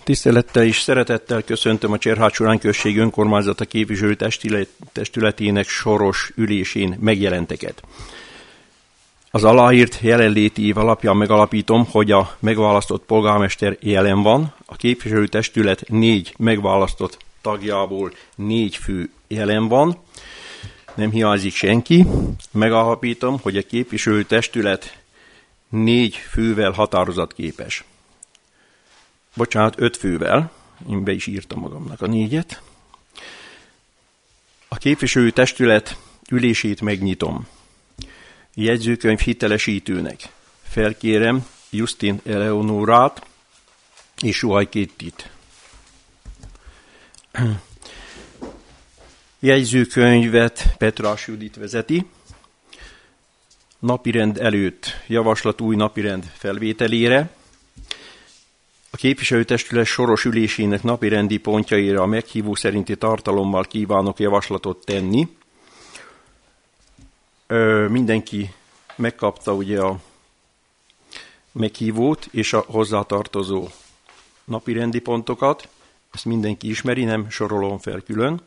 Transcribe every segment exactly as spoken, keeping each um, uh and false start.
Tisztelettel és szeretettel köszöntöm a Cserhád-Surán község önkormányzata képviselő testületének soros ülésén megjelenteket. Az aláírt jelenléti év alapján megalapítom, hogy a megválasztott polgármester jelen van, a képviselőtestület négy megválasztott tagjából négy fő jelen van, nem hiányzik senki. Megalapítom, hogy a képviselőtestület négy fővel határozatképes. Bocsánat, öt fővel, én be is írtam magamnak a négyet. A képviselőtestület ülését megnyitom. Jegyzőkönyv hitelesítőnek felkérem Justin Eleonorát és Suhaj Kittit. Jegyzőkönyvet Petrás Judit vezeti. Napirend előtt javaslat új napirend felvételére. A képviselőtestület soros ülésének napirendi pontjaira a meghívó szerinti tartalommal kívánok javaslatot tenni. Ö, mindenki megkapta ugye a meghívót és a hozzátartozó napirendi pontokat. Ezt mindenki ismeri, nem sorolom fel külön.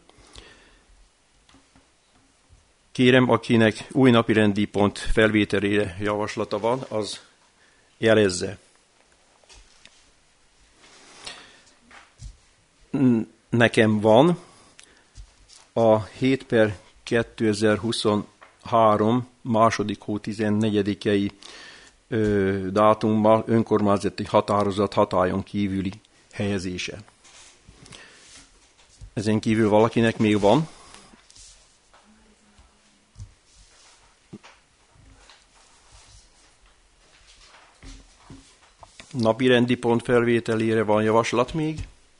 Kérem, akinek új napirendi pont felvételére javaslata van, az jelezze. Nekem van a hét per kétezer-huszonhárom második hó tizennegyedikei ö, dátummal önkormányzati határozat hatályon kívüli helyezése. Ezen kívül valakinek még van? Napirendi pont felvételére van javaslat még?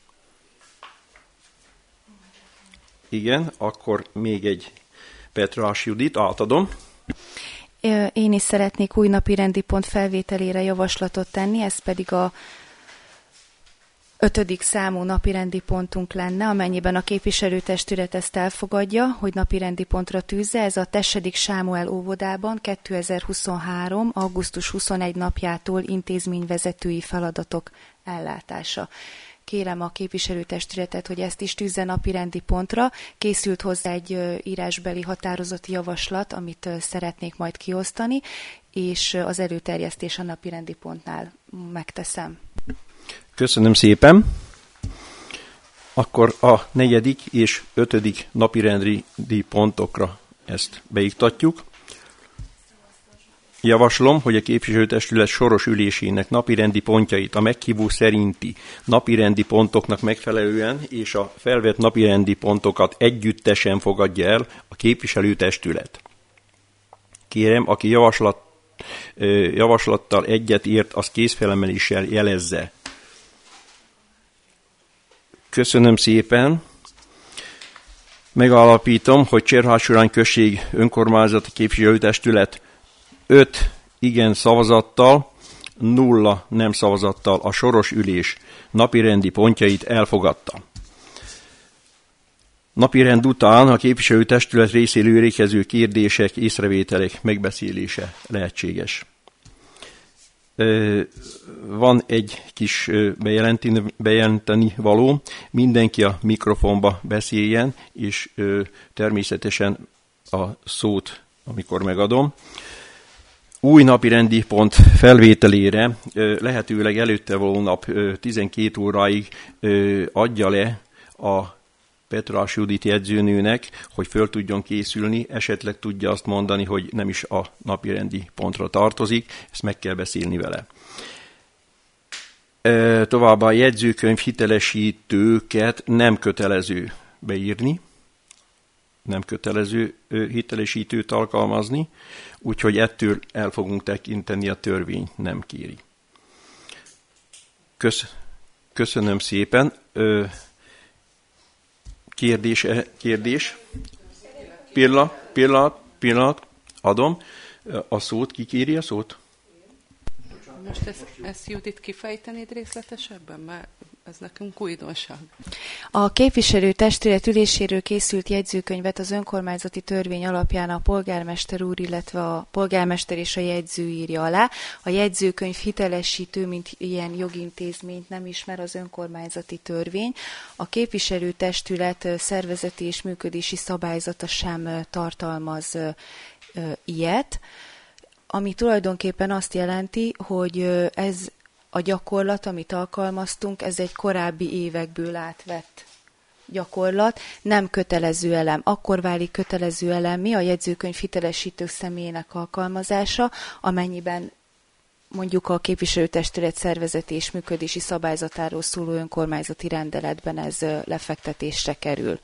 Igen, akkor még egy Petrás Judit, átadom. Én is szeretnék új napirendi pont felvételére javaslatot tenni, ez pedig a ötödik számú napirendi pontunk lenne, amennyiben a képviselőtestület ezt elfogadja, hogy napirendi pontra tűzze. Ez a Tessedik Sámuel óvodában kétezer-huszonhárom. augusztus huszonegyedike napjától intézményvezetői feladatok ellátása. Kérem a képviselőtestületet, hogy ezt is tűzze napirendi pontra. Készült hozzá egy írásbeli határozati javaslat, amit szeretnék majd kiosztani, és az előterjesztés a napirendi pontnál megteszem. Köszönöm szépen. Akkor a negyedik és ötödik napirendi pontokra ezt beiktatjuk. Javaslom, hogy a képviselőtestület soros ülésének napirendi pontjait a meghívó szerinti napirendi pontoknak megfelelően és a felvett napirendi pontokat együttesen fogadja el a képviselőtestület. Kérem, aki javaslat, javaslattal egyet ért, az kézfelemeléssel jelezze. Köszönöm szépen. Megállapítom, hogy Cserhád-Surán község önkormányzati képviselőtestület öt igen szavazattal, nulla nem szavazattal a soros ülés napirendi pontjait elfogadta. Napirend után a képviselőtestület részéről érkező kérdések, észrevételek megbeszélése lehetséges. Van egy kis bejelenteni, bejelenteni való, mindenki a mikrofonba beszéljen, és természetesen a szót, amikor megadom. Új napirendi pont felvételére lehetőleg előtte való nap tizenkét óráig adja le a Petrás Judit jegyzőnőnek, hogy föl tudjon készülni, esetleg tudja azt mondani, hogy nem is a napirendi pontra tartozik, ezt meg kell beszélni vele. Továbbá a jegyzőkönyv hitelesítőket nem kötelező beírni, nem kötelező hitelesítőt alkalmazni, úgyhogy ettől el fogunk tekinteni, a törvény nem kéri. Kösz, köszönöm szépen. Kérdés, kérdés. Pillanat, pillanat, pillanat, adom. A szót, ki kéri a szót? Most ezt, ezt Judit kifejtenéd részletesebben? Mert ez nekünk újdonság. A képviselőtestület üléséről készült jegyzőkönyvet az önkormányzati törvény alapján a polgármester úr, illetve a polgármester és a jegyző írja alá. A jegyzőkönyv hitelesítő, mint ilyen jogintézményt nem ismer az önkormányzati törvény. A képviselőtestület szervezeti és működési szabályzata sem tartalmaz ilyet, ami tulajdonképpen azt jelenti, hogy ez a gyakorlat, amit alkalmaztunk, ez egy korábbi évekből átvett gyakorlat, nem kötelező elem. Akkor válik kötelező elemmé a jegyzőkönyv hitelesítő személyének alkalmazása, amennyiben mondjuk a képviselőtestület szervezeti és működési szabályzatáról szóló önkormányzati rendeletben ez lefektetésre kerül.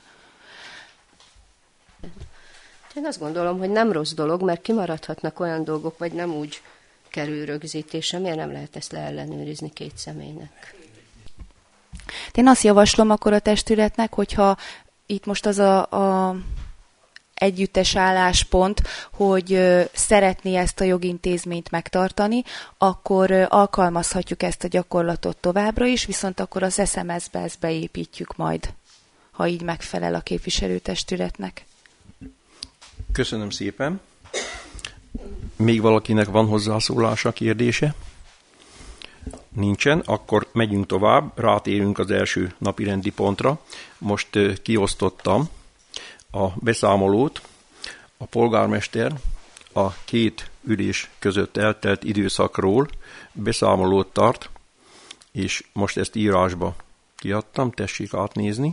Én azt gondolom, hogy nem rossz dolog, mert kimaradhatnak olyan dolgok, vagy nem úgy kerül rögzítése, miért nem lehet ezt leellenőrizni két személynek? Én azt javaslom akkor a testületnek, hogyha itt most az a, a együttes álláspont, hogy szeretné ezt a jogintézményt megtartani, akkor alkalmazhatjuk ezt a gyakorlatot továbbra is, viszont akkor az es em es-be ezt beépítjük majd, ha így megfelel a képviselőtestületnek. Köszönöm szépen. Még valakinek van hozzászólása, kérdése? Nincsen, akkor megyünk tovább, rátérünk az első napirendi pontra. Most kiosztottam a beszámolót. A polgármester a két ülés között eltelt időszakról beszámolót tart, és most ezt írásba kiadtam, tessék átnézni,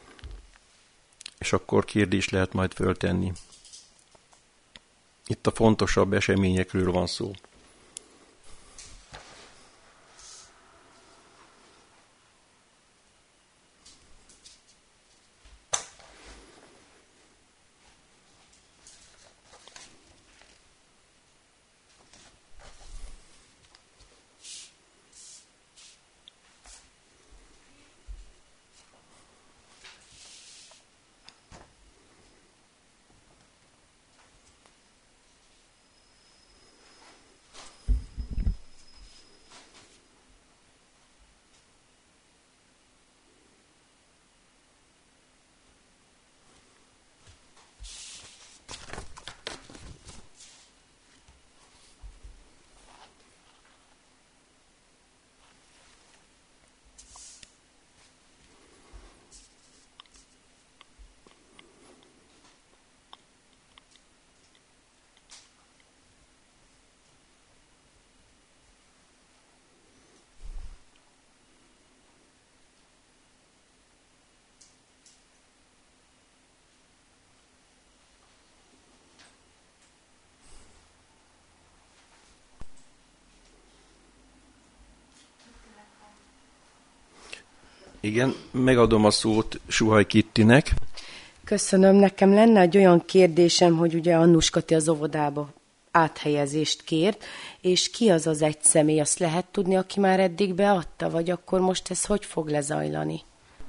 és akkor kérdést lehet majd föltenni. Itt a fontosabb eseményekről van szó. Igen, megadom a szót Suhaj Kittinek. Köszönöm, nekem lenne egy olyan kérdésem, hogy ugye Annus Kati az óvodába áthelyezést kért, és ki az az egy személy, azt lehet tudni, aki már eddig beadta, vagy akkor most ez hogy fog lezajlani?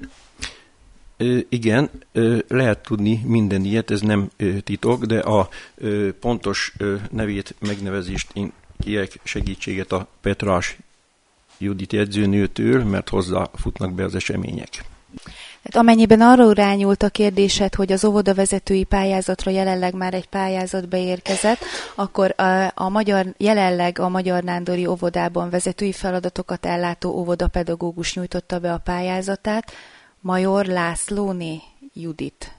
Ö, igen, ö, lehet tudni minden ilyet, ez nem ö, titok, de a ö, pontos ö, nevét, megnevezést én kérek segítséget a Petrás Judit jegyzőnőtől, mert hozzá futnak be az események. Hát amennyiben arra irányult a kérdésed, hogy az óvodavezetői pályázatra jelenleg már egy pályázat beérkezett, akkor a, a magyar, jelenleg a Magyar Nándori óvodában vezetői feladatokat ellátó óvodapedagógus nyújtotta be a pályázatát, Major Lászlóné Judit.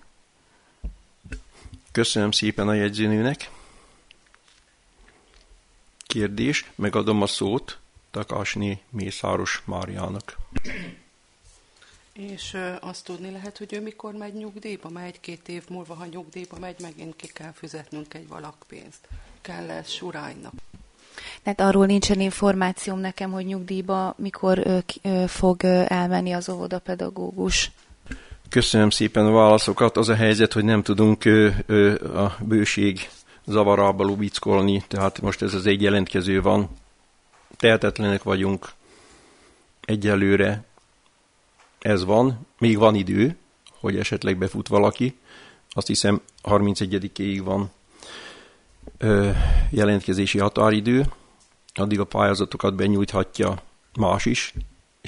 Köszönöm szépen a jegyzőnőnek. Kérdés, megadom a szót Takásné Mészáros Máriának. És ö, azt tudni lehet, hogy ő mikor megy nyugdíjba, mert egy-két év múlva, ha nyugdíjba megy, megint ki kell fizetnünk egy valakpénzt. Kell ez Suránynak. Tehát arról nincsen információm nekem, hogy nyugdíjba mikor ö, ö, fog ö, elmenni az óvodapedagógus. Köszönöm szépen a válaszokat. Az a helyzet, hogy nem tudunk ö, ö, a bőség zavarába lubickolni, tehát most ez az egy jelentkező van. Tehetetlenek vagyunk egyelőre. Ez van, még van idő, hogy esetleg befut valaki. Azt hiszem harmincegyedikéig van ö, jelentkezési határidő. Addig a pályázatokat benyújthatja más is, és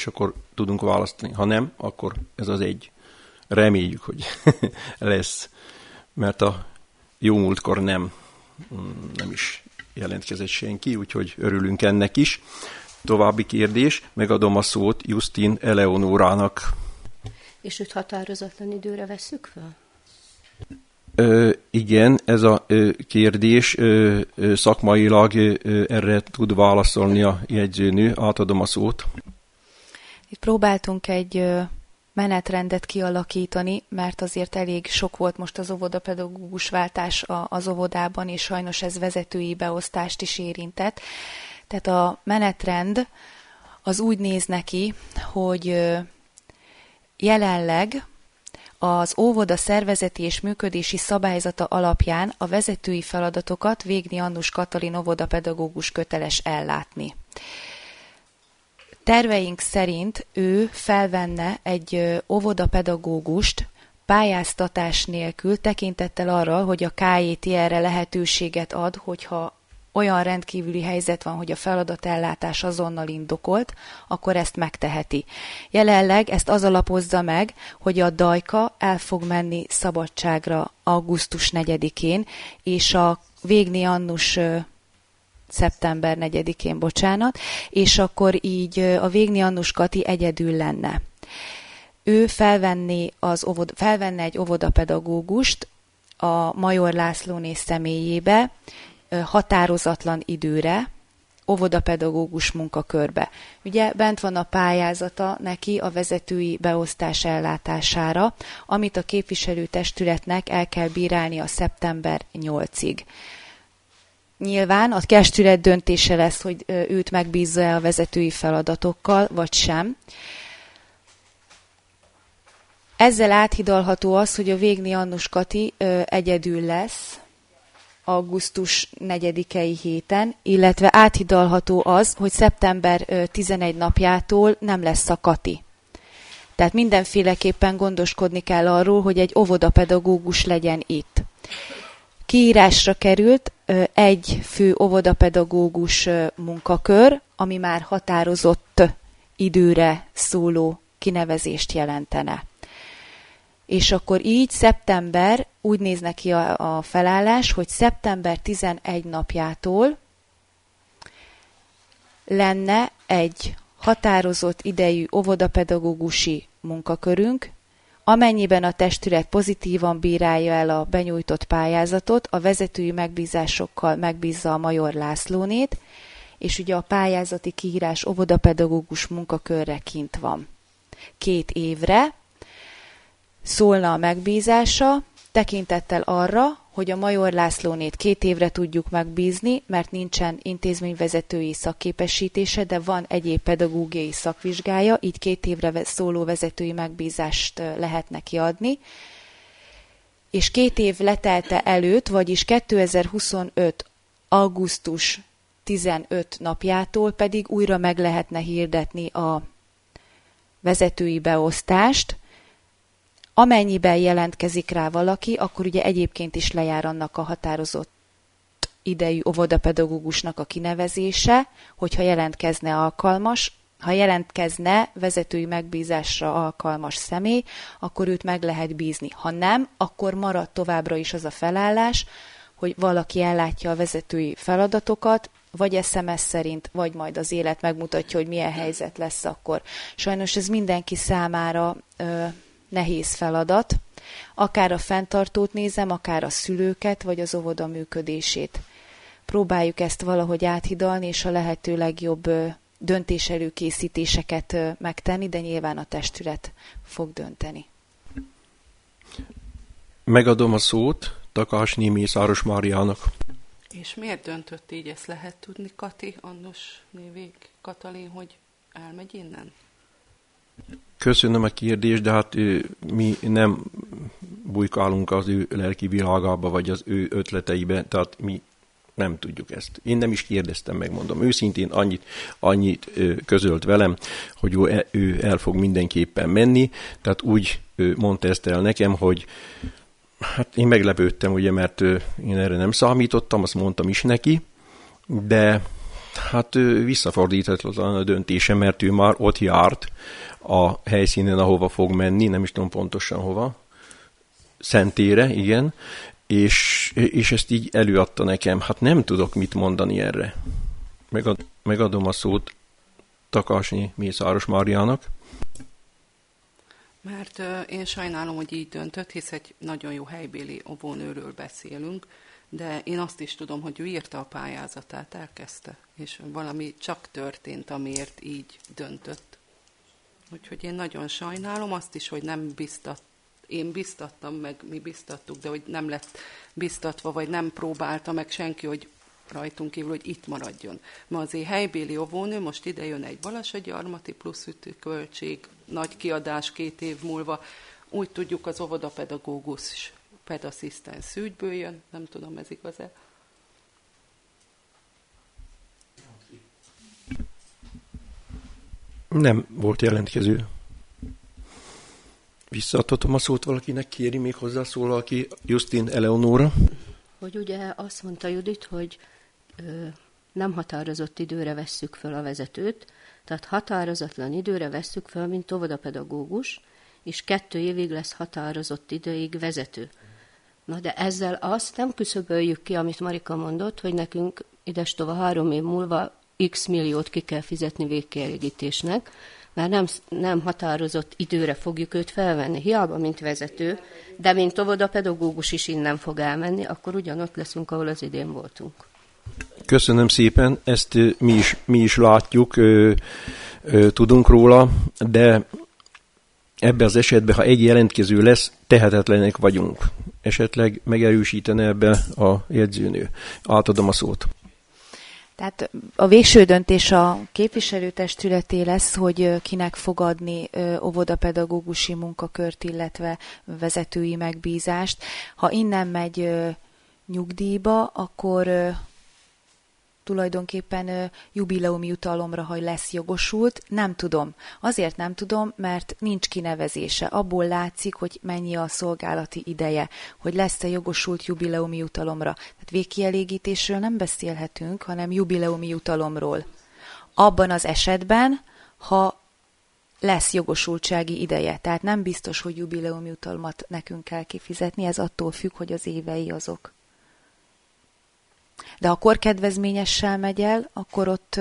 és akkor tudunk választani. Ha nem, akkor ez az egy. Reméljük, hogy lesz, mert a jó múltkor nem, nem is jelentkezett senki, úgyhogy örülünk ennek is. További kérdés, megadom a szót Justin Eleonórának. És őt határozatlan időre vesszük fel? Ö, igen, ez a ö, kérdés ö, ö, szakmailag ö, erre tud válaszolni a jegyzőnő. Átadom a szót. Itt próbáltunk egy ö, menetrendet kialakítani, mert azért elég sok volt most az óvodapedagógus váltás az óvodában, és sajnos ez vezetői beosztást is érintett. Tehát a menetrend az úgy néz neki, hogy ö, jelenleg az óvoda szervezeti és működési szabályzata alapján a vezetői feladatokat Végni Annus Katalin óvodapedagógus köteles ellátni. Terveink szerint ő felvenne egy óvodapedagógust pályáztatás nélkül, tekintettel arra, hogy a ká é té erre lehetőséget ad, hogyha olyan rendkívüli helyzet van, hogy a feladatellátás azonnal indokolt, akkor ezt megteheti. Jelenleg ezt az alapozza meg, hogy a Dajka el fog menni szabadságra augusztus negyedikén, és a Végni Annus szeptember negyedikén, bocsánat, és akkor így a Végni Annus Kati egyedül lenne. Ő felvenni az óvod, felvenne egy óvodapedagógust a Major Lászlóné személyébe, határozatlan időre, óvodapedagógus munkakörbe. Ugye bent van a pályázata neki a vezetői beosztás ellátására, amit a képviselőtestületnek el kell bírálni a szeptember nyolcadikáig. Nyilván a testület döntése lesz, hogy őt megbízza-e a vezetői feladatokkal, vagy sem. Ezzel áthidalható az, hogy a Végni Annus Kati egyedül lesz augusztus negyedikei héten, illetve áthidalható az, hogy szeptember tizenegy napjától nem lesz a Kati. Tehát mindenféleképpen gondoskodni kell arról, hogy egy óvodapedagógus legyen itt. Kiírásra került egy fő óvodapedagógus munkakör, ami már határozott időre szóló kinevezést jelentene. És akkor így szeptember, úgy néz neki a, a felállás, hogy szeptember tizenegy napjától lenne egy határozott idejű óvodapedagógusi munkakörünk, amennyiben a testület pozitívan bírálja el a benyújtott pályázatot, a vezetői megbízásokkal megbízza a Major Lászlónét, és ugye a pályázati kiírás óvodapedagógus munkakörre kint van. Két évre szólna a megbízása, tekintettel arra, hogy a Major Lászlónét két évre tudjuk megbízni, mert nincsen intézményvezetői szakképesítése, de van egyéb pedagógiai szakvizsgája, így két évre szóló vezetői megbízást lehet neki adni. És két év letelte előtt, vagyis kétezer-huszonöt. augusztus tizenöt napjától pedig újra meg lehetne hirdetni a vezetői beosztást. Amennyiben jelentkezik rá valaki, akkor ugye egyébként is lejár annak a határozott idejű óvodapedagógusnak a kinevezése, hogyha jelentkezne alkalmas, ha jelentkezne vezetői megbízásra alkalmas személy, akkor őt meg lehet bízni. Ha nem, akkor marad továbbra is az a felállás, hogy valaki ellátja a vezetői feladatokat, vagy es em es szerint, vagy majd az élet megmutatja, hogy milyen helyzet lesz akkor. Sajnos ez mindenki számára ö, nehéz feladat, akár a fenntartót nézem, akár a szülőket, vagy az óvoda működését. Próbáljuk ezt valahogy áthidalni, és a lehető legjobb döntéselőkészítéseket megtenni, de nyilván a testület fog dönteni. Megadom a szót Takásné Mészáros Máriának. És miért döntött így, ezt lehet tudni, Kati, Annus névék Katalin, hogy elmegy innen? Köszönöm a kérdést, de hát mi nem bujkálunk az ő lelki világába, vagy az ő ötleteibe, tehát mi nem tudjuk ezt. Én nem is kérdeztem, megmondom. Őszintén annyit, annyit közölt velem, hogy ő el fog mindenképpen menni, tehát úgy mondta ezt el nekem, hogy hát én meglepődtem, ugye, mert én erre nem számítottam, azt mondtam is neki, de Hát visszafordíthatatlan a döntése, mert ő már ott járt a helyszínen, ahova fog menni, nem is tudom pontosan hova. Szentére, igen, és, és ezt így előadta nekem. Hát nem tudok mit mondani erre. Megad, megadom a szót Takásné Mészáros Máriának. Mert uh, én sajnálom, hogy így döntött, hisz egy nagyon jó helybéli óvónőről beszélünk, de én azt is tudom, hogy ő írta a pályázatát, elkezdte, és valami csak történt, amiért így döntött. Úgyhogy én nagyon sajnálom azt is, hogy nem biztat, én biztattam, meg mi biztattuk, de hogy nem lett biztatva, vagy nem próbálta meg senki, hogy rajtunk kívül, hogy itt maradjon. Ma azért helybéli óvónő, most ide jön egy Balassagyarmati plusz ütőköltség, nagy kiadás két év múlva, úgy tudjuk az óvodapedagógus pedasszisztens ügyből jön, nem tudom, ez igaz-e? Nem volt jelentkező. Visszaadhatom a szót valakinek, kéri még hozzászól, aki Justin Eleonóra. Hogy ugye azt mondta Judit, hogy ö, nem határozott időre vesszük föl a vezetőt, tehát határozatlan időre vesszük föl, mint óvodapedagógus, és kettő évig lesz határozott időig vezető. Na de ezzel azt nem küszöböljük ki, amit Marika mondott, hogy nekünk idestova három év múlva x milliót ki kell fizetni végkielégítésnek, mert nem, nem határozott időre fogjuk őt felvenni. Hiába, mint vezető, de mint óvodapedagógus is innen fog elmenni, akkor ugyanott leszünk, ahol az idén voltunk. Köszönöm szépen, ezt mi is, mi is látjuk, ö, ö, tudunk róla, de ebben az esetben, ha egy jelentkező lesz, tehetetlenek vagyunk. Esetleg megerősítene ebbe a jegyzőnő. Átadom a szót. Tehát a végső döntés a képviselőtestületé lesz, hogy kinek fog adni óvodapedagógusi munkakört, illetve vezetői megbízást. Ha innen megy nyugdíjba, akkor tulajdonképpen jubileumi jutalomra, ha lesz jogosult, nem tudom. Azért nem tudom, mert nincs kinevezése. Abból látszik, hogy mennyi a szolgálati ideje, hogy lesz-e jogosult jubileumi jutalomra. Tehát végkielégítésről nem beszélhetünk, hanem jubileumi jutalomról. Abban az esetben, ha lesz jogosultsági ideje. Tehát nem biztos, hogy jubileumi jutalmat nekünk kell kifizetni, ez attól függ, hogy az évei azok. De ha korkedvezményessel megy el, akkor ott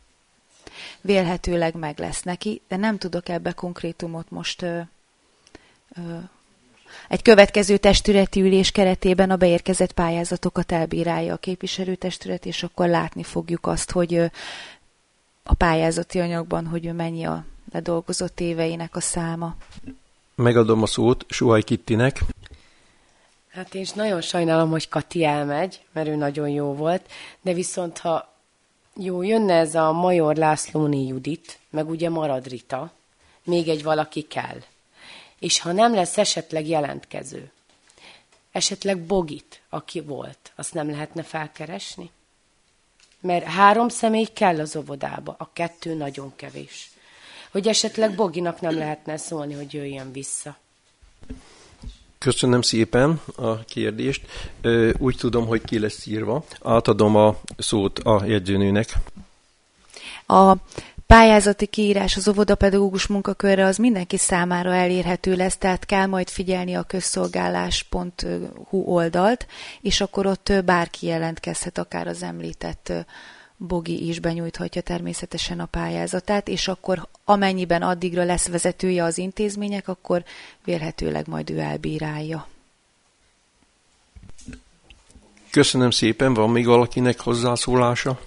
vélhetőleg meg lesz neki, de nem tudok ebbe konkrétumot most ö, ö, egy következő testületi ülés keretében a beérkezett pályázatokat elbírálja a képviselőtestület, és akkor látni fogjuk azt, hogy ö, a pályázati anyagban, hogy mennyi a ledolgozott éveinek a száma. Megadom a szót Suhaj Kittinek. Hát én is nagyon sajnálom, hogy Kati elmegy, mert ő nagyon jó volt, de viszont ha jó, jönne ez a Major Lászlóné Judit, meg ugye marad Rita, még egy valaki kell. És ha nem lesz esetleg jelentkező, esetleg Bogit, aki volt, azt nem lehetne felkeresni? Mert három személy kell az óvodába, a kettő nagyon kevés. Hogy esetleg Boginak nem lehetne szólni, hogy jöjjön vissza. Köszönöm szépen a kérdést. Úgy tudom, hogy ki lesz írva. Átadom a szót a jegyzőnőnek. A pályázati kiírás az óvodapedagógus munkakörre az mindenki számára elérhető lesz, tehát kell majd figyelni a közszolgálás pont hu oldalt, és akkor ott bárki jelentkezhet, akár az említett Bogi is benyújthatja természetesen a pályázatát, és akkor amennyiben addigra lesz vezetője az intézmények, akkor vélhetőleg majd ő elbírálja. Köszönöm szépen, van még valakinek hozzászólása?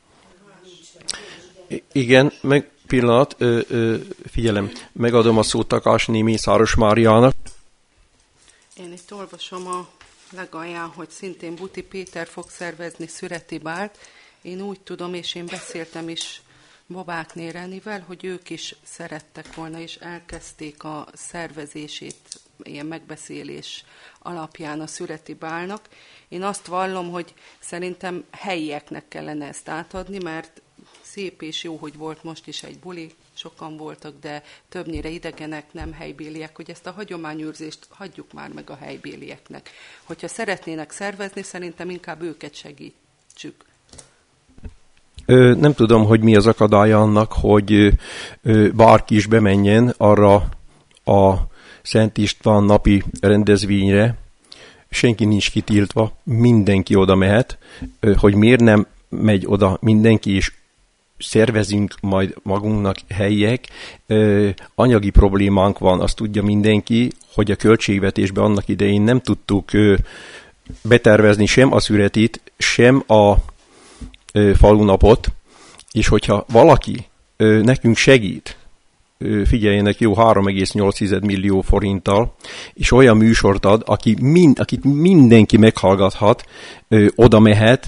I- igen, meg pillanat, ö, ö, figyelem, megadom a szót Takásné Mészáros Máriának. Én itt olvasom a legalján, hogy szintén Buti Péter fog szervezni szüreti bált. Én úgy tudom, és én beszéltem is Babákné Renivel, hogy ők is szerettek volna, és elkezdték a szervezését ilyen megbeszélés alapján a szüreti bálnak. Én azt vallom, hogy szerintem helyieknek kellene ezt átadni, mert szép és jó, hogy volt most is egy buli, sokan voltak, de többnyire idegenek, nem helybéliek, hogy ezt a hagyományőrzést hagyjuk már meg a helybélieknek. Hogyha szeretnének szervezni, szerintem inkább őket segítsük. Nem tudom, hogy mi az akadálya annak, hogy bárki is bemenjen arra a Szent István napi rendezvényre. Senki nincs kitiltva, mindenki oda mehet. Hogy miért nem megy oda mindenki, és szervezünk majd magunknak helyiek. Anyagi problémánk van, azt tudja mindenki, hogy a költségvetésben annak idején nem tudtuk betervezni sem a szüretit, sem a falunapot, és hogyha valaki nekünk segít, figyeljenek, jó három egész nyolc millió forinttal, és olyan műsort ad, aki mind, akit mindenki meghallgathat, oda mehet,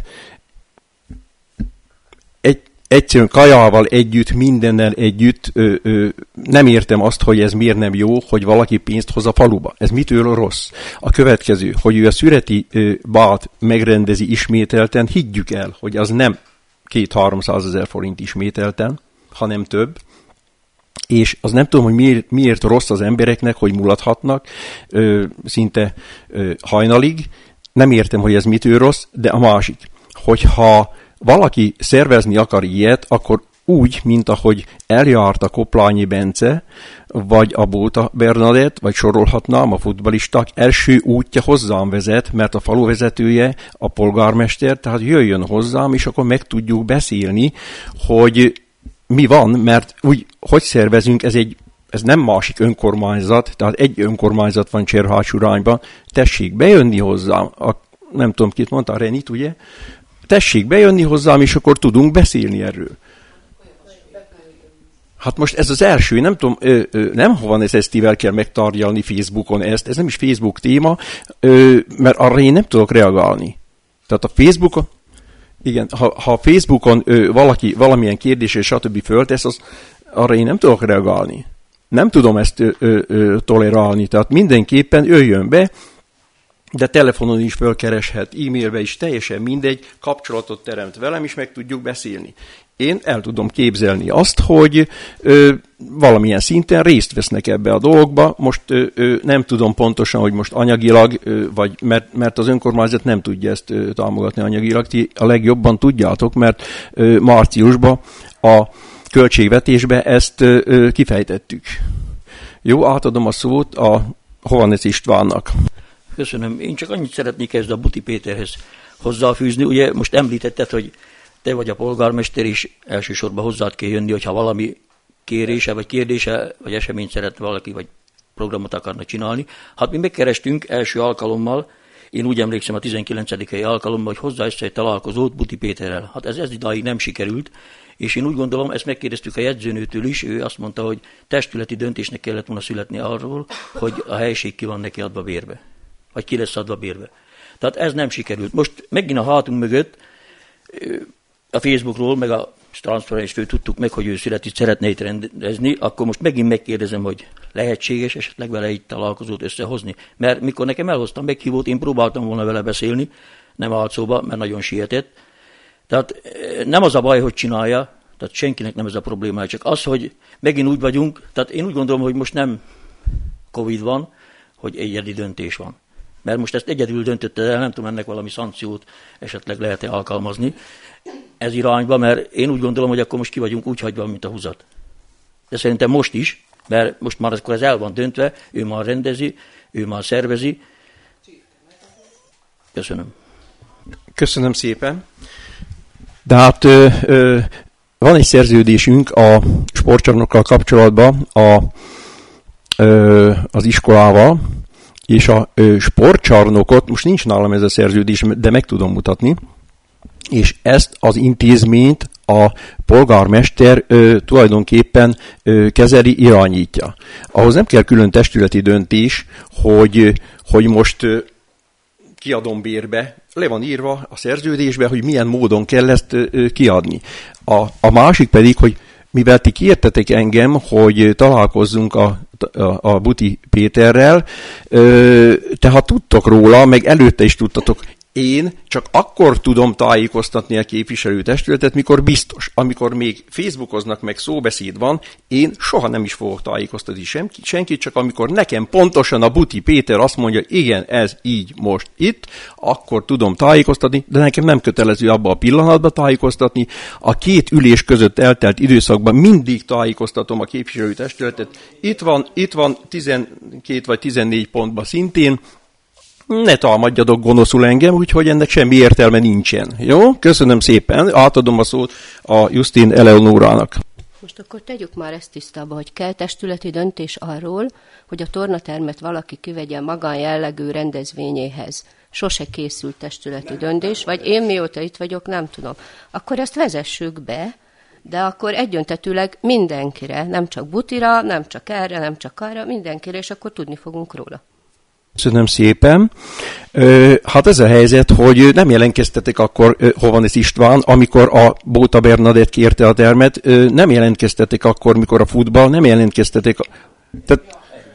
egy, egyszerűen kajával együtt, mindennel együtt, ö, ö, nem értem azt, hogy ez miért nem jó, hogy valaki pénzt hoz a faluba. Ez mitől rossz? A következő, hogy ő a szüreti ö, bát megrendezi ismételten, higgyük el, hogy az nem két-háromszázezer forint ismételten, hanem több, és az nem tudom, hogy miért, miért rossz az embereknek, hogy mulathatnak ö, szinte ö, hajnalig. Nem értem, hogy ez mitől rossz, de a másik, hogyha valaki szervezni akar ilyet, akkor úgy, mint ahogy eljárt a Koplányi Bence, vagy a Bóta Bernadett, vagy sorolhatnám a futballisták, első útja hozzám vezet, mert a faluvezetője, a polgármester, tehát jöjjön hozzám, és akkor meg tudjuk beszélni, hogy mi van, mert úgy, hogy szervezünk, ez egy ez nem másik önkormányzat, tehát egy önkormányzat van Cserhács-Urányban, tessék bejönni hozzám, a, nem tudom, kit mondta, a Renit, ugye? Tessék bejönni hozzám, és akkor tudunk beszélni erről. Hát most ez az első, nem tudom, ö, ö, nem hova ez esztivel kell megtárgyalni Facebookon ezt, ez nem is Facebook téma, ö, mert arra én nem tudok reagálni. Tehát a Facebookon, igen, ha, ha a Facebookon ö, valaki valamilyen kérdésre, stb. Föltesz, az, arra én nem tudok reagálni. Nem tudom ezt ö, ö, ö, tolerálni, tehát mindenképpen jöjjön be, de telefonon is fölkereshet, e-mailbe is, teljesen mindegy, kapcsolatot teremt velem, és meg tudjuk beszélni. Én el tudom képzelni azt, hogy ö, valamilyen szinten részt vesznek ebbe a dologba. Most ö, ö, nem tudom pontosan, hogy most anyagilag, ö, vagy mert, mert az önkormányzat nem tudja ezt ö, támogatni anyagilag. Ti a legjobban tudjátok, mert ö, márciusban a költségvetésbe ezt ö, ö, kifejtettük. Jó, átadom a szót a Hovhaness Istvánnak. Köszönöm. Én csak annyit szeretnék ezt a Buti Péterhez hozzáfűzni. Ugye most említetted, hogy te vagy a polgármester, és elsősorban hozzád kell jönni, hogyha valami kérése, vagy kérdése, vagy eseményt szeretne valaki, vagy programot akarna csinálni. Hát mi megkerestünk első alkalommal, én úgy emlékszem a tizenkilencedikei alkalommal, hogy hozzá össze egy találkozót Buti Péterrel. Hát ez ez idáig nem sikerült, és én úgy gondolom, ezt megkérdeztük a jegyzőnőtől is, ő azt mondta, hogy testületi döntésnek kellett volna születni arról, hogy a helység ki van neki adva bérbe, vagy ki lesz adva bérbe. Tehát ez nem sikerült. Most megint a hátunk mögött a Facebookról, meg a transzparenstől tudtuk meg, hogy ő születit szeretne itt rendezni, akkor most megint megkérdezem, hogy lehetséges esetleg vele egy találkozót összehozni. Mert mikor nekem elhoztam meghívót, én próbáltam volna vele beszélni, nem állt szóba, mert nagyon sietett. Tehát nem az a baj, hogy csinálja, tehát senkinek nem ez a problémája, csak az, hogy megint úgy vagyunk, tehát én úgy gondolom, hogy most nem Covid van, hogy egyedi döntés van. Mert most ezt egyedül döntötte el, nem tudom, ennek valami szankciót esetleg lehet-e alkalmazni ez irányba, mert én úgy gondolom, hogy akkor most ki vagyunk úgy hagyva, mint a húzat. De szerintem most is, mert most már akkor ez el van döntve, ő már rendezi, ő már szervezi. Köszönöm. Köszönöm szépen. De hát ö, ö, van egy szerződésünk a sportcsarnokkal kapcsolatban a, ö, az iskolával, és a ö, sportcsarnokot, most nincs nálam ez a szerződés, de meg tudom mutatni, és ezt az intézményt a polgármester ö, tulajdonképpen ö, kezeli, irányítja. Ahhoz nem kell külön testületi döntés, hogy, hogy most ö, kiadom bérbe, le van írva a szerződésbe, hogy milyen módon kell ezt ö, kiadni. A, a másik pedig, hogy mivel ti kértetek engem, hogy találkozzunk a, a, a Buti Péterrel, ö, tehát tudtok róla, meg előtte is tudtatok, Én csak akkor tudom tájékoztatni a képviselőtestületet, mikor biztos. Amikor még Facebookoznak, meg szóbeszéd van, én soha nem is fogok tájékoztatni senkit, senkit, csak amikor nekem pontosan a Buti Péter azt mondja, igen, ez így most itt, akkor tudom tájékoztatni, de nekem nem kötelező abba a pillanatban tájékoztatni. A két ülés között eltelt időszakban mindig tájékoztatom a képviselőtestületet. Itt van, itt van tizenkét vagy tizennégy pontban szintén, ne támadjatok gonoszul engem, úgyhogy ennek semmi értelme nincsen. Jó? Köszönöm szépen. Átadom a szót a Justin Eleonórának. Most akkor tegyük már ezt tisztába, hogy kell testületi döntés arról, hogy a tornatermet valaki kivegye magánjellegű rendezvényéhez. Sose készült testületi döntés, vagy én mióta itt vagyok, nem tudom. Akkor ezt vezessük be, de akkor egyöntetűleg mindenkire, nem csak Butira, nem csak erre, nem csak arra, mindenkire, és akkor tudni fogunk róla. Köszönöm szépen. Hát ez a helyzet, hogy nem jelentkeztetek akkor, hol van ez István, amikor a Bóta Bernadett kérte a termet, nem jelentkeztetek akkor, mikor a futball, nem jelentkeztetek. Tehát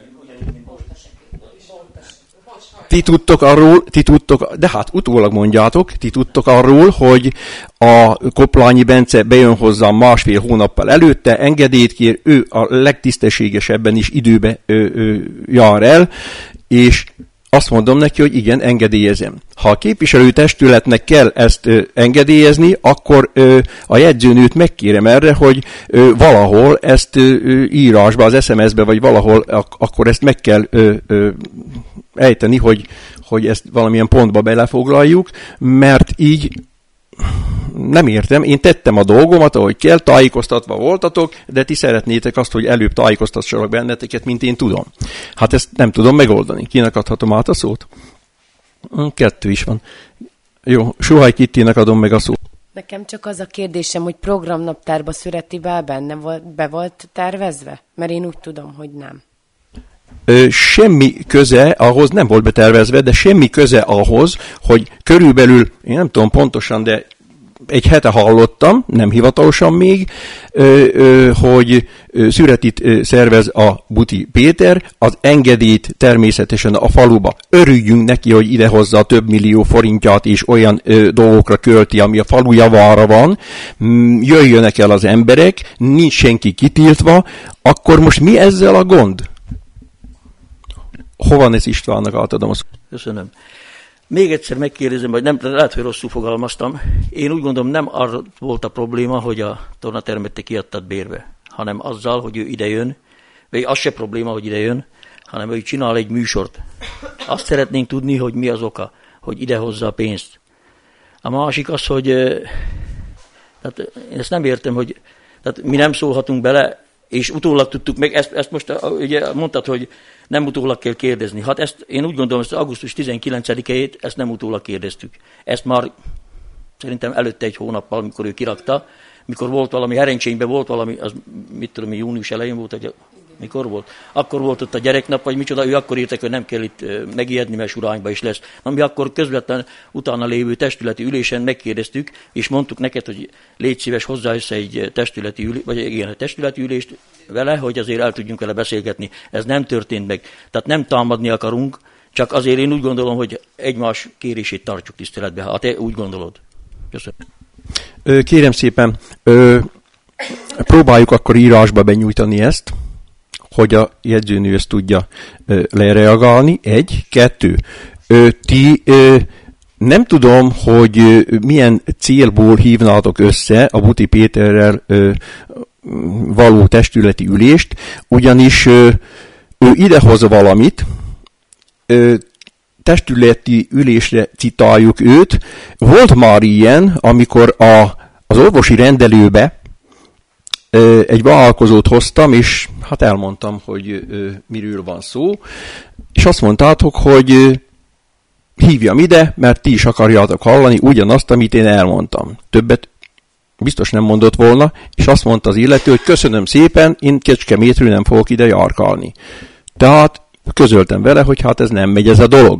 ti tudtok arról, ti tudtok, de hát utólag mondjátok, ti tudtok arról, hogy a Koplányi Bence bejön hozzám másfél hónappal előtte, engedélyt kér, ő a legtisztességesebben is időbe ö, ö, jár el, és azt mondom neki, hogy igen, engedélyezem. Ha a képviselőtestületnek kell ezt ö, engedélyezni, akkor ö, a jegyzőnőt megkérem erre, hogy ö, valahol ezt ö, írásba, az es em es-be, vagy valahol ak- akkor ezt meg kell ö, ö, ejteni, hogy, hogy ezt valamilyen pontba belefoglaljuk, mert így nem értem, én tettem a dolgomat, ahogy kell, tájékoztatva voltatok, de ti szeretnétek azt, hogy előbb tájékoztassanak benneteket, mint én tudom. Hát ezt nem tudom megoldani. Kinek adhatom át a szót? Kettő is van. Jó, Suhaj Kittinek adom meg a szót. Nekem csak az a kérdésem, hogy programnaptárba születivel benne volt, be volt tervezve? Mert én úgy tudom, hogy nem. Ö, semmi köze ahhoz, nem volt betervezve, de semmi köze ahhoz, hogy körülbelül, én nem tudom pontosan, de egy hete hallottam, nem hivatalosan még, ö, ö, hogy születit szervez a Buti Péter, az engedélyt természetesen a faluba. Örüljünk neki, hogy idehozza a több millió forintját, és olyan ö, dolgokra költi, ami a falu javára van. Jöjjönek el az emberek, nincs senki kitiltva, akkor most mi ezzel a gond? Hova ez Istvánnak átadom a szót? Köszönöm. Még egyszer megkérdezem, vagy nem, lehet, hogy rosszul fogalmaztam. Én úgy gondolom, nem arra volt a probléma, hogy a tornatermet te kiadtad bérbe, hanem azzal, hogy ő idejön, vagy az se probléma, hogy idejön, hanem hogy csinál egy műsort. Azt szeretnénk tudni, hogy mi az oka, hogy idehozza a pénzt. A másik az, hogy tehát én ezt nem értem, hogy tehát mi nem szólhatunk bele, és utólag tudtuk meg, ezt, ezt most ugye mondtad, hogy nem utólag kell kérdezni. Hát ezt én úgy gondolom, hogy augusztus tizenkilencedikét ezt nem utólag kérdeztük. Ezt már szerintem előtte egy hónappal, amikor ő kirakta, mikor volt valami, Herencsényben volt valami, az mit tudom, június elején volt, hogy mikor volt? Akkor volt ott a gyereknap, vagy micsoda, ő akkor írtak, hogy nem kell itt megijedni, mert Surányba is lesz. Ami akkor közvetlen utána lévő testületi ülésen megkérdeztük, és mondtuk neked, hogy légy szíves, hozzá össze egy testületi ülést, vagy igen, egy testületi ülést vele, hogy azért el tudjunk vele beszélgetni. Ez nem történt meg. Tehát nem támadni akarunk, csak azért én úgy gondolom, hogy egymás kérését tartsuk tiszteletbe, ha te úgy gondolod. Köszönöm. Kérem szépen, próbáljuk akkor írásba benyújtani ezt, hogy a jegyzőnő ezt tudja ö, lereagálni. Egy, kettő. Ö, ti ö, nem tudom, hogy ö, milyen célból hívnátok össze a Buti Péterrel ö, való testületi ülést, ugyanis ö, ő idehoz valamit, ö, testületi ülésre citáljuk őt. Volt már ilyen, amikor a, az orvosi rendelőbe egy vállalkozót hoztam, és hát elmondtam, hogy miről van szó, és azt mondtátok, hogy hívjam ide, mert ti is akarjátok hallani ugyanazt, amit én elmondtam. Többet biztos nem mondott volna, és azt mondta az illető, hogy köszönöm szépen, én Kecskemétről nem fogok ide járkálni. Tehát közöltem vele, hogy hát ez nem megy ez a dolog.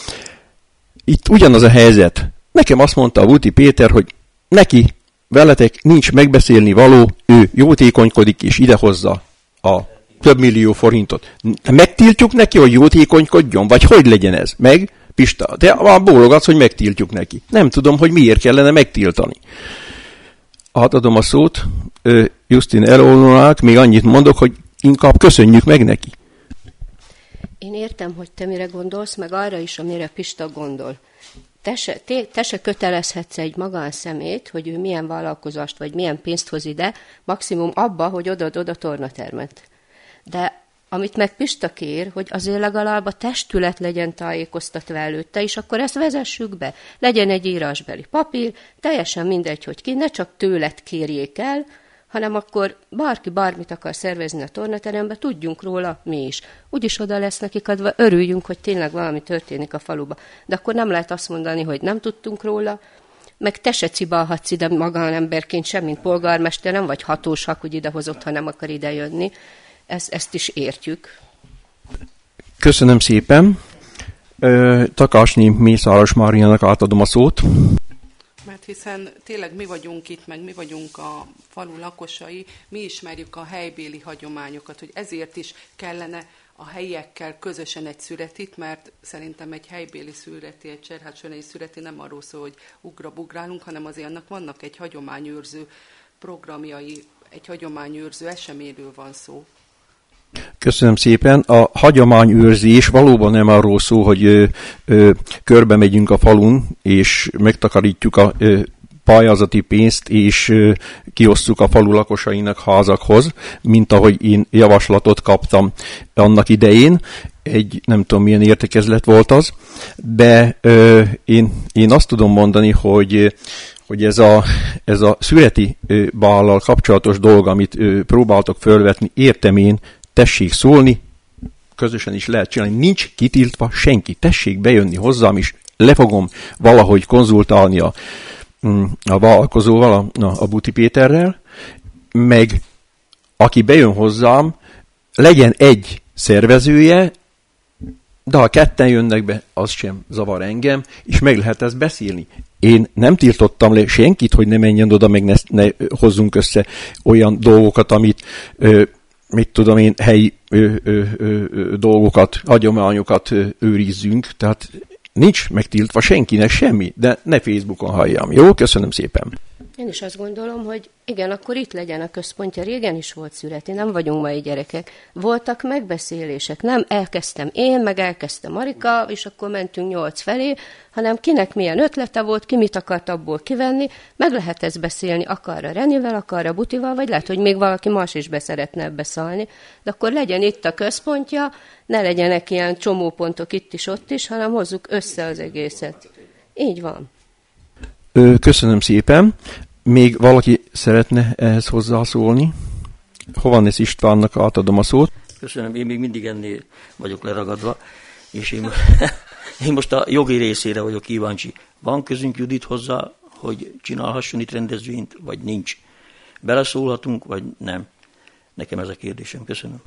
Itt ugyanaz a helyzet. Nekem azt mondta a Buti Péter, hogy neki veletek nincs megbeszélni való, ő jótékonykodik és idehozza a több millió forintot. Megtiltjuk neki, hogy jótékonykodjon, vagy hogy legyen ez? Meg Pista, de bólogatsz, hogy megtiltjuk neki. Nem tudom, hogy miért kellene megtiltani. Átadom a szót Justin Elolnónak, még annyit mondok, hogy inkább köszönjük meg neki. Én értem, hogy te mire gondolsz, meg arra is, amire Pista gondol. Te se, te, te se kötelezhetsz egy magánszemét, hogy ő milyen vállalkozást, vagy milyen pénzt hoz ide, maximum abba, hogy odaad-oda tornatermet. De amit meg Pista kér, hogy azért legalább a testület legyen tájékoztatva előtte, és akkor ezt vezessük be. Legyen egy írásbeli papír, teljesen mindegy, hogy ki, ne csak tőled kérjék el, hanem akkor bárki bármit akar szervezni a tornaterembe, tudjunk róla mi is. Úgyis oda lesz nekik adva, örüljünk, hogy tényleg valami történik a faluba. De akkor nem lehet azt mondani, hogy nem tudtunk róla, meg te se cibálhatsz ide magánemberként sem, mint polgármester, nem vagy hatóság, hogy idehozott, ha nem akar ide jönni. Ezt, ezt is értjük. Köszönöm szépen. Takásnyi Mészáros Máriának átadom a szót. Mert hiszen tényleg mi vagyunk itt, meg mi vagyunk a falu lakosai, mi ismerjük a helybéli hagyományokat, hogy ezért is kellene a helyiekkel közösen egy születit, mert szerintem egy helybéli születi, egy cserhátsonai születi nem arról szól, hogy ugra-bugrálunk, hanem azért annak vannak egy hagyományőrző programjai, egy hagyományőrző eseményről van szó. Köszönöm szépen. A hagyományőrzés valóban nem arról szól, hogy ö, ö, körbe megyünk a falun, és megtakarítjuk a ö, pályázati pénzt, és ö, kiosztjuk a falu lakosainak házakhoz, mint ahogy én javaslatot kaptam annak idején. Egy nem tudom milyen értekezlet volt az, de ö, én, én azt tudom mondani, hogy hogy ez a, ez a születi ö, bállal kapcsolatos dolog, amit ö, próbáltok fölvetni, értem én, tessék szólni, közösen is lehet csinálni, nincs kitiltva senki, tessék bejönni hozzám, és le fogom valahogy konzultálni a, a vállalkozóval, a, a Buti Péterrel, meg aki bejön hozzám, legyen egy szervezője, de ha ketten jönnek be, az sem zavar engem, és meg lehet ezt beszélni. Én nem tiltottam le senkit, hogy ne menjen oda, meg ne, ne hozzunk össze olyan dolgokat, amit ö, mit tudom én, helyi ö, ö, ö, ö, dolgokat, hagyományokat ö, őrizzünk, tehát nincs megtiltva senkinek semmi, de ne Facebookon halljam. Jó, köszönöm szépen. Én is azt gondolom, hogy igen, akkor itt legyen a központja. Régen is volt születi, nem vagyunk mai gyerekek. Voltak megbeszélések, nem elkezdtem én, meg elkezdtem Marika, és akkor mentünk nyolc felé, hanem kinek milyen ötlete volt, ki mit akart abból kivenni, meg lehet ezt beszélni, akarra Renivel, akarra Butival, vagy lehet, hogy még valaki más is be szeretne ebbe szállni, de akkor legyen itt a központja, ne legyenek ilyen csomópontok itt is, ott is, hanem hozzuk össze az egészet. Így van. Köszönöm szépen. Még valaki szeretne ehhez hozzászólni? Hovannes Istvánnak átadom a szót. Köszönöm, én még mindig ennél vagyok leragadva, és én, én most a jogi részére vagyok kíváncsi. Van közünk Judit hozzá, hogy csinálhasson itt rendezvényt, vagy nincs? Beleszólhatunk, vagy nem? Nekem ez a kérdésem. Köszönöm.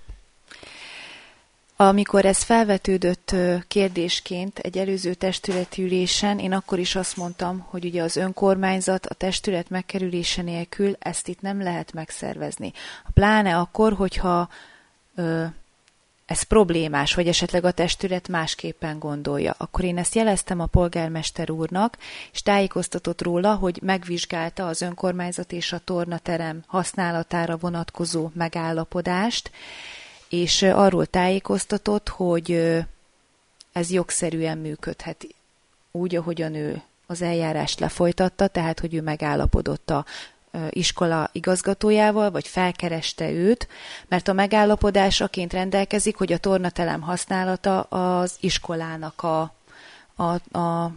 Amikor ez felvetődött kérdésként egy előző testületi ülésen, én akkor is azt mondtam, hogy ugye az önkormányzat a testület megkerülése nélkül ezt itt nem lehet megszervezni. Pláne akkor, hogyha ö, ez problémás, vagy esetleg a testület másképpen gondolja. Akkor én ezt jeleztem a polgármester úrnak, és tájékoztatott róla, hogy megvizsgálta az önkormányzat és a tornaterem használatára vonatkozó megállapodást, és arról tájékoztatott, hogy ez jogszerűen működhet úgy, ahogyan ő az eljárást lefolytatta, tehát, hogy ő megállapodott a iskola igazgatójával, vagy felkereste őt, mert a megállapodás aként rendelkezik, hogy a tornaterem használata az iskolának a, a, a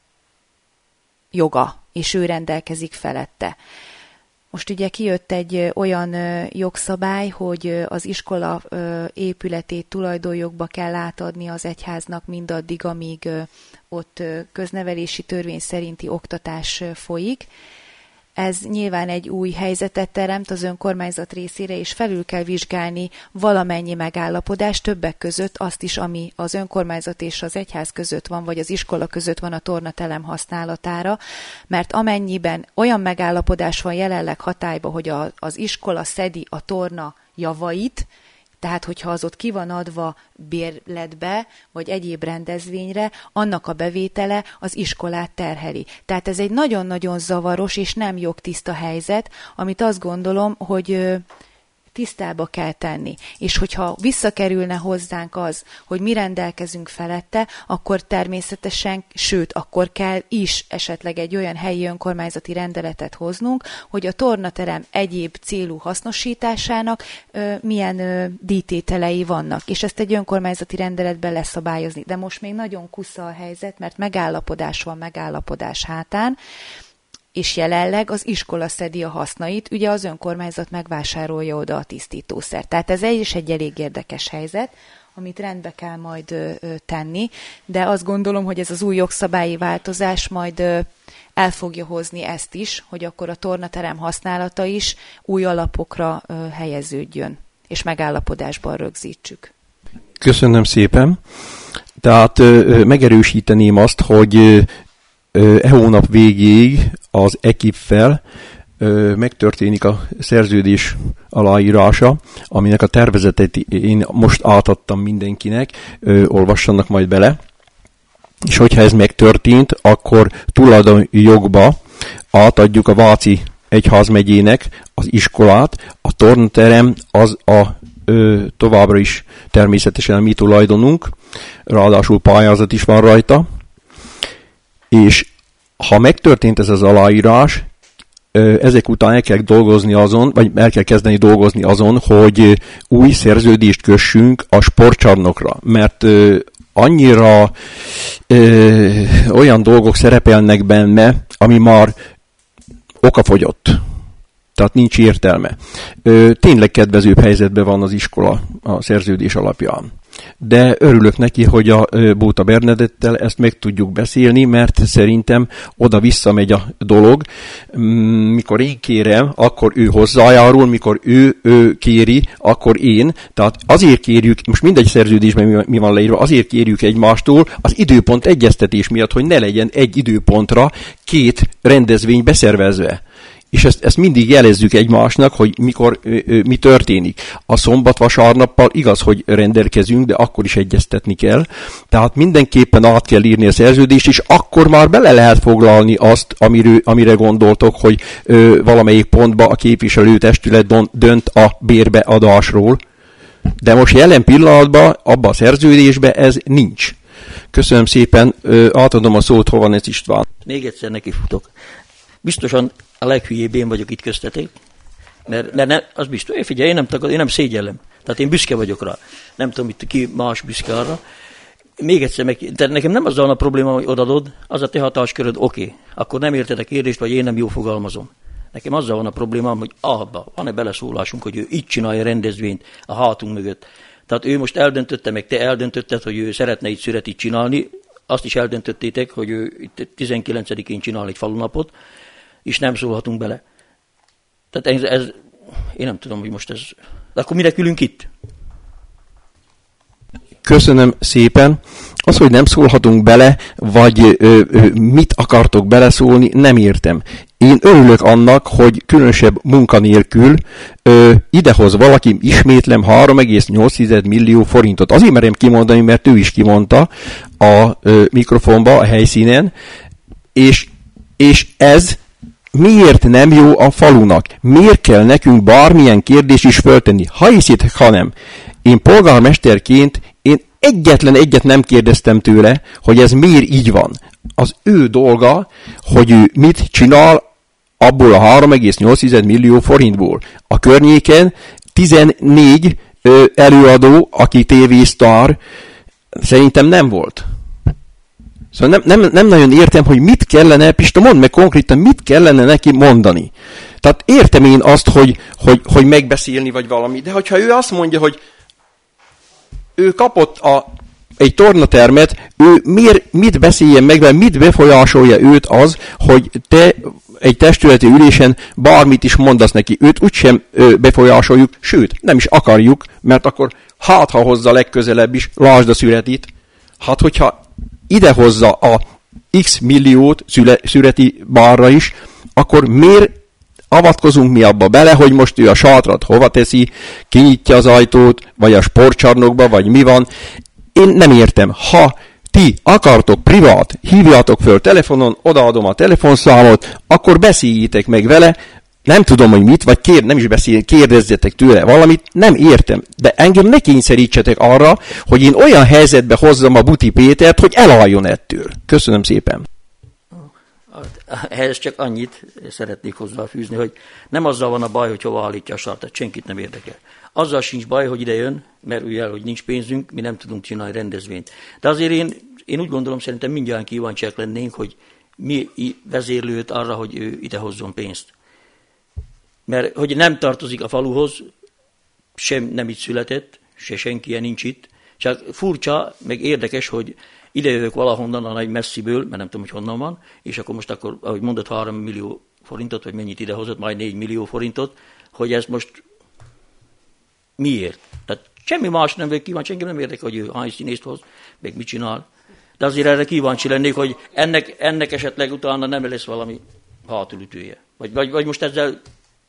joga, és ő rendelkezik felette. Most ugye kijött egy olyan jogszabály, hogy az iskola épületét tulajdonjogba kell átadni az egyháznak mindaddig, amíg ott köznevelési törvény szerinti oktatás folyik. Ez nyilván egy új helyzetet teremt az önkormányzat részére, és felül kell vizsgálni valamennyi megállapodást, többek között azt is, ami az önkormányzat és az egyház között van, vagy az iskola között van a tornatelem használatára, mert amennyiben olyan megállapodás van jelenleg hatályban, hogy a, az iskola szedi a torna javait, Tehát, hogyha az ott ki van adva bérletbe, vagy egyéb rendezvényre, annak a bevétele az iskolát terheli. Tehát ez egy nagyon-nagyon zavaros és nem jogtiszta helyzet, amit azt gondolom, hogy tisztába kell tenni. És hogyha visszakerülne hozzánk az, hogy mi rendelkezünk felette, akkor természetesen, sőt, akkor kell is esetleg egy olyan helyi önkormányzati rendeletet hoznunk, hogy a tornaterem egyéb célú hasznosításának ö, milyen ö, díjtételei vannak. És ezt egy önkormányzati rendeletben leszabályozni. De most még nagyon kusza a helyzet, mert megállapodás van megállapodás hátán, és jelenleg az iskola szedi a hasznait, ugye az önkormányzat megvásárolja oda a tisztítószert. Tehát ez egy is egy elég érdekes helyzet, amit rendbe kell majd ö, ö, tenni, de azt gondolom, hogy ez az új jogszabályi változás majd ö, el fogja hozni ezt is, hogy akkor a tornaterem használata is új alapokra ö, helyeződjön, és megállapodásban rögzítsük. Köszönöm szépen. Tehát ö, megerősíteném azt, hogy ö, e hónap végéig az é ká i pé-fel megtörténik a szerződés aláírása, aminek a tervezetet én most átadtam mindenkinek, ö, olvassanak majd bele, és hogyha ez megtörtént, akkor tulajdonjogba átadjuk a Váci egyházmegyének az iskolát, a tornaterem az a ö, továbbra is természetesen a mi tulajdonunk, ráadásul pályázat is van rajta, és ha megtörtént ez az aláírás, ezek után el kell dolgozni azon, vagy el kell kezdeni dolgozni azon, hogy új szerződést kössünk a sportcsarnokra, mert annyira ö, olyan dolgok szerepelnek benne, ami már okafogyott. Tehát nincs értelme. Ö, tényleg kedvezőbb helyzetben van az iskola a szerződés alapján. De örülök neki, hogy a Bóta Bernadettel ezt meg tudjuk beszélni, mert szerintem oda-vissza megy a dolog. Mikor én kérem, akkor ő hozzájárul, mikor ő, ő kéri, akkor én. Tehát azért kérjük, most mindegy szerződésben mi van leírva, azért kérjük egymástól az időpont egyeztetés miatt, hogy ne legyen egy időpontra két rendezvény beszervezve. És ezt, ezt mindig jelezzük egymásnak, hogy mikor ö, ö, mi történik. A szombat-vasárnappal igaz, hogy rendelkezünk, de akkor is egyeztetni kell. Tehát mindenképpen át kell írni a szerződést, és akkor már bele lehet foglalni azt, amiről, amire gondoltok, hogy ö, valamelyik pontba a képviselőtestület dönt a bérbeadásról. De most jelen pillanatban abban a szerződésben ez nincs. Köszönöm szépen, ö, átadom a szót Hovanec István. Még egyszer nekifutok. Biztosan a leghülyébb én vagyok itt köztetek, mert, mert ne, az biztos, én figyelj, én nem, tagad, én nem szégyellem. Tehát én büszke vagyok rá. Nem tudom, itt ki más büszke arra. Még egyszer, meg, tehát nekem nem azzal a probléma, hogy odadod, az a te hatásköröd, oké. Okay. Akkor nem érted a kérdést, vagy én nem jó fogalmazom. Nekem azzal van a problémám, hogy abba van-e beleszólásunk, hogy ő így csinálja rendezvényt a hátunk mögött. Tehát ő most eldöntötte, meg te eldöntötted, hogy ő szeretne itt szüretit csinálni. Azt is eldöntöttétek, hogy ő itt tizenkilencedikén csinál egy falunapot, és nem szólhatunk bele. Tehát ez, ez, én nem tudom, hogy most ez... De akkor mire ülünk itt? Köszönöm szépen. Az, hogy nem szólhatunk bele, vagy ö, ö, mit akartok beleszólni, nem értem. Én örülök annak, hogy különösebb munkanélkül ö, idehoz valaki, ismétlem, három egész nyolc millió forintot. Azért merem kimondani, mert ő is kimondta a ö, mikrofonba, a helyszínen, és, és ez miért nem jó a falunak? Miért kell nekünk bármilyen kérdést is föltenni? Ha hiszitek, ha nem. Én polgármesterként én egyetlen egyet nem kérdeztem tőle, hogy ez miért így van. Az ő dolga, hogy ő mit csinál abból a három egész nyolc millió forintból. A környéken tizennégy ö, előadó, aki tévésztár, szerintem nem volt. Szóval nem, nem, nem nagyon értem, hogy mit kellene, Pista, mondd meg konkrétan, mit kellene neki mondani. Tehát értem én azt, hogy, hogy, hogy megbeszélni vagy valami, de hogyha ő azt mondja, hogy ő kapott a, egy tornatermet, ő miért, mit beszéljen meg, mert mit befolyásolja őt az, hogy te egy testületi ülésen bármit is mondasz neki. Őt úgysem befolyásoljuk, sőt, nem is akarjuk, mert akkor hát, ha hozza legközelebb is, lásd a szüretit. Hát, hogyha idehozza a X milliót szüle, szüreti bárra is, akkor miért avatkozunk mi abba bele, hogy most ő a sátrat hova teszi, kinyitja az ajtót, vagy a sportcsarnokba, vagy mi van. Én nem értem. Ha ti akartok privát, hívjátok föl telefonon, odaadom a telefonszámot, akkor beszéljétek meg vele, nem tudom, hogy mit, vagy kér, nem is beszél, kérdezzetek tőle valamit, nem értem. De engem ne kényszerítsetek arra, hogy én olyan helyzetbe hozzam a Buti Pétert, hogy elálljon ettől. Köszönöm szépen. Ehhez csak annyit szeretnék hozzáfűzni, hogy nem azzal van a baj, hogy hova állítja a sartat, senkit nem érdekel. Azzal sincs baj, hogy ide jön, merülj el, hogy nincs pénzünk, mi nem tudunk csinálni rendezvényt. De azért én, én úgy gondolom, szerintem mindjárt kíváncsiak lennénk, hogy mi vezérlőt arra, hogy ő ide hozzon pénzt. Mert hogy nem tartozik a faluhoz, sem nem itt született, se senki nincs itt, csak furcsa, meg érdekes, hogy ide jövök valahonnan a nagy messziből, mert nem tudom, hogy honnan van, és akkor most akkor, ahogy mondott, három millió forintot, vagy mennyit idehozott, majd négy millió forintot, hogy ez most miért? Tehát semmi más nem vagyok kíváncsi, engem nem érdekel, hogy ő hány színészt hoz, meg mit csinál. De azért erre kíváncsi lennék, hogy ennek, ennek esetleg utána nem lesz valami hátulütője. Vagy, vagy, vagy most ezzel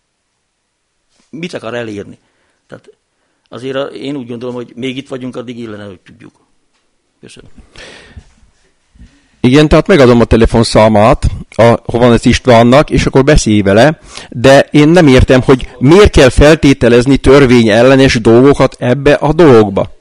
mit akar elérni? Tehát azért én úgy gondolom, hogy még itt vagyunk, addig illene, hogy tudjuk. Köszönöm. Igen, tehát megadom a telefonszámát, a Hovanec Istvánnak, és akkor beszélj vele, de én nem értem, hogy miért kell feltételezni törvény ellenes dolgokat ebbe a dologba.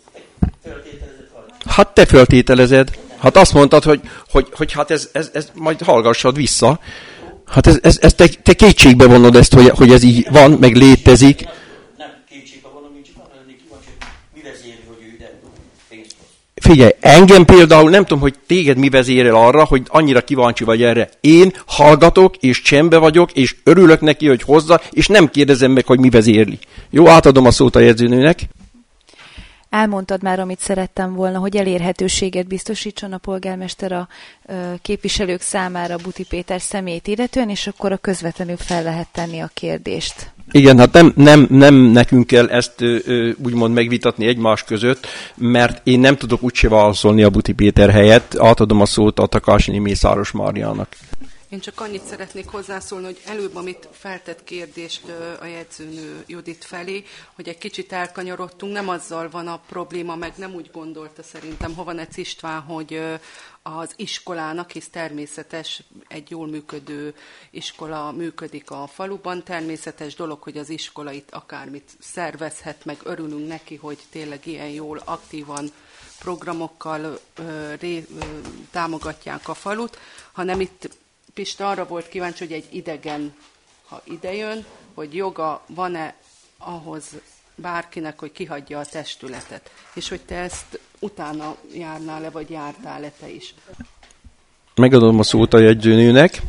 Hát te feltételezed. Hát azt mondtad, hogy, hogy, hogy hát ez, ez, ez majd hallgassad vissza. Hát ez, ez, ez te, te kétségbe vonod ezt, hogy, hogy ez így van, meg létezik. Nem kétségbe vonom, én csak arra lennék kíváncsi, mi vezérli, hogy ő ide pénzt hoz. Figyelj, engem például nem tudom, hogy téged mi vezérel arra, hogy annyira kíváncsi vagy erre. Én hallgatok, és csendbe vagyok, és örülök neki, hogy hozza, és nem kérdezem meg, hogy mi vezérli. Jó, átadom a szót a jegyzőnőnek. Elmondtad már, amit szerettem volna, hogy elérhetőséget biztosítson a polgármester a ö, képviselők számára Buti Péter személyét illetően, és akkor a közvetlenül fel lehet tenni a kérdést. Igen, hát nem, nem, nem nekünk kell ezt ö, ö, úgymond megvitatni egymás között, mert én nem tudok úgyse válaszolni a Buti Péter helyett. Átadom a szót a Takácsnyi Mészáros Máriának. Én csak annyit szeretnék hozzászólni, hogy előbb, amit feltett kérdést a jegyzőnő Judit felé, hogy egy kicsit elkanyarodtunk, nem azzal van a probléma, meg nem úgy gondolta szerintem Hovanec István, hogy az iskolának, hisz természetes, egy jól működő iskola működik a faluban, természetes dolog, hogy az iskola itt akármit szervezhet, meg örülünk neki, hogy tényleg ilyen jól, aktívan programokkal ö, ré, ö, támogatják a falut, hanem itt Pista arra volt kíváncsi, hogy egy idegen, ha idejön, hogy joga van-e ahhoz bárkinek, hogy kihagyja a testületet. És hogy te ezt utána járnál-e, vagy jártál-e te is. Megadom a szót a jegyzőnőnek.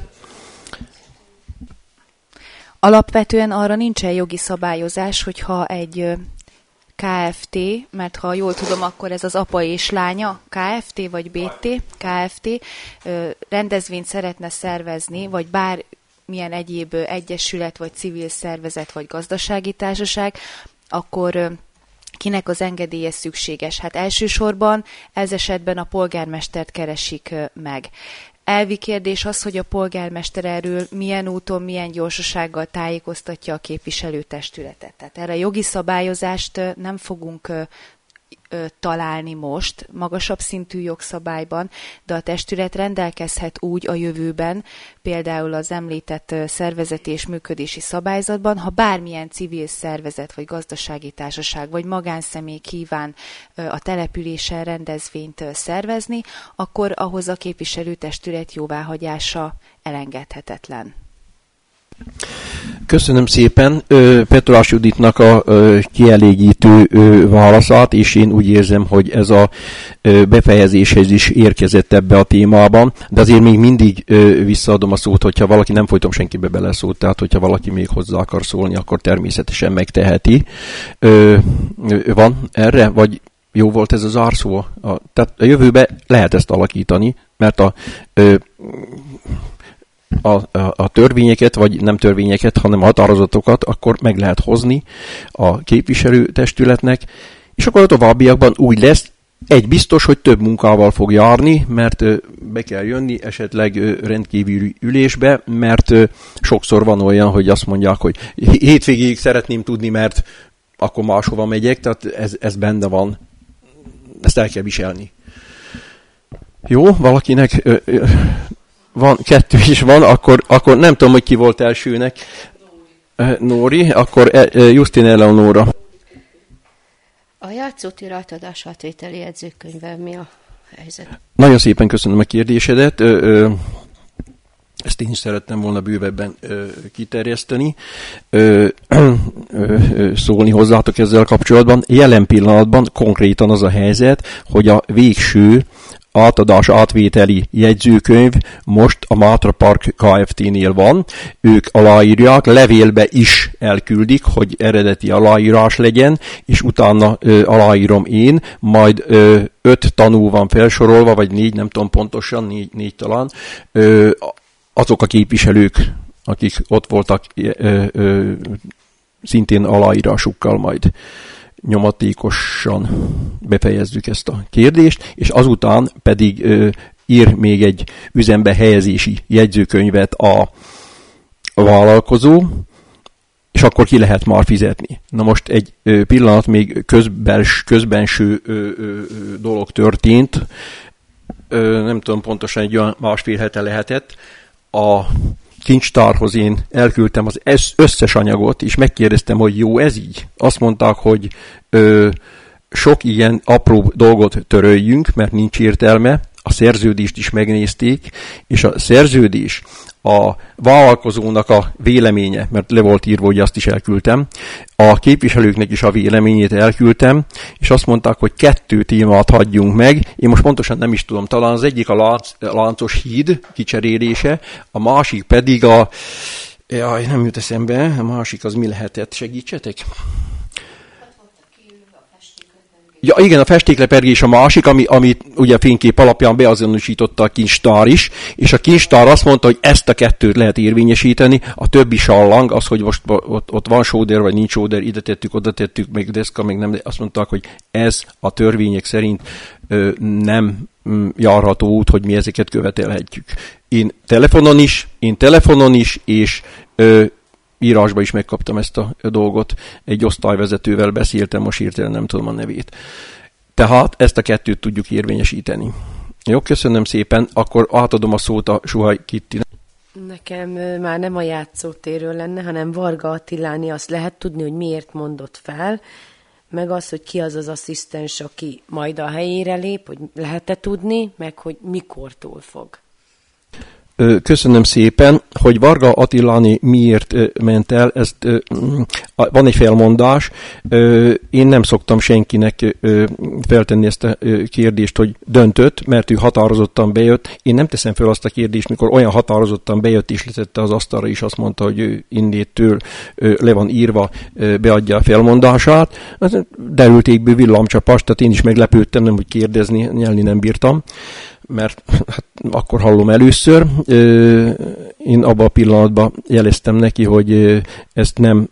Alapvetően arra nincsen jogi szabályozás, hogyha egy ká ef té, mert ha jól tudom, akkor ez az apa és lánya, ká ef té vagy bé té, ká ef té rendezvényt szeretne szervezni, vagy bármilyen egyéb egyesület, vagy civil szervezet, vagy gazdasági társaság, akkor kinek az engedélye szükséges? Hát elsősorban ez esetben a polgármestert keresik meg. Elvi kérdés az, hogy a polgármester erről milyen úton, milyen gyorsasággal tájékoztatja a képviselőtestületet. Tehát erre jogi szabályozást nem fogunk találni most, magasabb szintű jogszabályban, de a testület rendelkezhet úgy a jövőben, például az említett szervezeti és működési szabályzatban, ha bármilyen civil szervezet, vagy gazdasági társaság, vagy magánszemély kíván a településen rendezvényt szervezni, akkor ahhoz a képviselőtestület jóváhagyása elengedhetetlen. Köszönöm szépen Petrás Juditnak a kielégítő válaszát, és én úgy érzem, hogy ez a befejezéshez is érkezett ebbe a témában, de azért még mindig visszaadom a szót, hogyha valaki, nem folytom senkibe beleszót, tehát hogyha valaki még hozzá akar szólni, akkor természetesen megteheti. Van erre, vagy jó volt ez az zárszó? A, tehát a jövőbe lehet ezt alakítani, mert a A, a, a törvényeket, vagy nem törvényeket, hanem a határozatokat akkor meg lehet hozni a képviselőtestületnek, és akkor a továbbiakban úgy lesz, Egy biztos, hogy több munkával fog járni, mert be kell jönni esetleg rendkívüli ülésbe, mert sokszor van olyan, hogy azt mondják, hogy hétvégéig szeretném tudni, mert akkor máshova megyek, tehát ez, ez benne van. Ezt el kell viselni. Jó, valakinek ö, ö, van, kettő is van, akkor, akkor nem tudom, hogy ki volt elsőnek. Nóri, akkor Justin Eleonóra. A játszótér átadás átvételi jegyzőkönyvvel mi a helyzet? Nagyon szépen köszönöm a kérdésedet. Ö, ö, ezt én is szerettem volna bővebben ö, kiterjeszteni, ö, ö, ö, szólni hozzátok ezzel kapcsolatban. Jelen pillanatban konkrétan az a helyzet, hogy a végső átadás átvételi jegyzőkönyv most a Mátra Park Kft-nél van. Ők aláírják, levélbe is elküldik, hogy eredeti aláírás legyen, és utána ö, aláírom én, majd ö, öt tanú van felsorolva, vagy négy, nem tudom pontosan, négy, négy talán, ö, azok a képviselők, akik ott voltak ö, ö, szintén aláírásukkal majd nyomatékosan befejezzük ezt a kérdést, és azután pedig ö, ír még egy üzembe helyezési jegyzőkönyvet a, a vállalkozó, és akkor ki lehet már fizetni. Na most egy ö, pillanat még közbens, közbenső ö, ö, dolog történt, ö, nem tudom pontosan, egy olyan másfél hete lehetett, a kincstárhoz én elküldtem az összes anyagot, és megkérdeztem, hogy jó ez így. Azt mondták, hogy ö, sok ilyen apró dolgot töröljünk, mert nincs értelme. A szerződést is megnézték, és a szerződés a vállalkozónak a véleménye, mert le volt írva, hogy azt is elküldtem, a képviselőknek is a véleményét elküldtem, és azt mondták, hogy kettő témát hagyjunk meg. Én most pontosan nem is tudom, talán az egyik a lánc, láncos híd kicserélése, a másik pedig a... Jaj, nem jut eszembe, a másik az mi lehetett, segítsetek? Ja, igen, a festéklepergés a másik, ami, ami ugye fénykép alapján beazonosította a kincstár is, és a kincstár azt mondta, hogy ezt a kettőt lehet érvényesíteni, a többi sallang, az, hogy most ott, ott van sóder, vagy nincs sóder, ide tettük, oda tettük, még deszka, még nem, azt mondták, hogy ez a törvények szerint ö, nem járható út, hogy mi ezeket követelhetjük. Én telefonon is, én telefonon is, és ö, írásba is megkaptam ezt a dolgot. Egy osztályvezetővel beszéltem, most hirtelen nem tudom a nevét. Tehát ezt a kettőt tudjuk érvényesíteni. Jó, köszönöm szépen. Akkor átadom a szót a Suhaj Kittinek. Nekem már nem a játszótérről lenne, hanem Varga Attiláni, azt lehet tudni, hogy miért mondott fel, meg az, hogy ki az az asszisztens, aki majd a helyére lép, hogy lehet-e tudni, meg hogy mikortól fog. Köszönöm szépen, hogy Varga Attiláni miért ment el, ezt, van egy felmondás, én nem szoktam senkinek feltenni ezt a kérdést, hogy döntött, mert ő határozottan bejött. Én nem teszem fel azt a kérdést, mikor olyan határozottan bejött és letette az asztalra, és azt mondta, hogy ő innétől le van írva, beadja a felmondását. Derültékből villámcsapás, tehát én is meglepődtem, nem úgy kérdezni, nyelni nem bírtam, mert hát, akkor hallom először. Én abban a pillanatban jeleztem neki, hogy ezt nem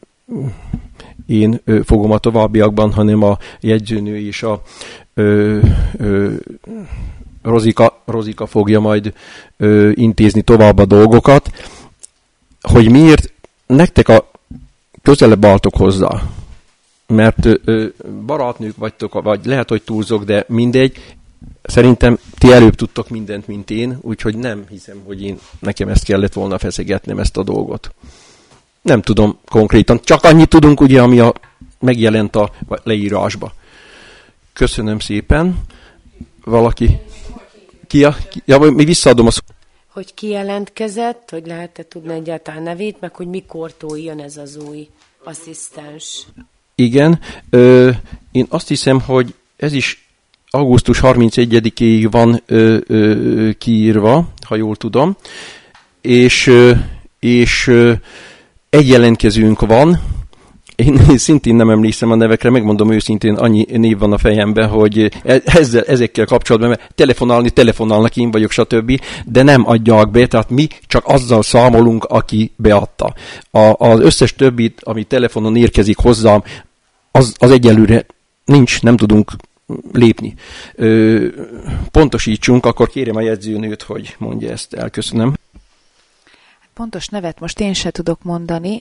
én fogom a továbbiakban, hanem a jegyzőnő és a ö, ö, Rozika, Rozika fogja majd ö, intézni tovább a dolgokat, hogy miért nektek a közelebb álltok hozzá. Mert ö, barátnők vagytok, vagy lehet, hogy túlzok, de mindegy. Szerintem ti előbb tudtok mindent, mint én, úgyhogy nem hiszem, hogy én nekem ezt kellett volna feszegetnem, ezt a dolgot. Nem tudom konkrétan, csak annyit tudunk, ugye, ami a, megjelent a leírásba. Köszönöm szépen. Valaki? Ki a? Ki, ja, mi visszaadom a szó. Hogy ki jelentkezett, hogy lehet-e tudni egyáltalán nevét, meg hogy mikortól jön ez az új asszisztens. Igen. Ö, én azt hiszem, hogy ez is augusztus harmincegyedikéig van ö, ö, kiírva, ha jól tudom, és, ö, és ö, egy jelentkezőnk van, én szintén nem emlékszem a nevekre, megmondom őszintén, annyi név van a fejemben, hogy ezzel, ezekkel kapcsolatban, mert telefonálni, telefonálnak, én vagyok, stb., de nem adják be, tehát mi csak azzal számolunk, aki beadta. A, az összes többit, ami telefonon érkezik hozzám, az, az egyelőre nincs, nem tudunk lépni. Ö, pontosítsunk, akkor kérem a jegyzőnőt, hogy mondja ezt el. Köszönöm. Pontos nevet most én se tudok mondani.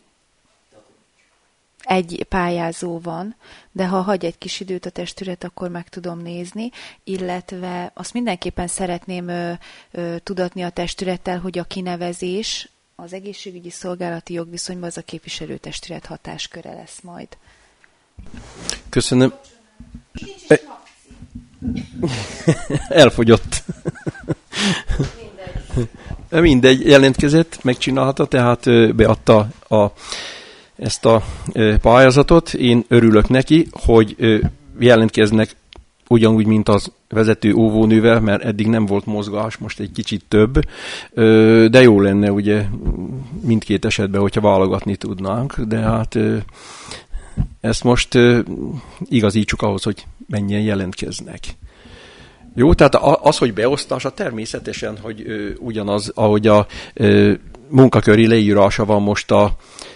Egy pályázó van, de ha hagy egy kis időt a testület, akkor meg tudom nézni, illetve azt mindenképpen szeretném ö, ö, tudatni a testülettel, hogy a kinevezés az egészségügyi szolgálati jogviszonyban az a képviselőtestület hatásköre lesz majd. Köszönöm. Elfogyott. Mindegy. Mindegy, jelentkezett, megcsinálta, tehát beadta a, ezt a pályázatot. Én örülök neki, hogy jelentkeznek ugyanúgy, mint az vezető óvónővel, mert eddig nem volt mozgás, most egy kicsit több, de jó lenne ugye mindkét esetben, hogyha válogatni tudnánk, de hát ezt most igazítsuk ahhoz, hogy mennyien jelentkeznek. Jó, tehát az, hogy beosztása természetesen, hogy ugyanaz, ahogy a munkaköri leírása van most a,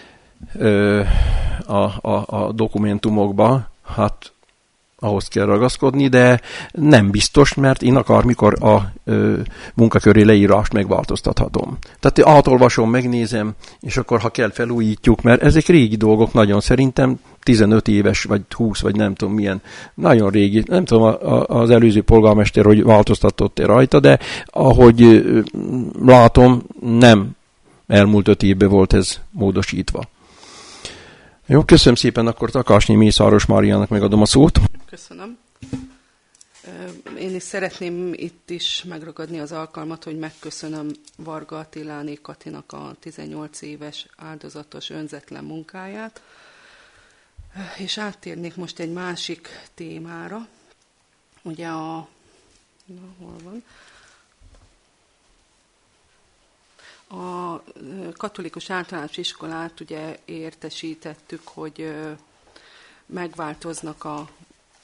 a, a, a dokumentumokban, hát ahhoz kell ragaszkodni, de nem biztos, mert én akármikor a ö, munkaköri leírást megváltoztathatom. Tehát átolvasom, megnézem, és akkor ha kell felújítjuk, mert ezek régi dolgok nagyon szerintem, tizenöt éves, vagy húsz, vagy nem tudom milyen, nagyon régi, nem tudom a, a, az előző polgármester, hogy változtatott-e rajta, de ahogy ö, látom, nem elmúlt öt évben volt ez módosítva. Jó, köszönöm szépen, akkor Takásnyi Mészáros Máriának megadom a szót. Köszönöm. Én is szeretném itt is megragadni az alkalmat, hogy megköszönöm Varga Attiláné Katinak a tizennyolc éves áldozatos önzetlen munkáját, és áttérnék most egy másik témára. Ugye a... Na, hol van? A katolikus általános iskolát ugye értesítettük, hogy megváltoznak a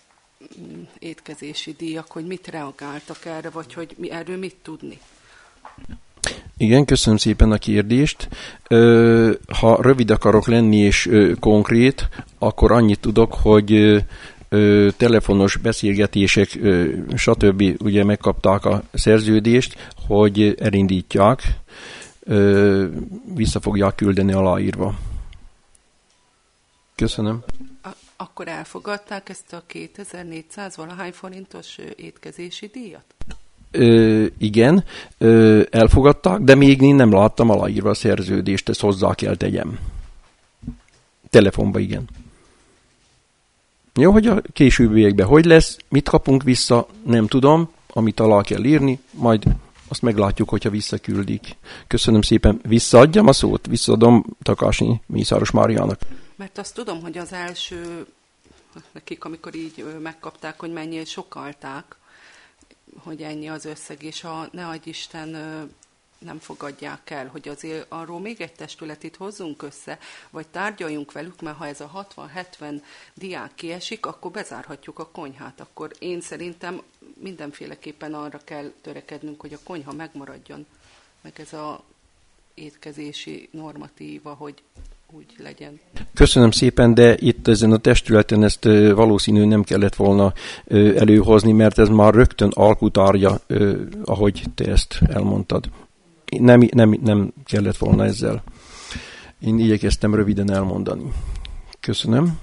étkezési díjak, hogy mit reagáltak erre, vagy hogy mi, erről mit tudni? Igen, köszönöm szépen a kérdést. Ha rövid akarok lenni és konkrét, akkor annyit tudok, hogy telefonos beszélgetések, stb. Ugye megkapták a szerződést, hogy elindítják, vissza fogják küldeni aláírva. Köszönöm. Akkor elfogadták ezt a kétezer-négyszáz valahány forintos étkezési díjat? Ö, igen, ö, elfogadták, de még én nem láttam aláírva a szerződést, ezt hozzá kell tegyem. Telefonba, igen. Jó, hogy a későbbiekben hogy lesz, mit kapunk vissza, nem tudom, amit alá kell írni, majd azt meglátjuk, hogyha visszaküldik. Köszönöm szépen. Visszaadjam a szót? Visszaadom Takásnyi Mészáros Máriának. Mert azt tudom, hogy az első, nekik, amikor így megkapták, hogy mennyire sokalták, hogy ennyi az összeg, és ha ne adj Isten nem fogadják el, hogy azért arról még egy testületet hozzunk össze, vagy tárgyaljunk velük, mert ha ez a hatvan-hetven diák kiesik, akkor bezárhatjuk a konyhát. Akkor én szerintem mindenféleképpen arra kell törekednünk, hogy a konyha megmaradjon, meg ez a étkezési normatíva, hogy úgy legyen. Köszönöm szépen, de itt ezen a testületen ezt valószínű nem kellett volna előhozni, mert ez már rögtön alkutárgya, ahogy te ezt elmondtad. Nem, nem, nem kellett volna ezzel. Én igyekeztem röviden elmondani. Köszönöm.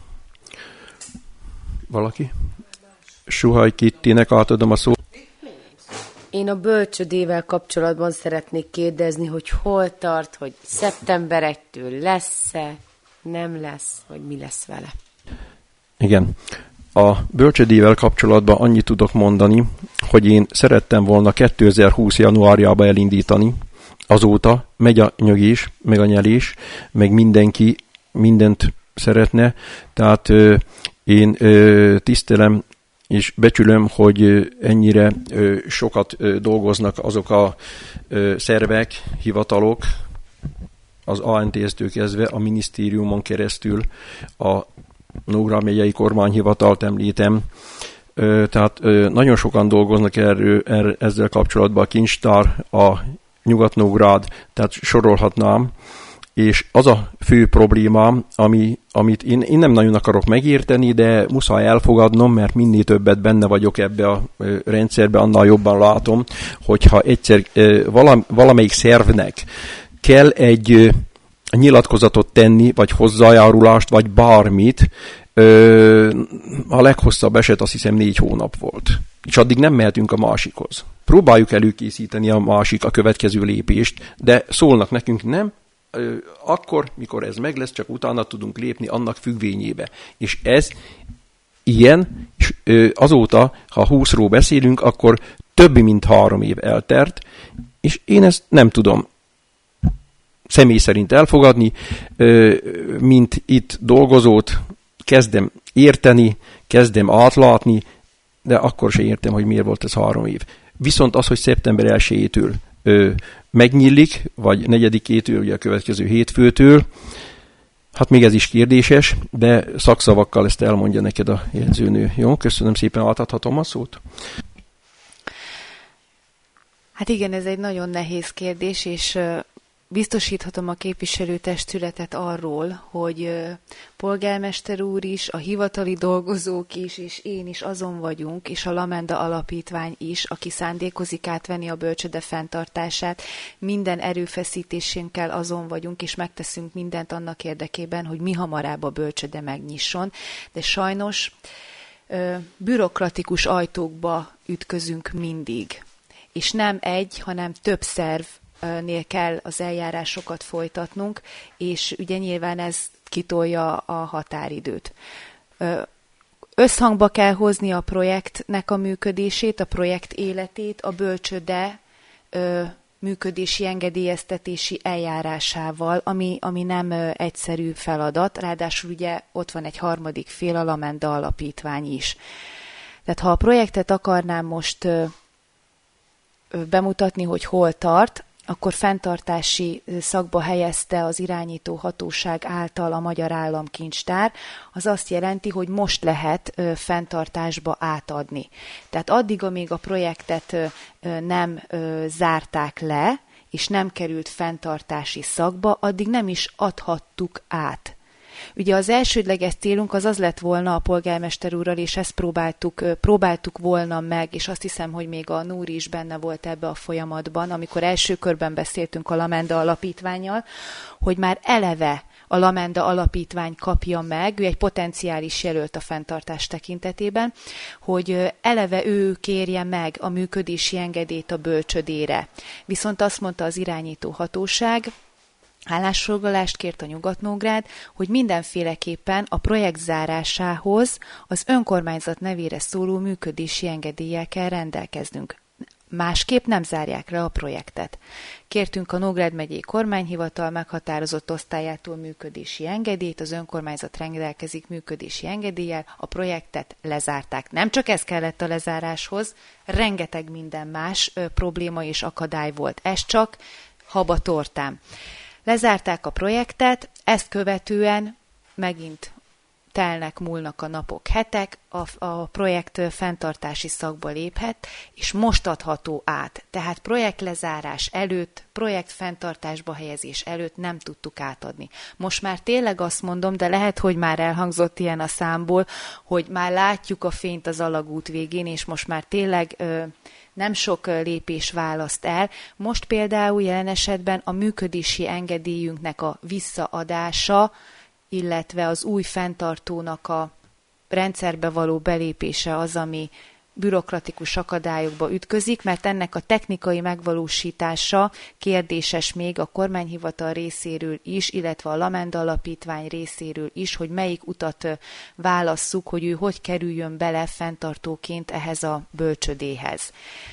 Valaki? Suhaj Kittinek átadom a szót. Én a bölcsödével kapcsolatban szeretnék kérdezni, hogy hol tart, hogy szeptember elsejétől lesz-e, nem lesz, vagy mi lesz vele. Igen. A bölcsödével kapcsolatban annyit tudok mondani, hogy én szerettem volna kétezer-húsz januárjába elindítani. Azóta megy a nyögés, meg a nyelés, meg mindenki mindent szeretne. Tehát ö, én ö, tisztelem és becsülöm, hogy ennyire ö, sokat ö, dolgoznak azok a ö, szervek, hivatalok, az á en té es-től kezdve a minisztériumon keresztül a Nógrád megyei kormányhivatalt említem. Ö, tehát ö, nagyon sokan dolgoznak erről, er, ezzel kapcsolatban a kincstár, a Nyugat-Nógrád, tehát sorolhatnám, És az a fő probléma, ami, amit én, én nem nagyon akarok megérteni, de muszáj elfogadnom, mert minél többet benne vagyok ebbe a rendszerbe, annál jobban látom, hogyha egyszer valam, valamelyik szervnek kell egy nyilatkozatot tenni, vagy hozzájárulást, vagy bármit, a leghosszabb eset azt hiszem négy hónap volt. És addig nem mehetünk a másikhoz. Próbáljuk előkészíteni a másik, a következő lépést, de szólnak nekünk nem, akkor, mikor ez meg lesz, csak utána tudunk lépni annak függvényébe. És ez ilyen, és azóta, ha húszról beszélünk, akkor több mint három év eltelt, és én ezt nem tudom személy szerint elfogadni, mint itt dolgozót kezdem érteni, kezdem átlátni, de akkor se értem, hogy miért volt ez három év. Viszont az, hogy szeptember elsejétől megnyílik, vagy negyedikétől, ugye a következő hétfőtől, hát még ez is kérdéses, de szakszavakkal ezt elmondja neked a jegyzőnő. Jó, köszönöm szépen, átadhatom a szót. Hát igen, ez egy nagyon nehéz kérdés, és biztosíthatom a képviselőtestületet arról, hogy polgármester úr is, a hivatali dolgozók is, és én is azon vagyunk, és a Lamenda Alapítvány is, aki szándékozik átvenni a bölcsőde fenntartását, minden erőfeszítésünkkel azon vagyunk, és megteszünk mindent annak érdekében, hogy mi hamarabb a bölcsőde megnyisson, de sajnos bürokratikus ajtókba ütközünk mindig, és nem egy, hanem több szerv nél kell az eljárásokat folytatnunk, és ugye nyilván ez kitolja a határidőt. Összhangba kell hozni a projektnek a működését, a projekt életét, a bölcsőde működési engedélyeztetési eljárásával, ami, ami nem egyszerű feladat, ráadásul ugye ott van egy harmadik fél, a Lamenda Alapítvány is. Tehát ha a projektet akarnám most bemutatni, hogy hol tart, akkor fenntartási szakba helyezte az irányító hatóság által a Magyar Államkincstár, az azt jelenti, hogy most lehet fenntartásba átadni. Tehát addig, amíg a projektet nem zárták le, és nem került fenntartási szakba, addig nem is adhattuk át. Ugye az elsődleges célunk az az lett volna a polgármester úrral, és ezt próbáltuk, próbáltuk volna meg, és azt hiszem, hogy még a Núri is benne volt ebbe a folyamatban, amikor első körben beszéltünk a Lamenda Alapítvánnyal, hogy már eleve a Lamenda Alapítvány kapja meg, ő egy potenciális jelölt a fenntartás tekintetében, hogy eleve ő kérje meg a működési engedélyt a bölcsödére. Viszont azt mondta az irányító hatóság, állásfoglalást kért a Nyugat-Nógrád, hogy mindenféleképpen a projekt zárásához az önkormányzat nevére szóló működési engedéllyel kell rendelkeznünk. Másképp nem zárják le a projektet. Kértünk a Nógrád megyei kormányhivatal meghatározott osztályától működési engedélyt, az önkormányzat rendelkezik működési engedéllyel, a projektet lezárták. Nem csak ez kellett a lezáráshoz, rengeteg minden más ö, probléma és akadály volt. Ez csak haba tortám. Lezárták a projektet, ezt követően megint telnek, múlnak a napok, hetek, a, a projekt fenntartási szakba léphet, és most adható át. Tehát projektlezárás előtt, projekt fenntartásba helyezés előtt nem tudtuk átadni. Most már tényleg azt mondom, de lehet, hogy már elhangzott ilyen a számból, hogy már látjuk a fényt az alagút végén, és most már tényleg ö, nem sok lépés választ el. Most például jelen esetben a működési engedélyünknek a visszaadása, illetve az új fenntartónak a rendszerbe való belépése az, ami bürokratikus akadályokba ütközik, mert ennek a technikai megvalósítása kérdéses még a kormányhivatal részéről is, illetve a Lamenda Alapítvány részéről is, hogy melyik utat válasszuk, hogy ő hogy kerüljön bele fenntartóként ehhez a bölcsödéhez.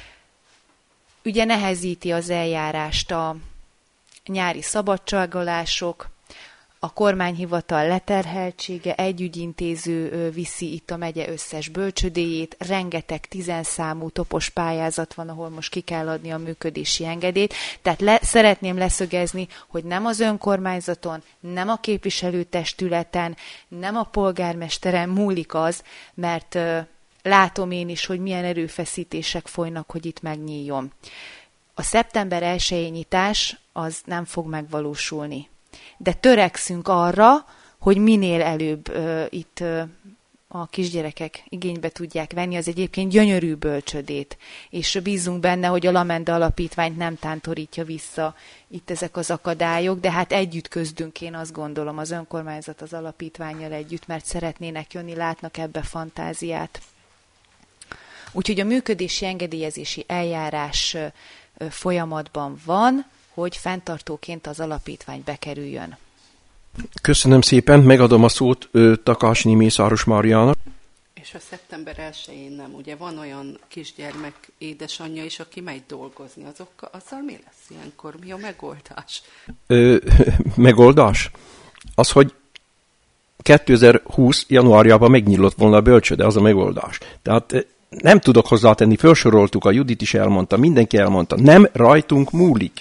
Ugye nehezíti az eljárást a nyári szabadságolások, a kormányhivatal leterheltsége, egy ügyintéző viszi itt a megye összes bölcsödéjét, rengeteg tizenszámú topos pályázat van, ahol most ki kell adni a működési engedélyt. Tehát le, szeretném leszögezni, hogy nem az önkormányzaton, nem a képviselőtestületen, nem a polgármesteren múlik az, mert uh, látom én is, hogy milyen erőfeszítések folynak, hogy itt megnyíljon. A szeptember elsején nyitás az nem fog megvalósulni. De törekszünk arra, hogy minél előbb ö, itt ö, a kisgyerekek igénybe tudják venni az egyébként gyönyörű bölcsödét, és bízunk benne, hogy a Lamenda Alapítványt nem tántorítja vissza itt ezek az akadályok, de hát együtt közdünk, én azt gondolom, az önkormányzat az alapítvánnyal együtt, mert szeretnének jönni, látnak ebbe fantáziát. Úgyhogy a működési engedélyezési eljárás folyamatban van, hogy fenntartóként az alapítvány bekerüljön. Köszönöm szépen, megadom a szót ö, Takásnyi Mészáros Máriának. És a szeptember elsején nem, ugye van olyan kisgyermek édesanyja is, aki megy dolgozni, azokkal, azzal mi lesz ilyenkor? Mi a megoldás? Ö, megoldás? Az, hogy kétezer-húsz januárjában megnyílott volna a bölcsőde, az a megoldás. Tehát nem tudok hozzátenni, felsoroltuk, a Judit is elmondta, mindenki elmondta, nem rajtunk múlik.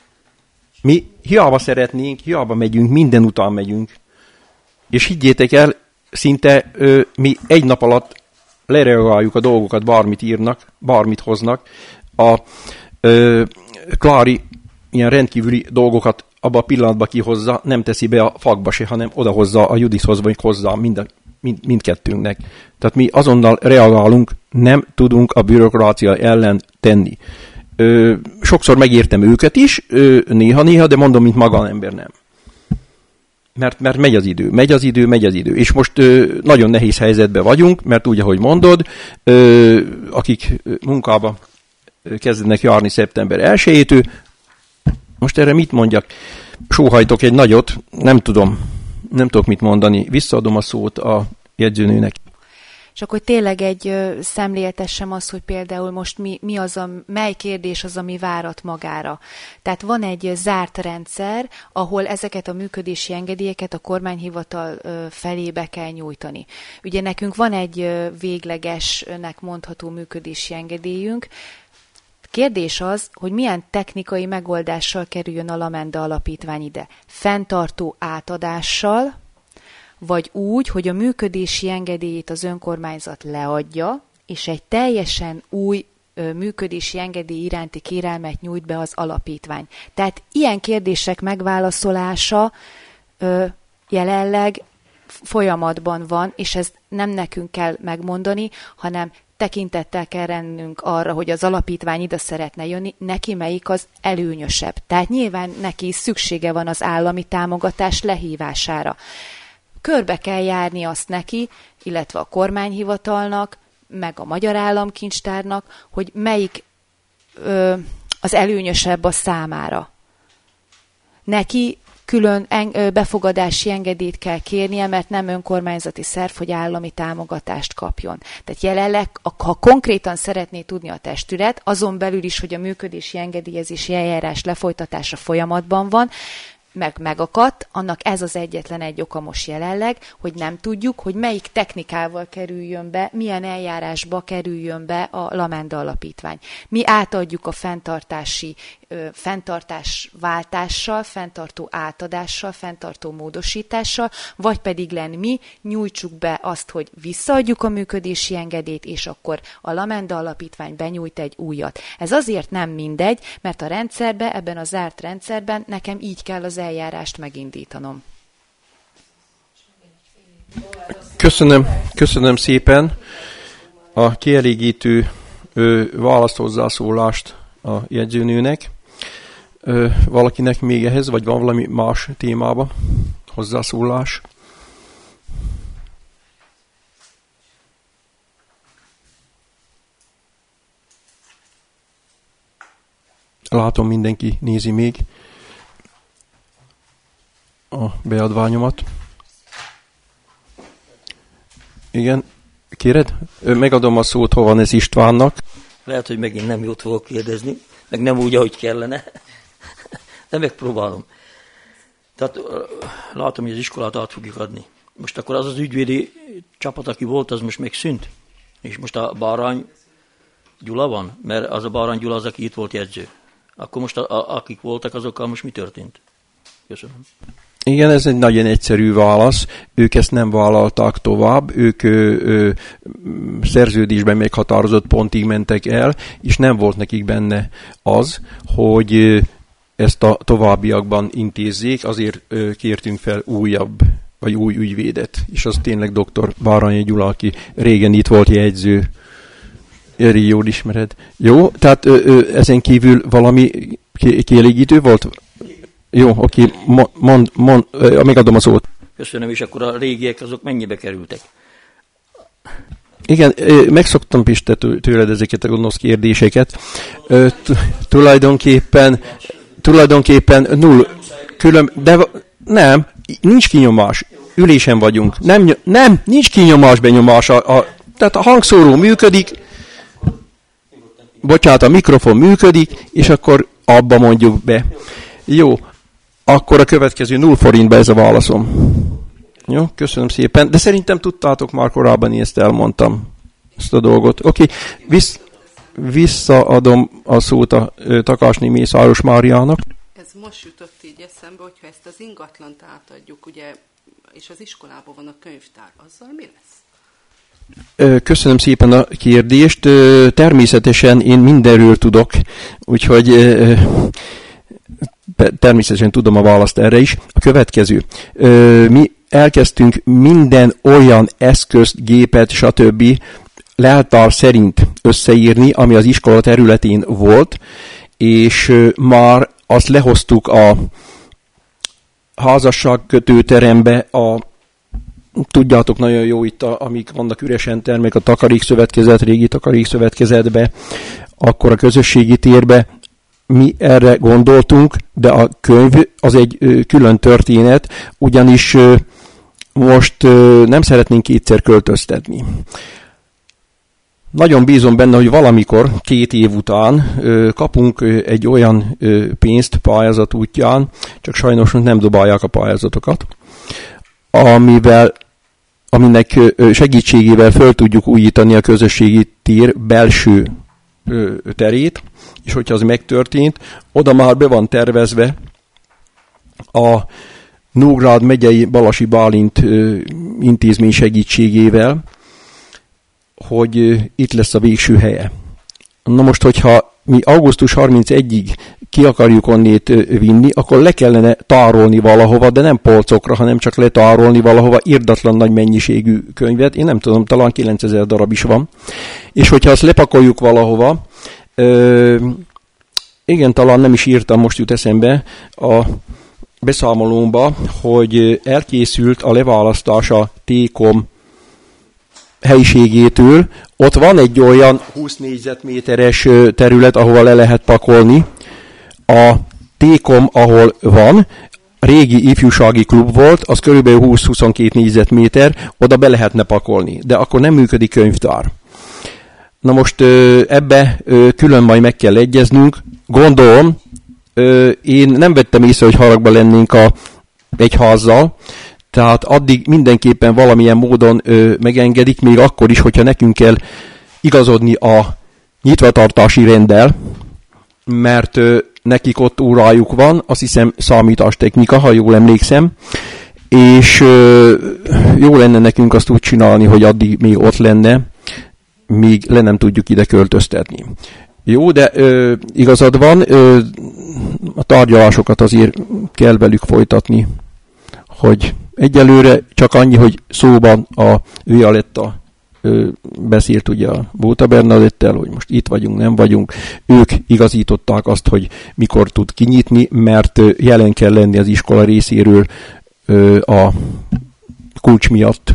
Mi hiába szeretnénk, hiába megyünk, minden után megyünk. És higgyétek el, szinte ö, mi egy nap alatt lereagáljuk a dolgokat, bármit írnak, bármit hoznak. A ö, Klári ilyen rendkívüli dolgokat abban a pillanatban kihozza, nem teszi be a fakba se, hanem odahozza a Judithoz, vagy hozzá mind, mind, mindkettőnknek. Tehát mi azonnal reagálunk, nem tudunk a bürokrácia ellen tenni. Ö, sokszor megértem őket is, ö, néha-néha, de mondom, mint magánember nem. Mert, mert megy az idő, megy az idő, megy az idő. És most ö, nagyon nehéz helyzetben vagyunk, mert úgy, ahogy mondod, ö, akik munkába kezdenek járni szeptember elsejétől, most erre mit mondjak? Sóhajtok egy nagyot, nem tudom, nem tudok mit mondani. Visszaadom a szót a jegyzőnőnek. Csak hogy tényleg egy ö, szemléltessem az, hogy például most mi, mi az a, mely kérdés az, ami várat magára. Tehát van egy ö, zárt rendszer, ahol ezeket a működési engedélyeket a kormányhivatal ö, felé be kell nyújtani. Ugye nekünk van egy ö, véglegesnek mondható működési engedélyünk. Kérdés az, hogy milyen technikai megoldással kerüljön a Lamenda Alapítvány ide. Fenntartó átadással, vagy úgy, hogy a működési engedélyét az önkormányzat leadja, és egy teljesen új ö, működési engedély iránti kérelmet nyújt be az alapítvány. Tehát ilyen kérdések megválaszolása ö, jelenleg folyamatban van, és ezt nem nekünk kell megmondani, hanem tekintettel kell lennünk arra, hogy az alapítvány ide szeretne jönni, neki melyik az előnyösebb. Tehát nyilván neki szüksége van az állami támogatás lehívására. Körbe kell járni azt neki, illetve a kormányhivatalnak, meg a Magyar Államkincstárnak, hogy melyik ö, az előnyösebb a számára. Neki külön en, befogadási engedélyt kell kérnie, mert nem önkormányzati szerv, hogy állami támogatást kapjon. Tehát jelenleg, ha konkrétan szeretné tudni a testület, azon belül is, hogy a működési engedélyezési eljárás lefolytatása folyamatban van, meg megakadt, annak ez az egyetlen egy oka most jelenleg, hogy nem tudjuk, hogy melyik technikával kerüljön be, milyen eljárásba kerüljön be a Lamenda Alapítvány. Mi átadjuk a fenntartási, ö, fenntartásváltással, fenntartó átadással, fenntartó módosítással, vagy pedig lenn mi nyújtsuk be azt, hogy visszaadjuk a működési engedélyt, és akkor a Lamenda Alapítvány benyújt egy újat. Ez azért nem mindegy, mert a rendszerben, ebben a zárt rendszerben nekem így kell az eljárást megindítanom. Köszönöm, köszönöm szépen a kielégítő választ hozzászólást a jegyzőnőnek. Ö, valakinek még ehhez, vagy van valami más témában hozzászólás? Látom, mindenki nézi még a beadványomat. Igen, kéred? Megadom a szót Hovanez Istvánnak. Lehet, hogy megint nem jót fogok kérdezni, meg nem úgy, ahogy kellene, de megpróbálom. Tehát látom, hogy az iskolát át fogjuk adni. Most akkor az az ügyvédi csapat, aki volt, az most megszűnt? És most a Bárány Gyula van? Mert az a Bárány Gyula az, aki itt volt jegyző. Akkor most a, a, akik voltak, azokkal most mi történt? Köszönöm. Igen, ez egy nagyon egyszerű válasz. Ők ezt nem vállalták tovább, ők ö, ö, szerződésben meghatározott pontig mentek el, és nem volt nekik benne az, hogy ö, ezt a továbbiakban intézzék, azért ö, kértünk fel újabb, vagy új ügyvédet, és az tényleg doktor Báranyi Gyula, aki régen itt volt jegyző, Eri, jól ismered. Jó, tehát ö, ö, ezen kívül valami kielégítő volt? Jó, oké, mond, mond, mond, megadom a szót. Köszönöm, és akkor a régiek azok mennyibe kerültek? Igen, megszoktam Piste tőled ezeket a gonosz kérdéseket. Tulajdonképpen, tulajdonképpen null, külön, de nem, nincs kinyomás, ülésen vagyunk. Nem, nem nincs kinyomás, benyomás. A, a, tehát a hangszóró működik, bocsánat, a mikrofon működik, és akkor abba mondjuk be. Jó, akkor a következő null forintba ez a válaszom. Jó, köszönöm szépen. De szerintem tudtátok már korábban, én ezt elmondtam, ezt a dolgot. Oké, okay. Vissz, visszaadom a szót a Takásné Mészáros Máriának. Ez most jutott így eszembe, hogyha ezt az ingatlant átadjuk, ugye, és az iskolában van a könyvtár, azzal mi lesz? Köszönöm szépen a kérdést. Természetesen én mindenről tudok, úgyhogy természetesen tudom a választ erre is. A következő. Mi elkezdtünk minden olyan eszközt, gépet, stb. Leltár szerint összeírni, ami az iskola területén volt, és már azt lehoztuk a házasságkötőterembe, a tudjátok, nagyon jó itt, a, amik vannak üresen termek, a takarékszövetkezet, régi takarékszövetkezetbe, akkor a közösségi térbe, mi erre gondoltunk, de a könyv az egy ö, külön történet, ugyanis ö, most ö, nem szeretnénk kétszer költöztetni. Nagyon bízom benne, hogy valamikor, két év után ö, kapunk ö, egy olyan ö, pénzt pályázat útján, csak sajnos nem dobálják a pályázatokat, amivel, aminek ö, segítségével föl tudjuk újítani a közösségi tér belső ö, terét, és hogyha az megtörtént, oda már be van tervezve a Nógrád megyei Balasi Bálint ö, intézmény segítségével, hogy ö, itt lesz a végső helye. Na most, hogyha mi augusztus harmincegyedikéig ki akarjuk onnét ö, vinni, akkor le kellene tárolni valahova, de nem polcokra, hanem csak letárolni valahova irdatlan nagy mennyiségű könyvet. Én nem tudom, talán kilencezer darab is van. És hogyha azt lepakoljuk valahova, Ö, igen, talán nem is írtam, most jut eszembe a beszámolómba, hogy elkészült a leválasztás a T-kom helyiségétől. Ott van egy olyan húsz négyzetméteres terület, ahova le lehet pakolni. A T-kom, ahol van, régi ifjúsági klub volt, az körülbelül húsz-huszonkettő négyzetméter, oda be lehetne pakolni, de akkor nem működik könyvtár. Na most ebbe külön majd meg kell egyeznünk. Gondolom, én nem vettem észre, hogy haragba lennénk a egyházzal, tehát addig mindenképpen valamilyen módon megengedik, még akkor is, hogyha nekünk kell igazodni a nyitvatartási renddel, mert nekik ott órájuk van, azt hiszem számítástechnika, ha jól emlékszem, és jó lenne nekünk azt úgy csinálni, hogy addig még ott lenne, míg le nem tudjuk ide költöztetni. Jó, de ö, igazad van, ö, a tárgyalásokat azért kell velük folytatni, hogy egyelőre csak annyi, hogy szóban a Violetta ö, beszélt ugye a Bóta Bernadettel, hogy most itt vagyunk, nem vagyunk. Ők igazították azt, hogy mikor tud kinyitni, mert ö, jelen kell lenni az iskola részéről ö, a kulcs miatt.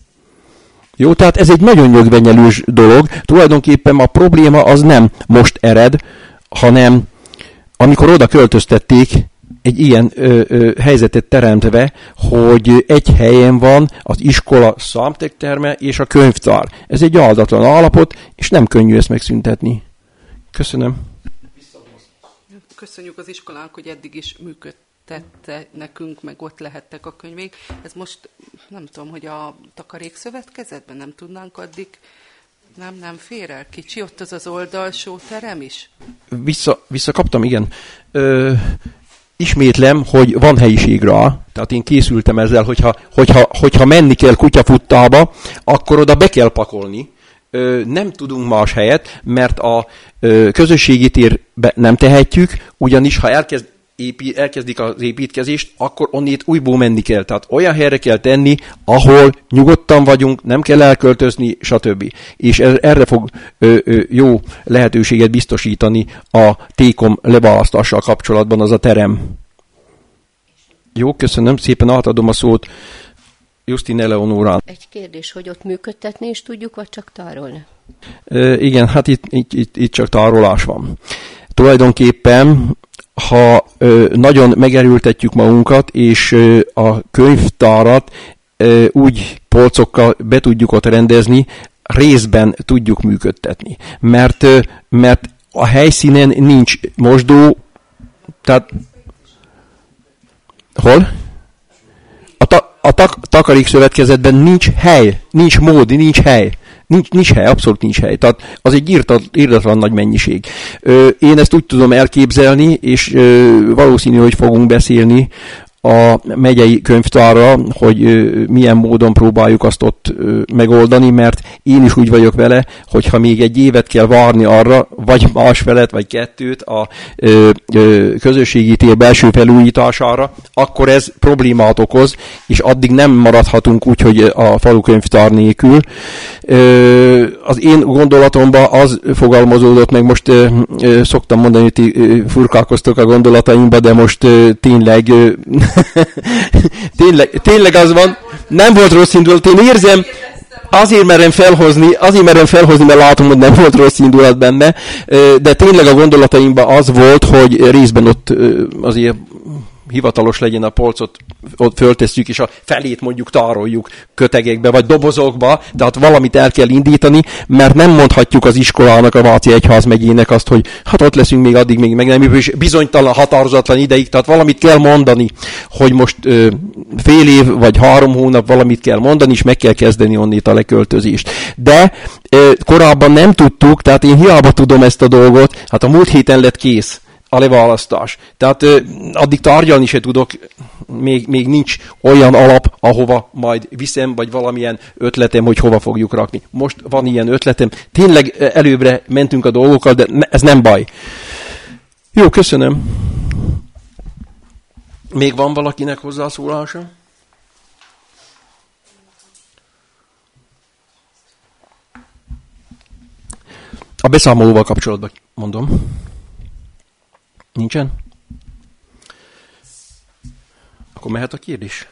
Jó, tehát ez egy nagyon nyögvenyelős dolog. Tulajdonképpen a probléma az nem most ered, hanem amikor oda költöztették, egy ilyen ö, ö, helyzetet teremtve, hogy egy helyen van az iskola számtekterme és a könyvtár. Ez egy áldatlan állapot, és nem könnyű ezt megszüntetni. Köszönöm. Köszönjük az iskolának, hogy eddig is működtette nekünk, meg ott lehettek a könyvék. Ez most nem tudom, hogy a takarékszövetkezetben nem tudnánk addig, nem, nem fér el. Kicsi ott az az oldalsó terem is? Vissza, visszakaptam, igen. Ö, ismétlem, hogy van helyiség rá, tehát én készültem ezzel, hogyha, hogyha, hogyha menni kell kutyafuttába, akkor oda be kell pakolni. Ö, nem tudunk más helyet, mert a ö, közösségi térbe nem tehetjük, ugyanis ha elkezd épít, elkezdik az építkezést, akkor onnét újból menni kell. Tehát olyan helyre kell tenni, ahol nyugodtan vagyunk, nem kell elköltözni, stb. És erre fog ö, ö, jó lehetőséget biztosítani a T-kom leválasztással kapcsolatban az a terem. Jó, köszönöm szépen, átadom a szót Justin Eleonórán. Egy kérdés, hogy ott működtetni is tudjuk, vagy csak tárolni? Ö, igen, hát itt, itt, itt, itt csak tárolás van. Tulajdonképpen, ha ö, nagyon megerőltetjük magunkat, és ö, a könyvtárat ö, úgy polcokkal be tudjuk ott rendezni, részben tudjuk működtetni. Mert, ö, mert a helyszínen nincs mosdó, tehát hol? A, ta, a tak, takarékszövetkezetben nincs hely, nincs mód, nincs hely. Nincs, nincs hely, abszolút nincs hely. Tehát az egy írtat, írtatlan nagy mennyiség. Ö, én ezt úgy tudom elképzelni, és ö, valószínű, hogy fogunk beszélni a megyei könyvtárra, hogy ö, milyen módon próbáljuk azt ott ö, megoldani, mert én is úgy vagyok vele, hogyha még egy évet kell várni arra, vagy másfelet, vagy kettőt a ö, ö, közösségi tér belső felújítására, akkor ez problémát okoz, és addig nem maradhatunk úgy, hogy a falukönyvtár nélkül. Ö, az én gondolatomban az fogalmazódott meg, most ö, ö, szoktam mondani, hogy ti ö, furkálkoztok a gondolataimba, de most ö, tényleg ö, tényleg, tényleg az van, nem volt rossz indulat, én érzem, azért merem felhozni, azért merem felhozni, mert látom, hogy nem volt rossz indulat benne, de tényleg a gondolataimban az volt, hogy részben ott azért hivatalos legyen a polcot, ott föltesszük, és a felét mondjuk tároljuk kötegekbe, vagy dobozokba, tehát valamit el kell indítani, mert nem mondhatjuk az iskolának, a Váci Egyházmegyének azt, hogy hát ott leszünk még addig, még meg nem, és bizonytalan, határozatlan ideig, tehát valamit kell mondani, hogy most ö, fél év, vagy három hónap valamit kell mondani, és meg kell kezdeni onnét a leköltözést. De ö, korábban nem tudtuk, tehát én hiába tudom ezt a dolgot, hát a múlt héten lett kész a leválasztás. Tehát ö, addig tárgyalni se tudok, még, még nincs olyan alap, ahova majd viszem, vagy valamilyen ötletem, hogy hova fogjuk rakni. Most van ilyen ötletem. Tényleg előbbre mentünk a dolgokkal, de ne, ez nem baj. Jó, köszönöm. Még van valakinek hozzászólása? A beszámolóval kapcsolatban mondom. Nincsen? Akkor mehet a kérdés.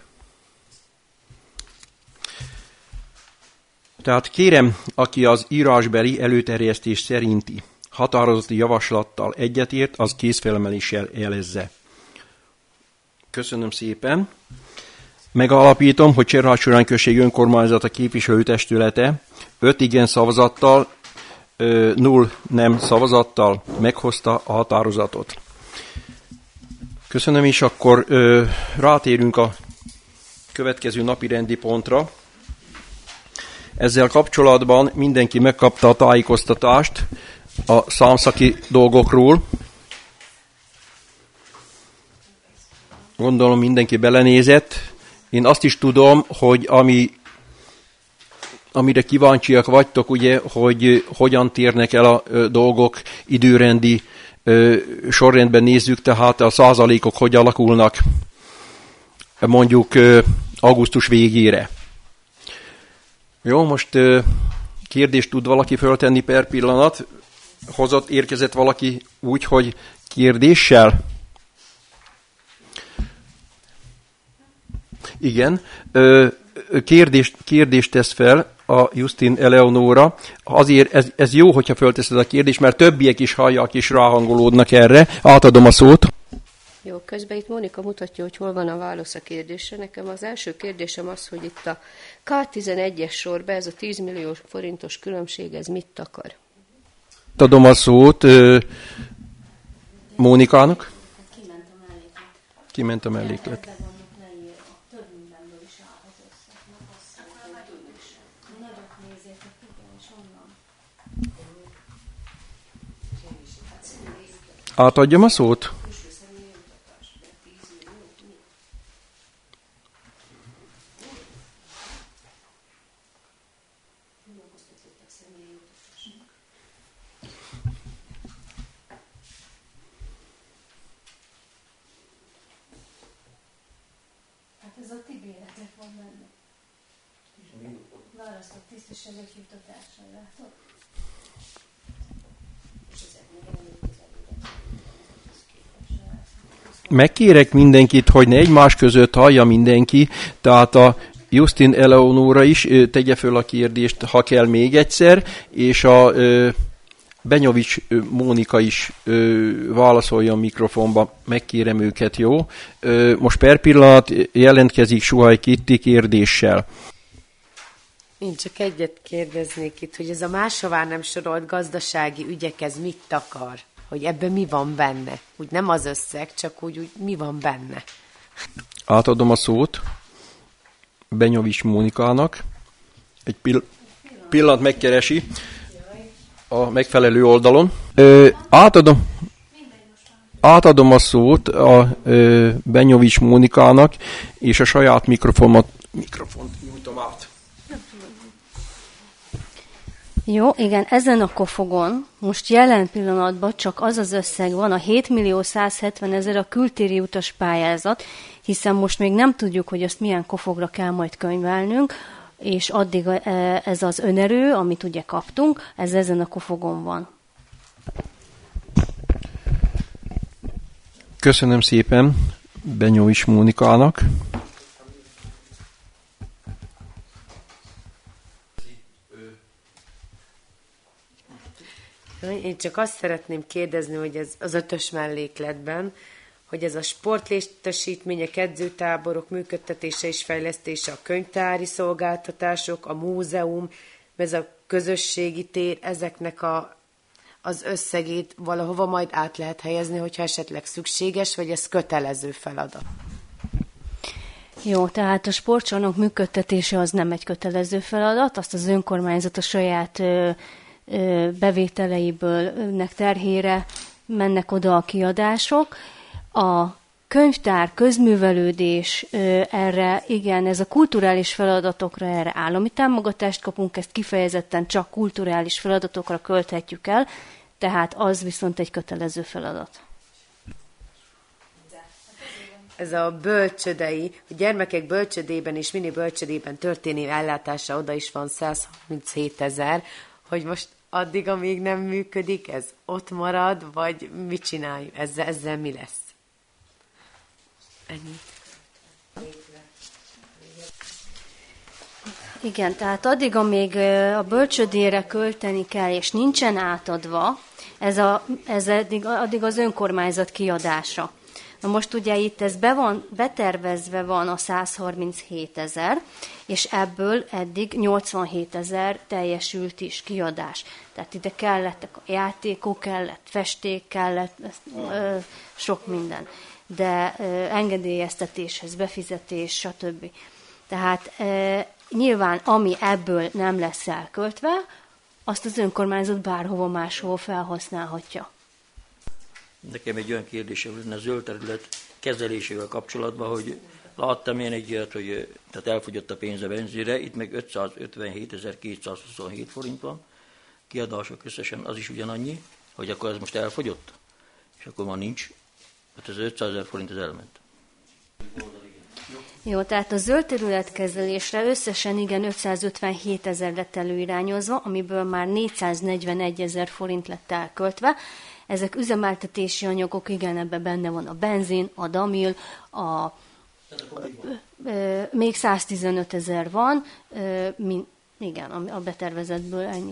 Tehát kérem, aki az írásbeli előterjesztés szerinti határozati javaslattal egyetért, az kézfelemeléssel jelezze. Köszönöm szépen. Megalapítom, hogy Cserhád-Surán község önkormányzata képviselőtestülete öt igen szavazattal, null nem szavazattal meghozta a határozatot. Köszönöm, és akkor ö, rátérünk a következő napi rendi pontra. Ezzel kapcsolatban mindenki megkapta a tájékoztatást a számszaki dolgokról. Gondolom mindenki belenézett. Én azt is tudom, hogy ami, amire kíváncsiak vagytok, ugye, hogy hogyan térnek el a ö, dolgok időrendi ö, sorrendben nézzük, tehát a százalékok hogy alakulnak mondjuk ö, augusztus végére. Jó, most ö, kérdést tud valaki föltenni per pillanat? Hozott, érkezett valaki úgy, hogy kérdéssel? Igen. Ö, kérdést, kérdést tesz fel a Justin Eleonóra. Azért ez, ez jó, hogyha fölteszed a kérdést, mert többiek is hallják és ráhangolódnak erre. Átadom a szót. Jó, közben itt Mónika mutatja, hogy hol van a válasz a kérdésre. Nekem az első kérdésem az, hogy itt a ká tizenegyes sorban ez a tíz millió forintos különbség, ez mit akar? Adom a szót uh, Mónikának. Kiment a melléklet. Kiment a melléklet. Átadjam a szót? választott tisztviselők juttatása, látod? Megkérek mindenkit, hogy ne egymás között hallja mindenki, tehát a Justin Eleonóra is tegye föl a kérdést, ha kell még egyszer, és a Benyovics Mónika is válaszoljon mikrofonba, megkérem őket, jó? Most per pillanat jelentkezik Suhaj Kitti kérdéssel. Én csak egyet kérdeznék itt, hogy ez a máshová nem sorolt gazdasági ügyek, ez mit akar? Hogy ebben mi van benne? Úgy nem az összeg, csak úgy, úgy mi van benne? Átadom a szót Benyovics Mónikának. Egy pill- pillanat megkeresi a megfelelő oldalon. Ö, átadom, átadom a szót a ö, Benyovics Mónikának, és a saját mikrofonomat, mikrofont nyújtom át. Jó, igen, ezen a kofogon most jelen pillanatban csak az az összeg van, a hétmillió százhetven ezer a kültéri utas pályázat, hiszen most még nem tudjuk, hogy azt milyen kofogra kell majd könyvelnünk, és addig ez az önerő, amit ugye kaptunk, ez ezen a kofogon van. Köszönöm szépen Benyovics Mónikának. Én csak azt szeretném kérdezni, hogy ez az ötös mellékletben, hogy ez a sportlétesítmények, edzőtáborok működtetése és fejlesztése, a könyvtári szolgáltatások, a múzeum, ez a közösségi tér, ezeknek a, az összegét valahova majd át lehet helyezni, hogyha esetleg szükséges, vagy ez kötelező feladat. Jó, tehát a sportcsarnok működtetése az nem egy kötelező feladat, azt az önkormányzat a saját ö, ö, bevételeiből nek terhére mennek oda a kiadások. A könyvtár, közművelődés, erre, igen, ez a kulturális feladatokra erre állami támogatást kapunk, ezt kifejezetten csak kulturális feladatokra költhetjük el, tehát az viszont egy kötelező feladat. Ez a bölcsödei, a gyermekek bölcsödében és mini bölcsödében történő ellátása, oda is van száz harminchét ezer, hogy most addig, amíg nem működik, ez ott marad, vagy mit csináljuk? Ezzel, ezzel mi lesz? Ennyi. Igen, tehát addig, amíg a bölcsödére költeni kell, és nincsen átadva, ez, a, ez eddig, addig az önkormányzat kiadása. Na most ugye itt ez be van, betervezve van a száz harminchét ezer, és ebből eddig nyolcvanhét ezer teljesült is kiadás. Tehát ide kellettek a játékok, kellett festék, kellett ö, sok minden. De ö, engedélyeztetéshez, befizetés, stb. Tehát ö, nyilván ami ebből nem lesz elköltve, azt az önkormányzat bárhova máshol felhasználhatja. Nekem egy olyan kérdésem lenne a zöld terület kezelésével kapcsolatban, hogy láttam én egy ilyet, hogy tehát elfogyott a pénz a benzinre, itt meg ötszázötvenhétezer-kétszázhuszonhét forint van, kiadások összesen az is ugyanannyi, hogy akkor ez most elfogyott, és akkor már nincs, hát ez ötszázezer forint, ez elment. Jó, tehát a zöld területkezelésre összesen igen ötszázötvenhét ezer lett előirányozva, amiből már négyszáznegyvenegy ezer forint lett elköltve. Ezek üzemeltetési anyagok, igen, ebben benne van a benzin, a damil, a, ö, még száztizenöt ezer van, ö, min, igen, a betervezetből ennyi.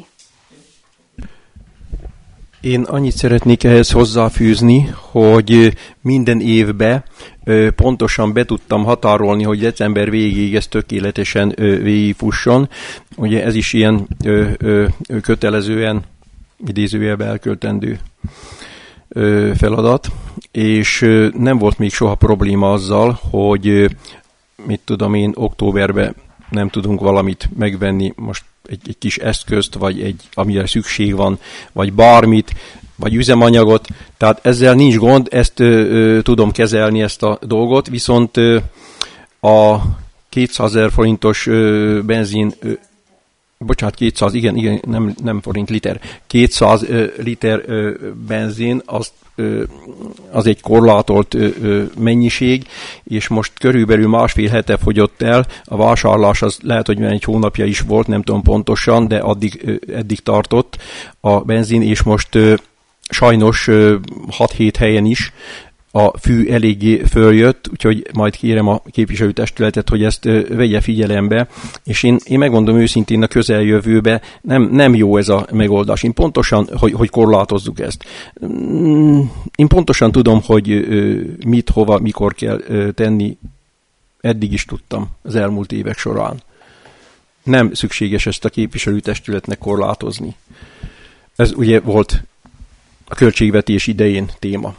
Én annyit szeretnék ehhez hozzáfűzni, hogy minden évben pontosan be tudtam határolni, hogy december végéig ez tökéletesen végigfusson. Ugye ez is ilyen kötelezően, idézőjelbe elköltendő feladat, és nem volt még soha probléma azzal, hogy mit tudom én, októberben nem tudunk valamit megvenni, most egy, egy kis eszközt, vagy egy, amire szükség van, vagy bármit, vagy üzemanyagot, tehát ezzel nincs gond, ezt ö, ö, tudom kezelni, ezt a dolgot, viszont ö, a kétszázezer forintos ö, benzin ö, bocsánat, kétszáz, igen, igen, nem, nem forint liter, kétszáz ö, liter ö, benzin, az, ö, az egy korlátolt ö, ö, mennyiség, és most körülbelül másfél hete fogyott el, a vásárlás az lehet, hogy egy hónapja is volt, nem tudom pontosan, de addig, ö, eddig tartott a benzin, és most ö, sajnos ö, hat-hét helyen is a fű eléggé följött, úgyhogy majd kérem a képviselőtestületet, hogy ezt ö, vegye figyelembe, és én, én megmondom őszintén a közeljövőben nem, nem jó ez a megoldás. Én pontosan, hogy, hogy korlátozzuk ezt. Én pontosan tudom, hogy ö, mit, hova, mikor kell ö, tenni. Eddig is tudtam az elmúlt évek során. Nem szükséges ezt a képviselőtestületnek korlátozni. Ez ugye volt a költségvetés idején téma.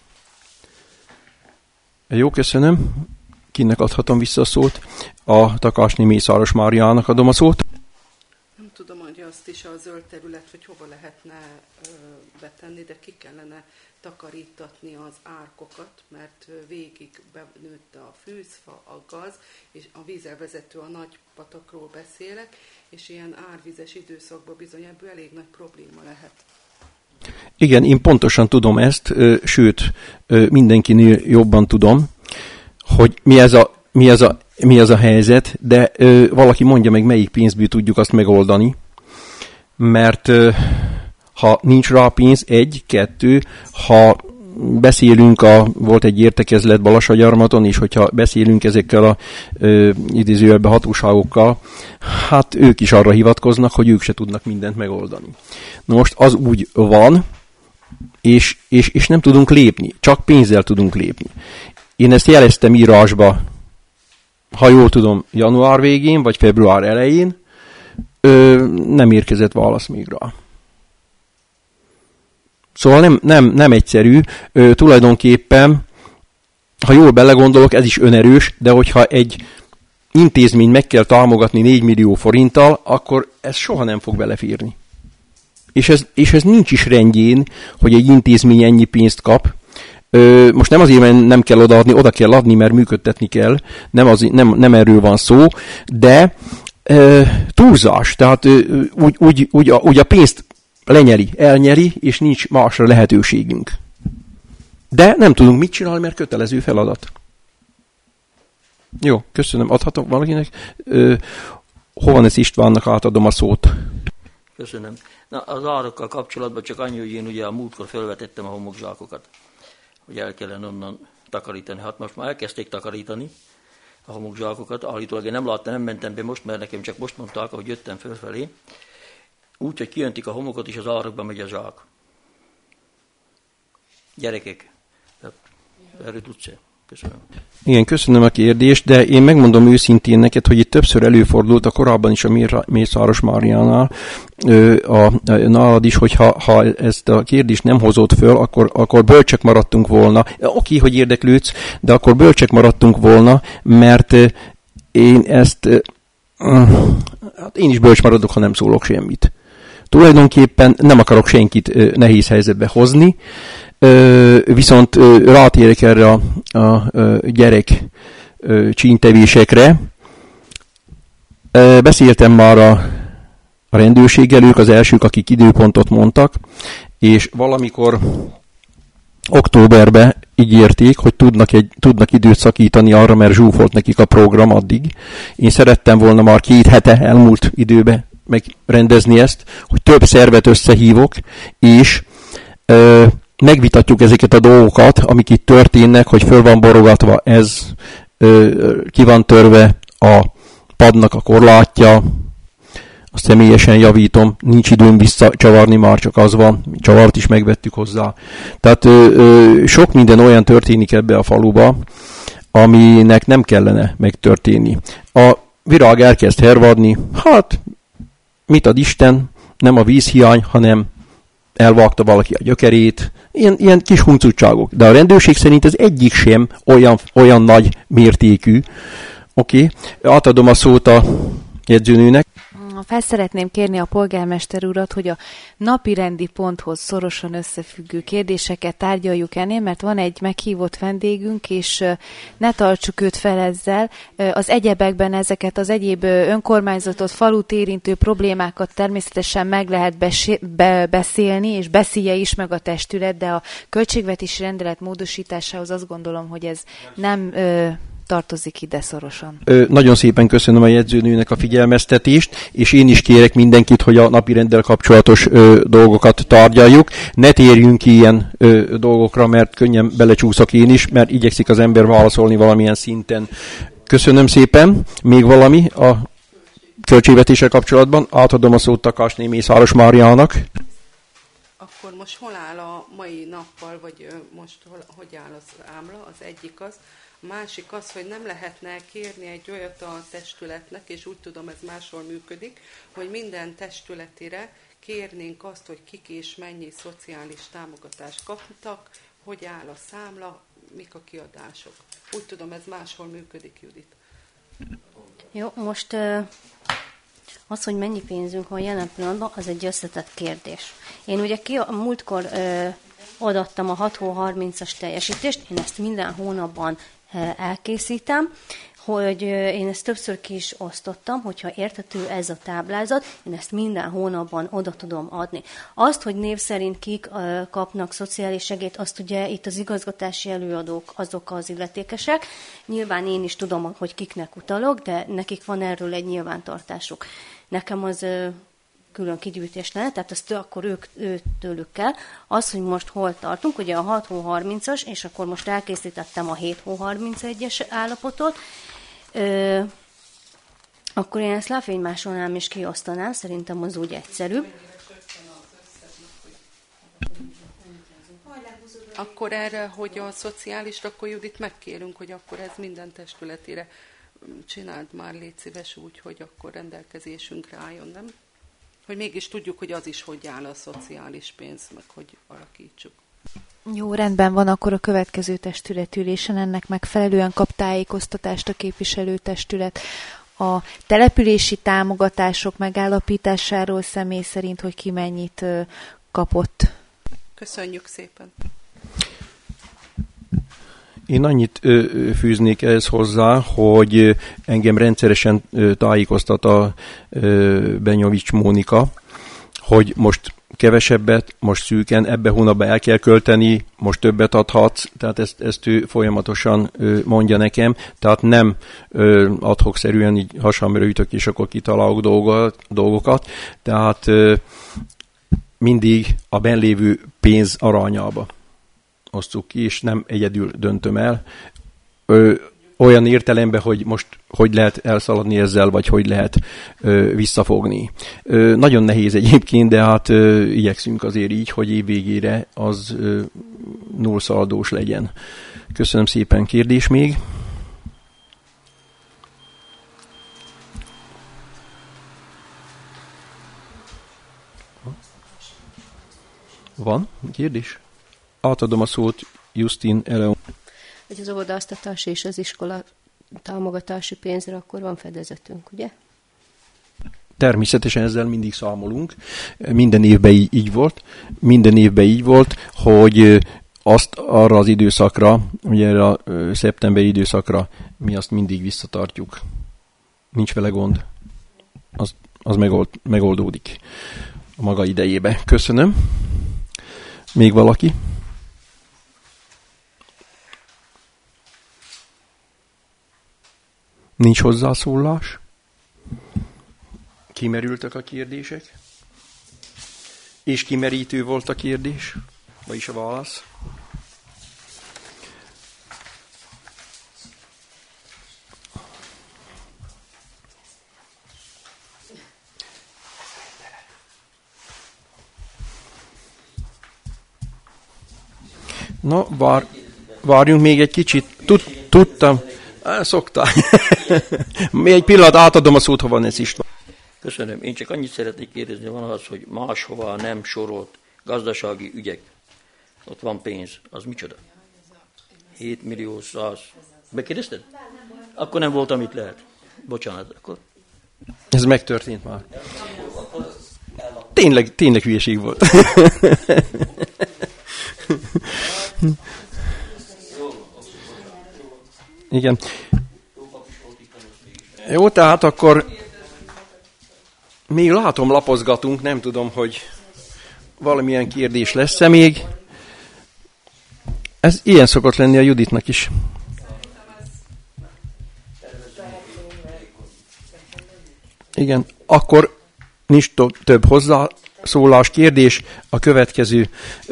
Jó, köszönöm. Kinek adhatom vissza a szót? A Takásné Mészáros Máriának adom a szót. Nem tudom, hogy azt is a zöld terület, hogy hova lehetne ö, betenni, de ki kellene takarítatni az árkokat, mert végig benőtt a fűzfa, a gaz, és a vízelvezető, a nagy patakról beszélek, és ilyen árvizes időszakban bizony ebből elég nagy probléma lehet. Igen, én pontosan tudom ezt, sőt, mindenkinél jobban tudom, hogy mi ez a, mi ez a, mi ez a helyzet, de valaki mondja meg, melyik pénzből tudjuk azt megoldani, mert ha nincs rá pénz, egy, kettő, ha beszélünk, a, volt egy értekezlet Balassagyarmaton, és hogyha beszélünk ezekkel a ö, idézőjelben hatóságokkal, hát ők is arra hivatkoznak, hogy ők se tudnak mindent megoldani. Na most az úgy van, és, és, és nem tudunk lépni, csak pénzzel tudunk lépni. Én ezt jeleztem írásba, ha jól tudom, január végén, vagy február elején, ö, nem érkezett válasz még rá. Szóval nem, nem, nem egyszerű, ö, tulajdonképpen, ha jól belegondolok, ez is önerős, de hogyha egy intézmény meg kell támogatni négy millió forinttal, akkor ez soha nem fog beleférni. És ez, és ez nincs is rendjén, hogy egy intézmény ennyi pénzt kap. Ö, most nem azért, mert nem kell odaadni, oda kell adni, mert működtetni kell, nem, az, nem, nem erről van szó, de ö, túlzás, tehát ö, úgy, úgy, úgy, a, úgy a pénzt lenyeri, elnyeri, és nincs másra lehetőségünk. De nem tudunk mit csinálni, mert kötelező feladat. Jó, köszönöm. Adhatok valakinek? Ö, Hovanesz Istvánnak átadom a szót. Köszönöm. Na, az árakkal kapcsolatban csak annyi, hogy én ugye a múltkor felvetettem a homokzsákokat, hogy el kellene onnan takarítani. Hát most már elkezdték takarítani a homokzsákokat. Állítólag én nem láttam, nem mentem be most, mert nekem csak most mondták, ahogy jöttem fölfelé. Úgy, hogy kijöntik a homokot, és az árokba megy a zsák. Gyerekek, erről tudsz-e? Köszönöm. Igen, köszönöm a kérdést, de én megmondom őszintén neked, hogy itt többször előfordult a korábban is a Mészáros Máriánál, a, a, nálad is, hogy ha, ha ezt a kérdést nem hozott föl, akkor, akkor bölcsek maradtunk volna. Oké, hogy érdeklődsz, de akkor bölcsek maradtunk volna, mert én ezt, hát én is bölcs maradok, ha nem szólok semmit. Tulajdonképpen nem akarok senkit nehéz helyzetbe hozni, viszont rátérek erre a, a gyerek csíntevésekre. Beszéltem már a, a rendőrséggel, ők az elsők, akik időpontot mondtak, és valamikor októberben ígérték, hogy tudnak, egy, tudnak időt szakítani arra, mert zsúfolt nekik a program addig. Én szerettem volna már két hete elmúlt időbe megrendezni ezt, hogy több szervet összehívok, és ö, megvitatjuk ezeket a dolgokat, amik itt történnek, hogy föl van borogatva ez, ö, ki van törve a padnak a korlátja, azt személyesen javítom, nincs időm visszacsavarni, már csak az van, csavart is megvettük hozzá. Tehát ö, ö, sok minden olyan történik ebbe a faluba, aminek nem kellene megtörténni. A virág elkezd hervadni, hát mit ad Isten, nem a vízhiány, hanem elvágta valaki a gyökerét, ilyen, ilyen kis huncutságok. De a rendőrség szerint ez egyik sem olyan, olyan nagy mértékű. Oké, okay. Átadom a szót a jegyzőnőnek. Fel szeretném kérni a polgármester urat, hogy a napirendi ponthoz szorosan összefüggő kérdéseket tárgyaljuk ennél, mert van egy meghívott vendégünk, és ne tartsuk őt fel ezzel. Az egyebekben ezeket az egyéb önkormányzatot, falut érintő problémákat természetesen meg lehet beszélni, és beszélje is meg a testület, de a költségvetési rendelet módosításához azt gondolom, hogy ez nem tartozik ide szorosan. Ö, nagyon szépen köszönöm a jegyzőnőnek a figyelmeztetést, és én is kérek mindenkit, hogy a napirenddel kapcsolatos ö, dolgokat tárgyaljuk. Ne térjünk ki ilyen ö, dolgokra, mert könnyen belecsúszok én is, mert igyekszik az ember válaszolni valamilyen szinten. Köszönöm szépen. Még valami a költségvetéssel kapcsolatban? Átadom a szót Takásné Mészáros Máriának. Akkor most hol áll a mai nappal, vagy most hol, hogy áll az ámla? Az egyik az. A másik az, hogy nem lehetne kérni egy olyat a testületnek, és úgy tudom, ez máshol működik, hogy minden testületére kérnénk azt, hogy kik és mennyi szociális támogatást kaptak, hogy áll a számla, mik a kiadások. Úgy tudom, ez máshol működik, Judit. Jó, most az, hogy mennyi pénzünk van jelen pillanatban, az egy összetett kérdés. Én ugye ki a múltkor odaadtam a hat hó harmincas teljesítést, én ezt minden hónapban elkészítem, hogy én ezt többször ki is osztottam, hogyha érthető ez a táblázat, én ezt minden hónapban oda tudom adni. Azt, hogy név szerint kik kapnak szociális segélyt, azt ugye itt az igazgatási előadók azok az illetékesek. Nyilván én is tudom, hogy kiknek utalok, de nekik van erről egy nyilvántartásuk. Nekem az külön kigyűjtés lenne, tehát ezt akkor ők, ők tőlük kell. Az, hogy most hol tartunk, ugye a hat hó harmincas, és akkor most elkészítettem a hét hó harmincegyes állapotot, Ö, akkor én ezt láfénymásolnám és kiosztanám, szerintem az úgy egyszerűbb. Akkor erre, hogy a szociális, akkor Judit megkérünk, hogy akkor ez minden testületére csináld már, légy szíves úgy, hogy akkor rendelkezésünkre álljon, nem? Hogy mégis tudjuk, hogy az is hogy áll a szociális pénz, meg hogy alakítsuk. Jó, rendben van, akkor a következő testületülésen ennek megfelelően kap tájékoztatást a képviselőtestület. A települési támogatások megállapításáról személy szerint, hogy ki mennyit kapott. Köszönjük szépen. Én annyit ö, fűznék ehhez hozzá, hogy engem rendszeresen ö, tájékoztat a ö, Benyovics Mónika, hogy most kevesebbet, most szűken, ebbe hónapban el kell költeni, most többet adhatsz, tehát ezt, ezt ő folyamatosan ö, mondja nekem, tehát nem ö, adhok-szerűen így hasamra ütök, és akkor kitalálok dolgot, dolgokat, tehát ö, mindig a benlévő pénz arányába osztjuk ki, és nem egyedül döntöm el. Ö, olyan értelemben, hogy most hogy lehet elszaladni ezzel, vagy hogy lehet ö, visszafogni. Ö, nagyon nehéz egyébként, de hát ö, igyekszünk azért így, hogy év végére az ö, nullszaldós legyen. Köszönöm szépen. Kérdés még? Van kérdés? Átadom a szót Justin Eleon. Hogy az óvodáztatás és az iskola támogatási pénzre akkor van fedezetünk, ugye? Természetesen ezzel mindig számolunk. Minden évben így, így volt. Minden évben így volt, hogy azt arra az időszakra, ugye erre a szeptemberi időszakra mi azt mindig visszatartjuk. Nincs vele gond. Az, az megold, megoldódik a maga idejébe. Köszönöm. Még valaki? Nincs hozzászólás? Kimerültek a kérdések? És kimerítő volt a kérdés? Vagyis a válasz? Na, vár, várjunk még egy kicsit. Tud, tudtam. Szoktál. Még egy pillanat, átadom a szót, ha van ez is. Köszönöm. Én csak annyit szeretnék kérdezni, van az, hogy máshova nem sorolt gazdasági ügyek. Ott van pénz. Az micsoda? hét millió száz. Bekérdezted? Akkor nem voltam itt, lehet. Bocsánat, akkor Ez megtörtént már. Tényleg, tényleg hülyeség volt. Igen. Jó, tehát akkor még látom, lapozgatunk, nem tudom, hogy valamilyen kérdés lesz-e még. Ez ilyen szokott lenni a Juditnak is. Igen, akkor nincs több hozzászólás, kérdés. A következő.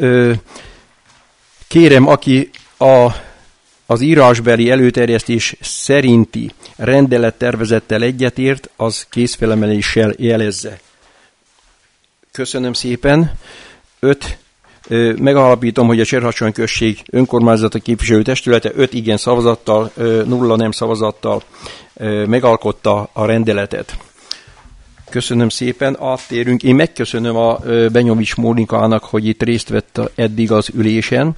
Kérem, aki a, az írásbeli előterjesztés szerinti rendelettervezettel egyetért, az kézfelemeléssel jelezze. Köszönöm szépen. Öt. Megállapítom, hogy a Cserhacsony község önkormányzata képviselőtestülete öt igen szavazattal, nulla nem szavazattal megalkotta a rendeletet. Köszönöm szépen, áttérünk. Én megköszönöm a Benyovics Mónikának, hogy itt részt vett eddig az ülésen,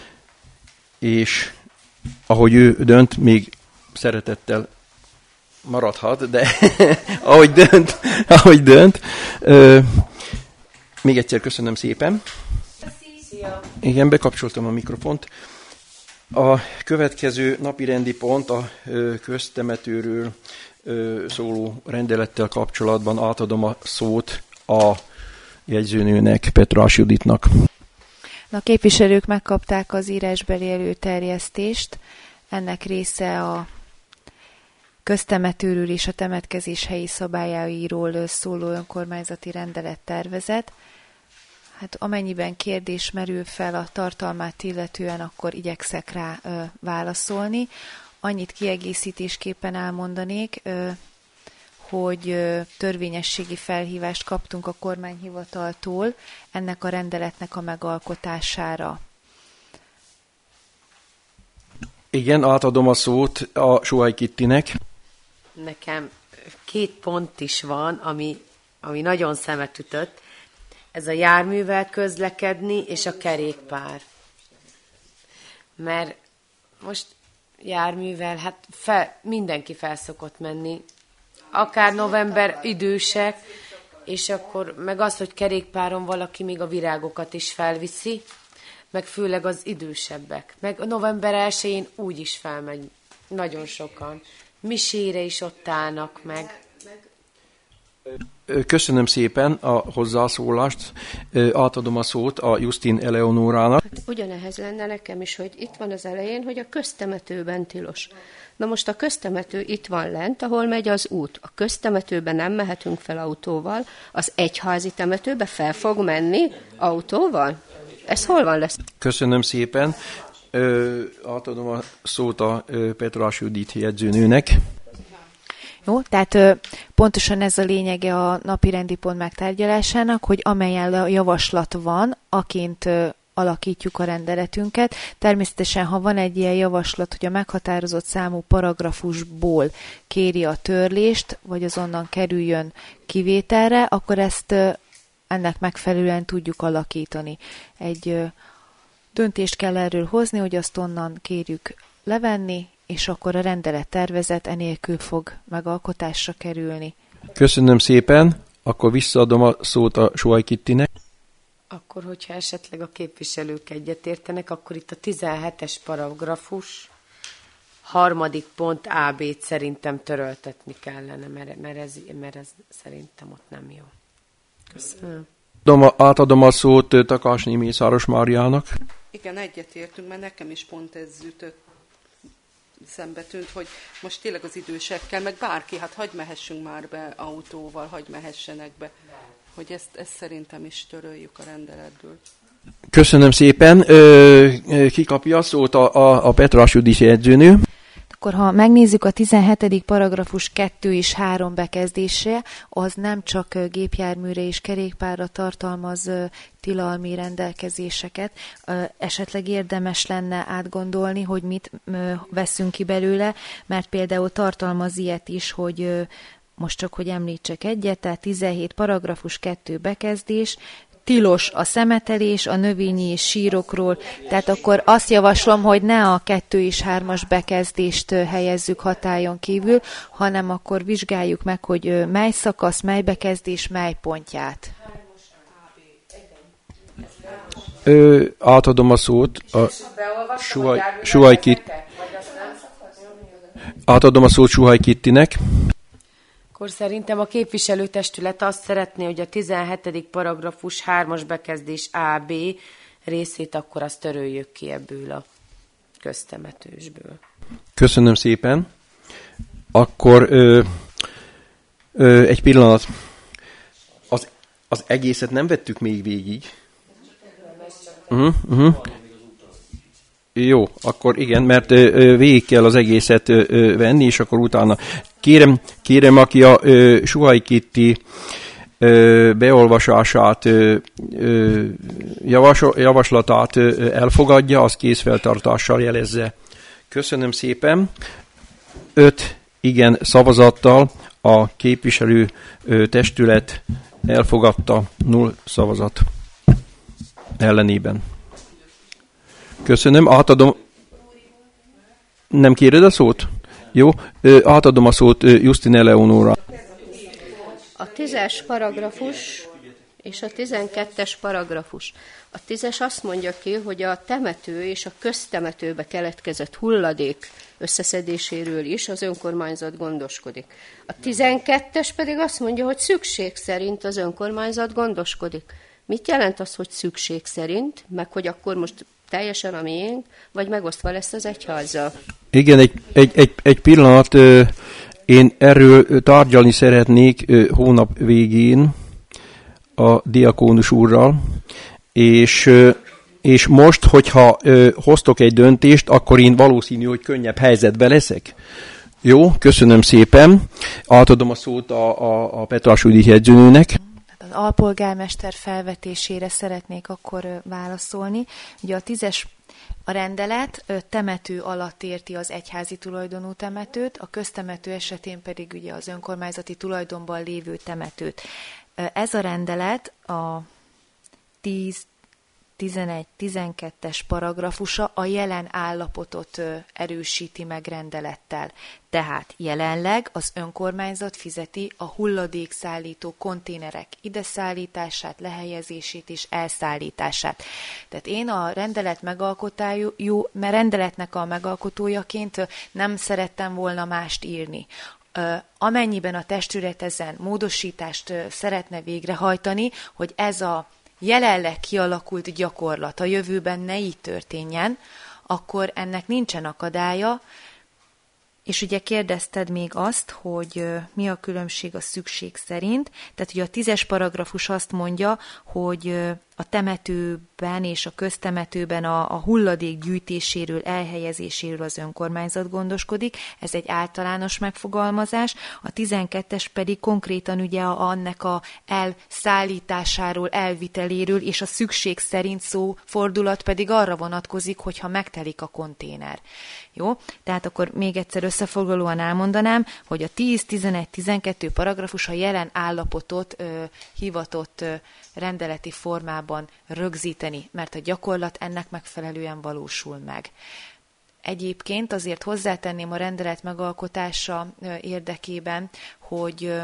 és ahogy ő dönt, még szeretettel maradhat, de ahogy dönt, ahogy dönt. Még egyszer köszönöm szépen. Igen, bekapcsoltam a mikrofont. A következő napirendi pont a köztemetőről szóló rendelettel kapcsolatban átadom a szót a jegyzőnőnek, Petrás Juditnak. A képviselők megkapták az írásbeli előterjesztést. Ennek része a köztemetőről és a temetkezés helyi szabályairól szóló önkormányzati rendelettervezet. Hát amennyiben kérdés merül fel a tartalmát illetően, akkor igyekszek rá ö, válaszolni. Annyit kiegészítésképpen elmondanék, ö, hogy ö, törvényességi felhívást kaptunk a kormányhivataltól ennek a rendeletnek a megalkotására. Igen, átadom a szót a Sohaj Kittinek. Nekem két pont is van, ami, ami nagyon szemet ütött. Ez a járművel közlekedni és a kerékpár. Mert most járművel, hát fel, mindenki fel szokott menni. Akár november idősek, és akkor meg az, hogy kerékpáron valaki még a virágokat is felviszi, meg főleg az idősebbek. Meg a november elsején úgy is felmegy nagyon sokan. Misére is ott állnak meg. Köszönöm szépen a hozzászólást. Átadom a szót a Justin Eleonórának. Hát ugyanehhez lenne nekem is, hogy itt van az elején, hogy a köztemetőben tilos. Na most a köztemető itt van lent, ahol megy az út. A köztemetőben nem mehetünk fel autóval, az egyházi temetőbe fel fog menni autóval? Ez hol van lesz? Köszönöm szépen. Ö, átadom a szót a Petrás Judit jegyzőnőnek. Jó, tehát ö, pontosan ez a lényege a napirendi pont megtárgyalásának, hogy amelyen javaslat van, aként ö, alakítjuk a rendeletünket. Természetesen, ha van egy ilyen javaslat, hogy a meghatározott számú paragrafusból kéri a törlést, vagy azonnan kerüljön kivételre, akkor ezt ö, ennek megfelelően tudjuk alakítani. Egy ö, döntést kell erről hozni, hogy azt onnan kérjük levenni, és akkor a rendelettervezet enélkül fog megalkotásra kerülni. Köszönöm szépen, akkor visszaadom a szót a Sohaj Kittinek. Akkor, hogyha esetleg a képviselők egyetértenek, akkor itt a tizenhetes paragrafus harmadik pont á bét szerintem töröltetni kellene, mert, mert, ez, mert ez szerintem ott nem jó. Köszönöm. Átadom a szót Takásné Mészáros Máriának. Igen, egyetértünk, mert nekem is pont ez ütött szembe tűnt, hogy most tényleg az idősekkel, meg bárki, hát hagy mehessünk már be autóval, hagy mehessenek be, hogy ezt, ezt szerintem is töröljük a rendeletből. Köszönöm szépen. Ki kapja a szót? A, a, a Petrás Judit jegyzőnő. Akkor ha megnézzük a tizenhetedik paragrafus kettő és három bekezdésre, az nem csak gépjárműre és kerékpárra tartalmaz tilalmi rendelkezéseket. Esetleg érdemes lenne átgondolni, hogy mit veszünk ki belőle, mert például tartalmaz ilyet is, hogy most csak, hogy említsek egyet, tehát tizenhét paragrafus kettő bekezdés, tilos a szemetelés, a növényi és sírokról, tehát akkor azt javaslom, hogy ne a kettő és hármas bekezdést helyezzük hatályon kívül, hanem akkor vizsgáljuk meg, hogy mely szakasz, mely bekezdés, mely pontját. Ö, átadom a szót a Suhaj, Suhaj Kit, átadom a szót Suhaj Kittinek. Akkor szerintem a képviselőtestület azt szeretné, hogy a tizenhetedik paragrafus hármas bekezdés á bé részét akkor azt töröljük ki ebből a köztemetősből. Köszönöm szépen. Akkor ö, ö, egy pillanat. Az, az egészet nem vettük még végig. Uh-huh, uh-huh. Jó, akkor igen, mert ö, ö, végig kell az egészet ö, ö, venni, és akkor utána kérem, kérem aki a ö, Suhaj Kitti ö, beolvasását, ö, ö, javas, javaslatát ö, elfogadja, az kézfeltartással jelezze. Köszönöm szépen. Öt igen szavazattal a képviselő ö, testület elfogadta, null szavazat ellenében. Köszönöm, átadom. Nem kéred a szót? Jó, átadom a szót Justin Eleonóra. A tízes paragrafus és a tizenkettes paragrafus. A tízes azt mondja ki, hogy a temető és a köztemetőbe keletkezett hulladék összeszedéséről is az önkormányzat gondoskodik. A tizenkettes pedig azt mondja, hogy szükség szerint az önkormányzat gondoskodik. Mit jelent az, hogy szükség szerint, meg hogy akkor most teljesen a miénk, vagy megosztva lesz az egyházzal? Igen, egy, egy, egy, egy pillanat, én erről tárgyalni szeretnék hónap végén a diakónus úrral, és, és most, hogyha hoztok egy döntést, akkor én valószínű, hogy könnyebb helyzetbe leszek. Jó, köszönöm szépen. Átadom a szót a, a, a Petrásújdi jegyzőnőnek. Az alpolgármester felvetésére szeretnék akkor válaszolni. Ugye a tízes a rendelet temető alatt érti az egyházi tulajdonú temetőt, a köztemető esetén pedig ugye az önkormányzati tulajdonban lévő temetőt. Ez a rendelet a tíz, tizenegy, tizenkettes paragrafusa a jelen állapotot erősíti meg rendelettel. Tehát jelenleg az önkormányzat fizeti a hulladékszállító konténerek ideszállítását, lehelyezését és elszállítását. Tehát én a rendelet megalkotájú, mert rendeletnek a megalkotójaként nem szerettem volna mást írni. Amennyiben a testület ezen módosítást szeretne végrehajtani, hogy ez a jelenleg kialakult gyakorlat a jövőben ne így történjen, akkor ennek nincsen akadálya, és ugye kérdezted még azt, hogy mi a különbség a szükség szerint. Tehát ugye a tízes paragrafus azt mondja, hogy a temetőben és a köztemetőben a, a hulladék gyűjtéséről, elhelyezéséről az önkormányzat gondoskodik. Ez egy általános megfogalmazás. A tizenkettes pedig konkrétan ugye annak a elszállításáról, elviteléről, és a szükség szerint szó fordulat pedig arra vonatkozik, hogyha megtelik a konténer. Jó? Tehát akkor még egyszer összefoglalóan elmondanám, hogy a tíz, tizenegy, tizenkettő paragrafus a jelen állapotot ö, hivatott ö, rendeleti formában rögzíteni, mert a gyakorlat ennek megfelelően valósul meg. Egyébként azért hozzátenném a rendelet megalkotása ö, érdekében, hogy ö,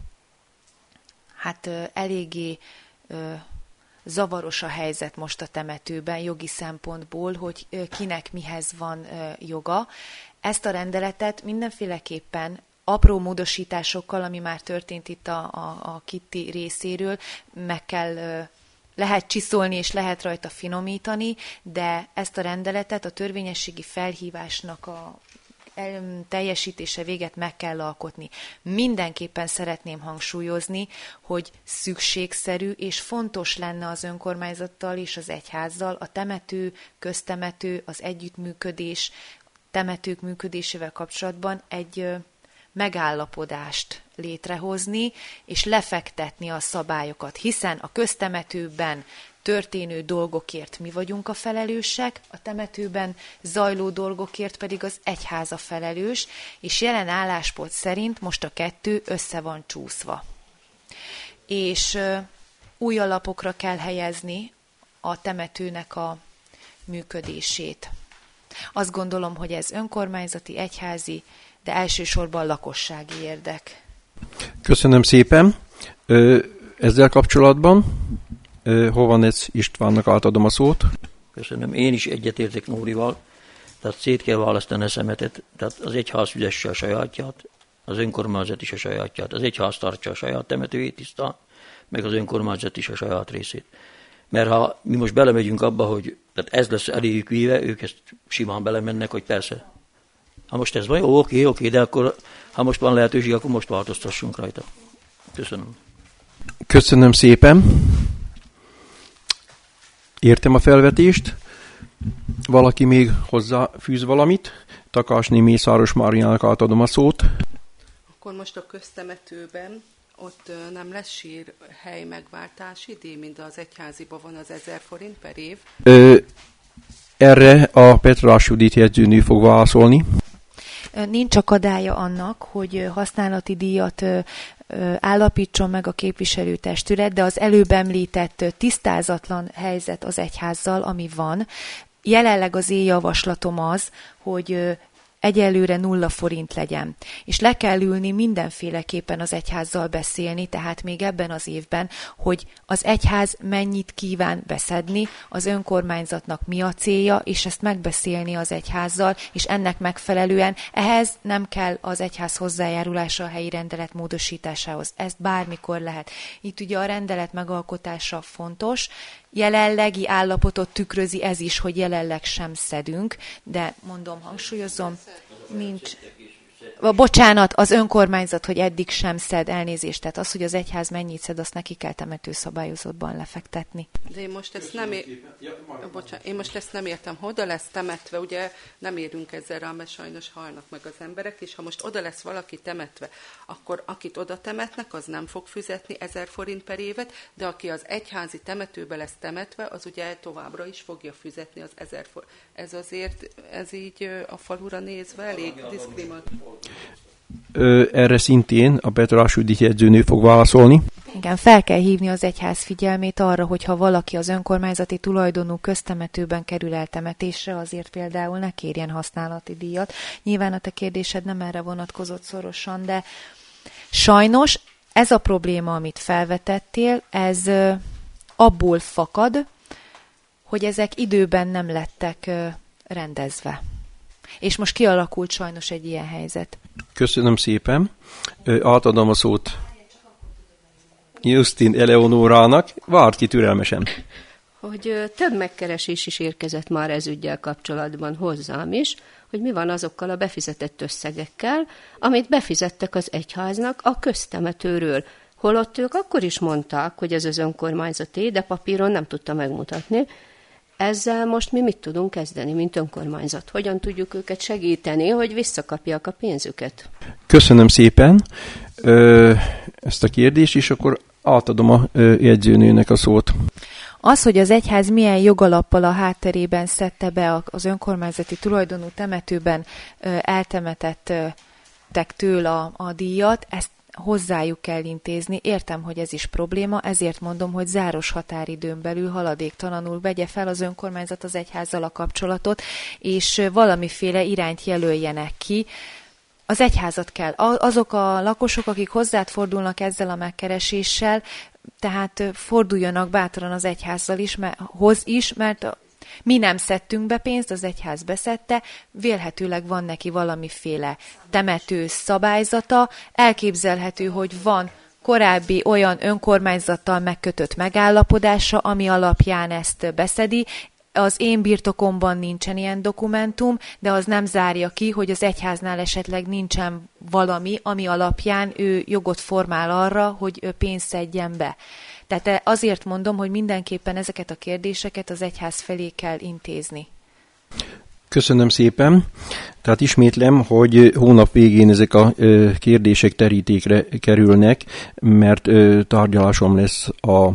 hát ö, eléggé ö, zavaros a helyzet most a temetőben jogi szempontból, hogy kinek mihez van joga. Ezt a rendeletet mindenféleképpen apró módosításokkal, ami már történt itt a, a, a Kitti részéről, meg kell, lehet csiszolni és lehet rajta finomítani, de ezt a rendeletet a törvényességi felhívásnak a teljesítése véget meg kell alkotni. Mindenképpen szeretném hangsúlyozni, hogy szükségszerű és fontos lenne az önkormányzattal és az egyházzal a temető, köztemető, az együttműködés, temetők működésével kapcsolatban egy megállapodást létrehozni és lefektetni a szabályokat, hiszen a köztemetőben történő dolgokért mi vagyunk a felelősek, a temetőben zajló dolgokért pedig az egyház a felelős, és jelen álláspont szerint most a kettő össze van csúszva. És új alapokra kell helyezni a temetőnek a működését. Azt gondolom, hogy ez önkormányzati, egyházi, de elsősorban lakossági érdek. Köszönöm szépen. Ezzel kapcsolatban Hovanec Istvánnak átadom a szót. Köszönöm. Én is egyetértek Nórival. Tehát szét kell választani a szemetet. Tehát az egyház fizesse a sajátját, az önkormányzat is a sajátját. Az egyház tartsa a saját temetőjét tisztán, meg az önkormányzat is a saját részét. Mert ha mi most belemegyünk abba, hogy tehát ez lesz eléjük víve, ők ezt simán belemennek, hogy persze. Ha most ez van, jó, oké, oké, de akkor ha most van lehetőség, akkor most változtassunk rajta. Köszönöm. Köszönöm szépen. Értem a felvetést. Valaki még hozzáfűz valamit? Takásné Mészáros Máriának átadom a szót. Akkor most a köztemetőben ott nem lesz sírhely megváltási díj, mint az egyháziban van az ezer forint per év? Ö, erre a Petrás Judit jegyzőnő fog válaszolni. Nincs akadálya annak, hogy használati díjat állapítson meg a képviselőtestület, de az előbb említett tisztázatlan helyzet az egyházzal, ami van. Jelenleg az én javaslatom az, hogy egyelőre nulla forint legyen. És le kell ülni mindenféleképpen az egyházzal beszélni, tehát még ebben az évben, hogy az egyház mennyit kíván beszedni, az önkormányzatnak mi a célja, és ezt megbeszélni az egyházzal, és ennek megfelelően ehhez nem kell az egyház hozzájárulása a helyi rendelet módosításához. Ezt bármikor lehet. Itt ugye a rendelet megalkotása fontos, jelenlegi állapotot tükrözi ez is, hogy jelenleg sem szedünk, de mondom, hangsúlyozom, nincs. Bocsánat, az önkormányzat, hogy eddig sem szed, elnézést, tehát az, hogy az egyház mennyit szed, azt neki kell temetőszabályozatban lefektetni. De én most ezt nem, é... Bocsánat, én most ezt nem értem, ha oda lesz temetve, ugye nem érünk ezzel rá, mert sajnos halnak meg az emberek, és ha most oda lesz valaki temetve, akkor akit oda temetnek, az nem fog fizetni ezer forint per évet, de aki az egyházi temetőbe lesz temetve, az ugye továbbra is fogja fizetni az ezer forint. Ez azért, ez így a falura nézve elég diszkriminatív. Erre szintén a Petrás Judit jegyzőnő fog válaszolni. Igen, fel kell hívni az egyház figyelmét arra, hogyha valaki az önkormányzati tulajdonú köztemetőben kerül eltemetésre, azért például ne kérjen használati díjat. Nyilván a te kérdésed nem erre vonatkozott szorosan, de sajnos ez a probléma, amit felvetettél, ez abból fakad, hogy ezek időben nem lettek rendezve. És most kialakult sajnos egy ilyen helyzet. Köszönöm szépen. Átadom a szót Justin Eleonórának. Várd ki türelmesen. Hogy több megkeresés is érkezett már ez üggyel kapcsolatban hozzám is, hogy mi van azokkal a befizetett összegekkel, amit befizettek az egyháznak a köztemetőről. Holott ők akkor is mondták, hogy ez az önkormányzaté, de papíron nem tudta megmutatni. Ezzel most mi mit tudunk kezdeni, mint önkormányzat? Hogyan tudjuk őket segíteni, hogy visszakapják a pénzüket? Köszönöm szépen ö, ezt a kérdést, és akkor átadom a ö, jegyzőnőnek a szót. Az, hogy az egyház milyen jogalappal a hátterében szedte be az önkormányzati tulajdonú temetőben ö, eltemetettek tőle a, a díjat, ezt hozzájuk kell intézni. Értem, hogy ez is probléma, ezért mondom, hogy záros határidőn belül haladéktalanul vegye fel az önkormányzat az egyházzal a kapcsolatot, és valamiféle irányt jelöljenek ki. Az egyházat kell. Azok a lakosok, akik hozzád fordulnak ezzel a megkereséssel, tehát forduljanak bátran az egyházzal is, mert, hoz is, mert mi nem szedtünk be pénzt, az egyház beszedte, vélhetőleg van neki valamiféle temető szabályzata, elképzelhető, hogy van korábbi olyan önkormányzattal megkötött megállapodása, ami alapján ezt beszedi. Az én birtokomban nincsen ilyen dokumentum, de az nem zárja ki, hogy az egyháznál esetleg nincsen valami, ami alapján ő jogot formál arra, hogy pénzt szedjen be. Tehát azért mondom, hogy mindenképpen ezeket a kérdéseket az egyház felé kell intézni. Köszönöm szépen. Tehát ismétlem, hogy hónap végén ezek a kérdések terítékre kerülnek, mert tárgyalásom lesz a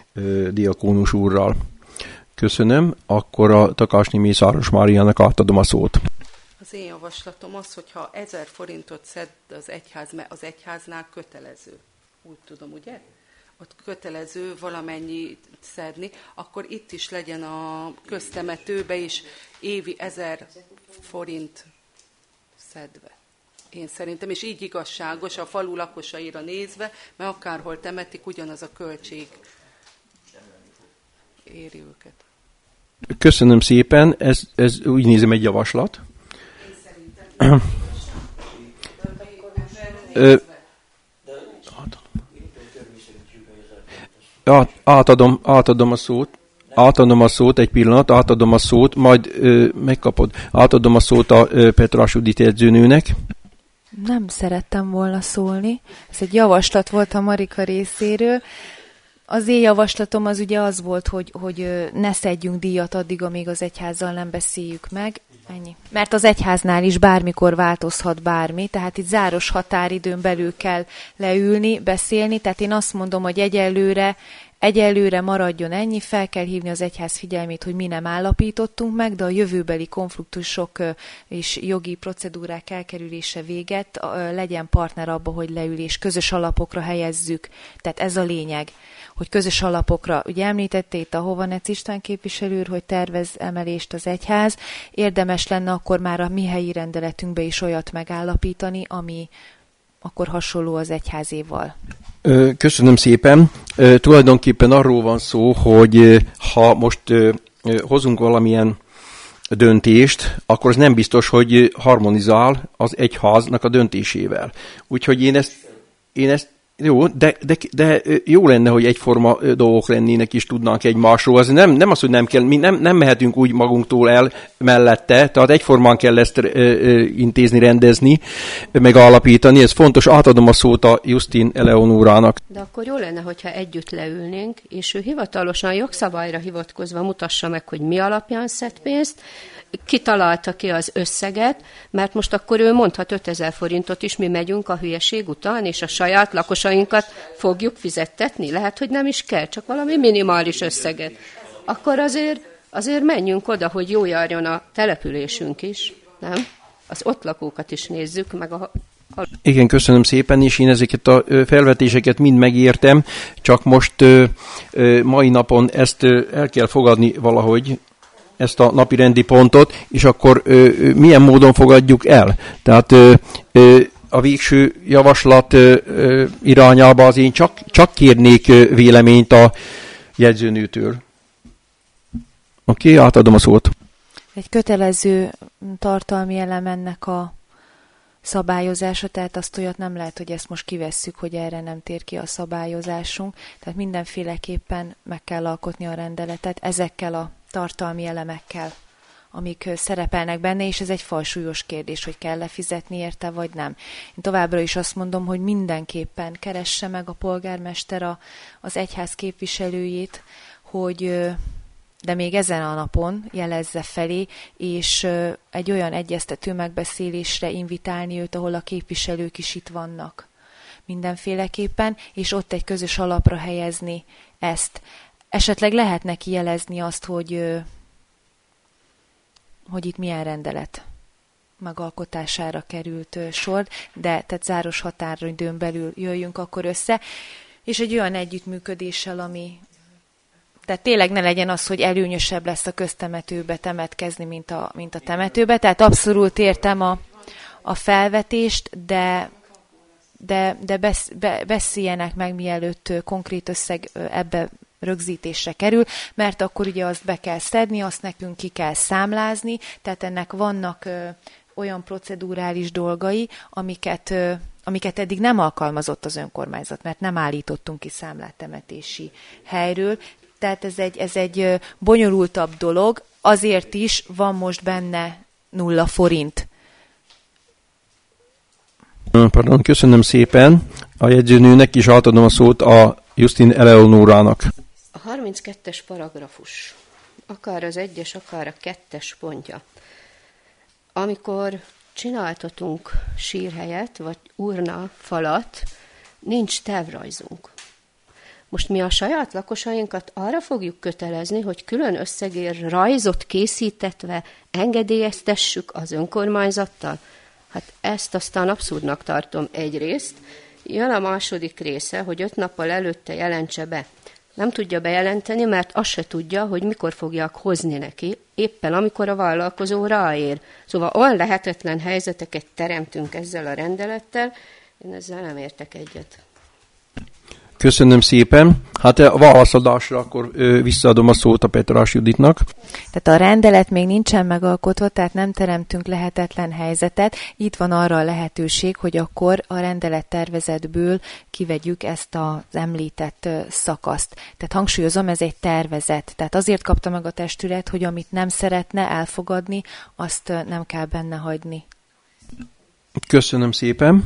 diakónus úrral. Köszönöm. Akkor a Takásné Mészáros Máriának átadom a szót. Az én javaslatom az, hogyha ezer forintot szed az egyház, mert az egyháznál kötelező. Úgy tudom, ugye? ott kötelező valamennyi szedni, akkor itt is legyen a köztemetőbe is évi ezer forint szedve. Én szerintem, és így igazságos a falu lakosaira nézve, mert akárhol temetik, ugyanaz a költség éri őket. Köszönöm szépen, ez, ez úgy nézem egy javaslat. Én szerintem. Ö, átadom, átadom a szót. Átadom a szót, egy pillanat, átadom a szót, majd ö, megkapod. Átadom a szót a ö, Petrás Judit edzőnőnek. Nem szerettem volna szólni. Ez egy javaslat volt a Marika részéről. Az én javaslatom az ugye az volt, hogy, hogy ne szedjünk díjat addig, amíg az egyházzal nem beszéljük meg. Ennyi. Mert az egyháznál is bármikor változhat bármi, tehát itt záros határidőn belül kell leülni, beszélni, tehát én azt mondom, hogy egyelőre, egyelőre maradjon ennyi, fel kell hívni az egyház figyelmét, hogy mi nem állapítottunk meg, de a jövőbeli konfliktusok és jogi procedúrák elkerülése véget legyen partner abba, hogy leül és közös alapokra helyezzük. Tehát ez a lényeg, hogy közös alapokra, ugye említette itt a Hovanec István képviselő úr, hogy tervez emelést az egyház, érdemes lenne akkor már a mi helyi rendeletünkbe is olyat megállapítani, ami akkor hasonló az egyházéval. Köszönöm szépen. Tulajdonképpen arról van szó, hogy ha most hozunk valamilyen döntést, akkor az nem biztos, hogy harmonizál az egyháznak a döntésével. Úgyhogy én ezt, én ezt jó, de, de, de jó lenne, hogy egyforma dolgok lennének és tudnánk egymásról. Az nem, nem az, hogy nem kell, mi nem, nem mehetünk úgy magunktól el mellette, tehát egyformán kell ezt ö, ö, intézni, rendezni, megállapítani. Ez fontos, átadom a szót a Justin Eleonórának. De akkor jó lenne, hogyha együtt leülnénk, és ő hivatalosan jogszabályra hivatkozva mutassa meg, hogy mi alapján szed pénzt, kitalálta ki az összeget, mert most akkor ő mondhat ötezer forintot is, mi megyünk a hülyeség után, és a saját lakosainkat fogjuk fizettetni. Lehet, hogy nem is kell, csak valami minimális összeget. Akkor azért, azért menjünk oda, hogy jó járjon a településünk is, nem? Az ott lakókat is nézzük, meg a... Igen, köszönöm szépen, és én ezeket a felvetéseket mind megértem, csak most mai napon ezt el kell fogadni valahogy, ezt a napirendi pontot, és akkor ö, ö, milyen módon fogadjuk el. Tehát ö, ö, a végső javaslat ö, ö, irányába az én csak, csak kérnék ö, véleményt a jegyzőnőtől. Oké, okay, átadom a szót. Egy kötelező tartalmi elem ennek a szabályozása, tehát azt olyat nem lehet, hogy ezt most kivesszük, hogy erre nem tér ki a szabályozásunk. Tehát mindenféleképpen meg kell alkotni a rendeletet ezekkel a tartalmi elemekkel, amik szerepelnek benne, és ez egy falsúlyos kérdés, hogy kell lefizetni érte, vagy nem. Én továbbra is azt mondom, hogy mindenképpen keresse meg a polgármester a, az egyház képviselőjét, hogy de még ezen a napon jelezze felé, és egy olyan egyeztető megbeszélésre invitálni őt, ahol a képviselők is itt vannak mindenféleképpen, és ott egy közös alapra helyezni ezt. Esetleg lehet neki jelezni azt, hogy, hogy itt milyen rendelet megalkotására került sor, de tehát záros határidőn belül jöjjünk akkor össze, és egy olyan együttműködéssel, ami tehát tényleg ne legyen az, hogy előnyösebb lesz a köztemetőbe temetkezni, mint a, mint a temetőbe. Tehát abszolút értem a, a felvetést, de, de, de besz, be, beszéljenek meg, mielőtt konkrét összeg ebbe rögzítésre kerül, mert akkor ugye azt be kell szedni, azt nekünk ki kell számlázni, tehát ennek vannak ö, olyan procedurális dolgai, amiket, ö, amiket eddig nem alkalmazott az önkormányzat, mert nem állítottunk ki számlát temetési helyről. Tehát ez egy, ez egy bonyolultabb dolog, azért is van most benne nulla forint. Pardon, köszönöm szépen a jegyzőnőnek, és átadom a szót a Justin Eleonórának. A harminckettes paragrafus, akár az egyes, akár a kettes pontja. Amikor csináltatunk sírhelyet, vagy urna falat, nincs tervrajzunk. Most mi a saját lakosainkat arra fogjuk kötelezni, hogy külön összegér rajzot készítetve engedélyeztessük az önkormányzattal? Hát ezt aztán abszurdnak tartom egyrészt, jön a második része, hogy öt nappal előtte jelentse be. Nem tudja bejelenteni, mert azt se tudja, hogy mikor fogják hozni neki, éppen amikor a vállalkozó ráér. Szóval olyan lehetetlen helyzeteket teremtünk ezzel a rendelettel, én ezzel nem értek egyet. Köszönöm szépen. Hát a válaszadásra akkor visszaadom a szót a Petrás Juditnak. Tehát a rendelet még nincsen megalkotva, tehát nem teremtünk lehetetlen helyzetet. Itt van arra a lehetőség, hogy akkor a rendelettervezetből kivegyük ezt az említett szakaszt. Tehát hangsúlyozom, ez egy tervezet. Tehát azért kapta meg a testület, hogy amit nem szeretne elfogadni, azt nem kell benne hagyni. Köszönöm szépen.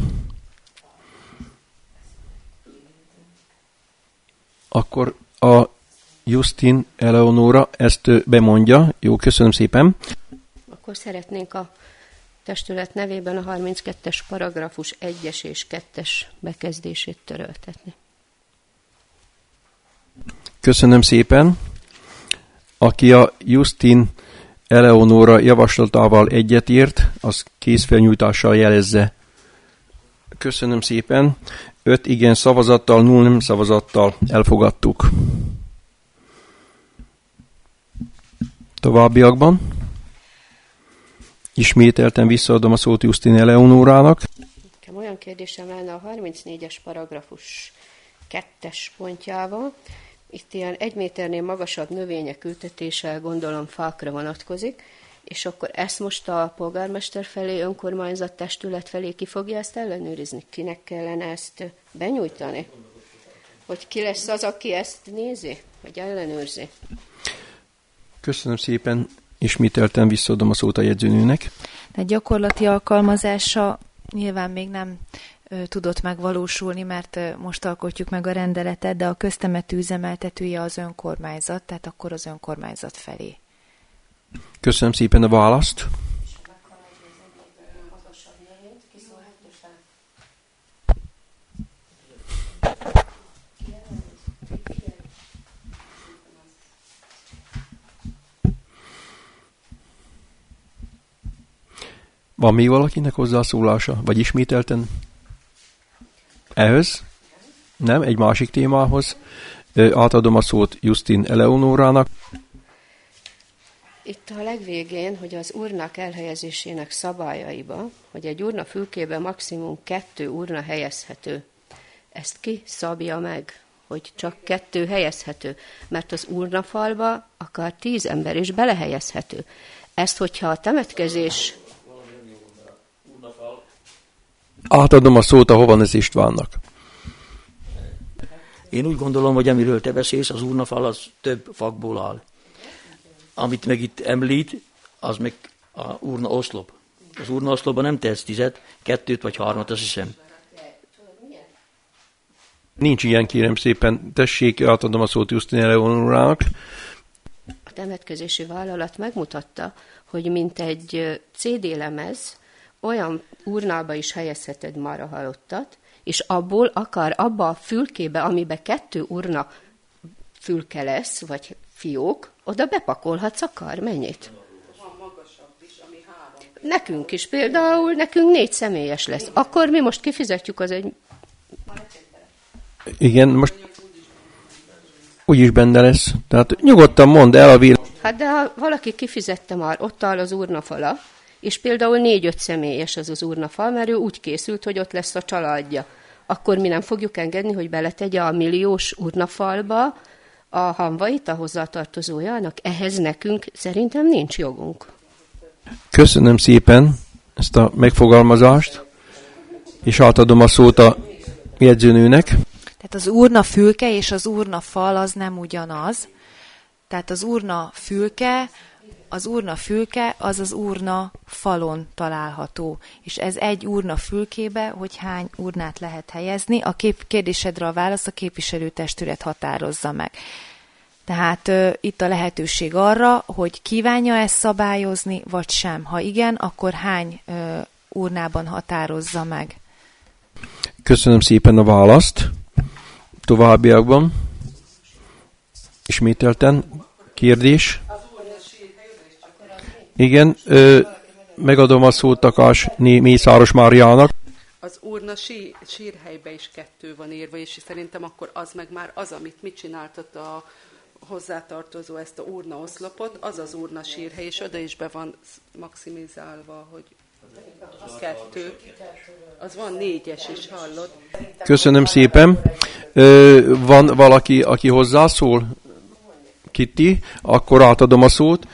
Akkor a Justin Eleonora ezt bemondja. Jó, köszönöm szépen. Akkor szeretnénk a testület nevében a harminckettes paragrafus egyes és kettes bekezdését töröltetni. Köszönöm szépen. Aki a Justin Eleonora javaslatával egyetért, az kézfelnyújtással jelezze. Köszönöm szépen. Öt igen szavazattal, null nem szavazattal elfogadtuk. Továbbiakban ismételten visszaadom a szót Justin Eleonorának. Nekem olyan kérdésem lenne a harmincnégyes paragrafus kettes pontjával. Itt ilyen egy méternél magasabb növények ültetése, gondolom fákra vonatkozik, és akkor ezt most a polgármester felé, önkormányzat testület felé ki fogja ezt ellenőrizni? Kinek kellene ezt benyújtani? Hogy ki lesz az, aki ezt nézi, vagy ellenőrzi? Köszönöm szépen. Ismételten visszaadom a szót a jegyzőnőnek. De gyakorlati alkalmazása nyilván még nem ö, tudott megvalósulni, mert ö, most alkotjuk meg a rendeletet, de a köztemető üzemeltetője az önkormányzat, tehát akkor az önkormányzat felé. Köszönöm szépen a választ. Van még valakinek hozzászólása? Vagy ismételten? Ehhez? Nem? Egy másik témához. Átadom a szót Justin Eleonorának. Itt a legvégén, hogy az urnák elhelyezésének szabályaiba, hogy egy urna fülkébe maximum kettő urna helyezhető. Ezt ki szabja meg, hogy csak kettő helyezhető? Mert az urnafalba akár tíz ember is belehelyezhető. Ezt, hogyha a temetkezés... Átadom a szót a Hovanez Istvánnak. Én úgy gondolom, hogy amiről te beszélsz, az urnafal az több fakból áll. Amit meg itt említ, az meg a urna oszlop. Az urna oszlopban nem tehetsz tizet, kettőt vagy hármat, azt hiszem. Nincs ilyen, kérem szépen. Tessék, átadom a szót Justin Eleonorának. A temetkezési vállalat megmutatta, hogy mint egy cé dé lemez, olyan urnába is helyezheted már a halottat, és abból akár abba a fülkébe, amiben kettő urna fülke lesz, vagy fiók, oda bepakolhatsz akár mennyit. Nekünk is például, nekünk négy személyes lesz. Akkor mi most kifizetjük az egy... Igen, most úgyis benne lesz. Tehát nyugodtan mondd el a véleményt. Hát de ha valaki kifizette már, ott áll az urnafala, és például négy-öt személyes az az urnafal, mert ő úgy készült, hogy ott lesz a családja. Akkor mi nem fogjuk engedni, hogy beletegye a milliós urnafalba a hamvait, a hozzátartozójának. Ehhez nekünk szerintem nincs jogunk. Köszönöm szépen ezt a megfogalmazást, és átadom a szót a jegyzőnőnek. Tehát az urna fülke és az urna fal az nem ugyanaz. Tehát az urna fülke, az urna fülke az az urna falon található. És ez egy urna fülkébe, hogy hány urnát lehet helyezni. A kép- kérdésedre a válasz a képviselőtestület határozza meg. Tehát uh, itt a lehetőség arra, hogy kívánja ezt szabályozni, vagy sem. Ha igen, akkor hány uh, urnában határozza meg? Köszönöm szépen a választ. Továbbiakban ismételten kérdés. Igen, ö, megadom a szót Takás Mészáros Máriának. az urna sí, sírhelybe is kettő van írva, és szerintem akkor az meg már az, amit mit csináltat a hozzátartozó ezt a urna oszlopot, az az urna sírhely, és oda is be van maximizálva, hogy kettő. Az van négyes is, hallod? Köszönöm szépen. Ö, van valaki, aki hozzászól? Kitty, akkor átadom a szót.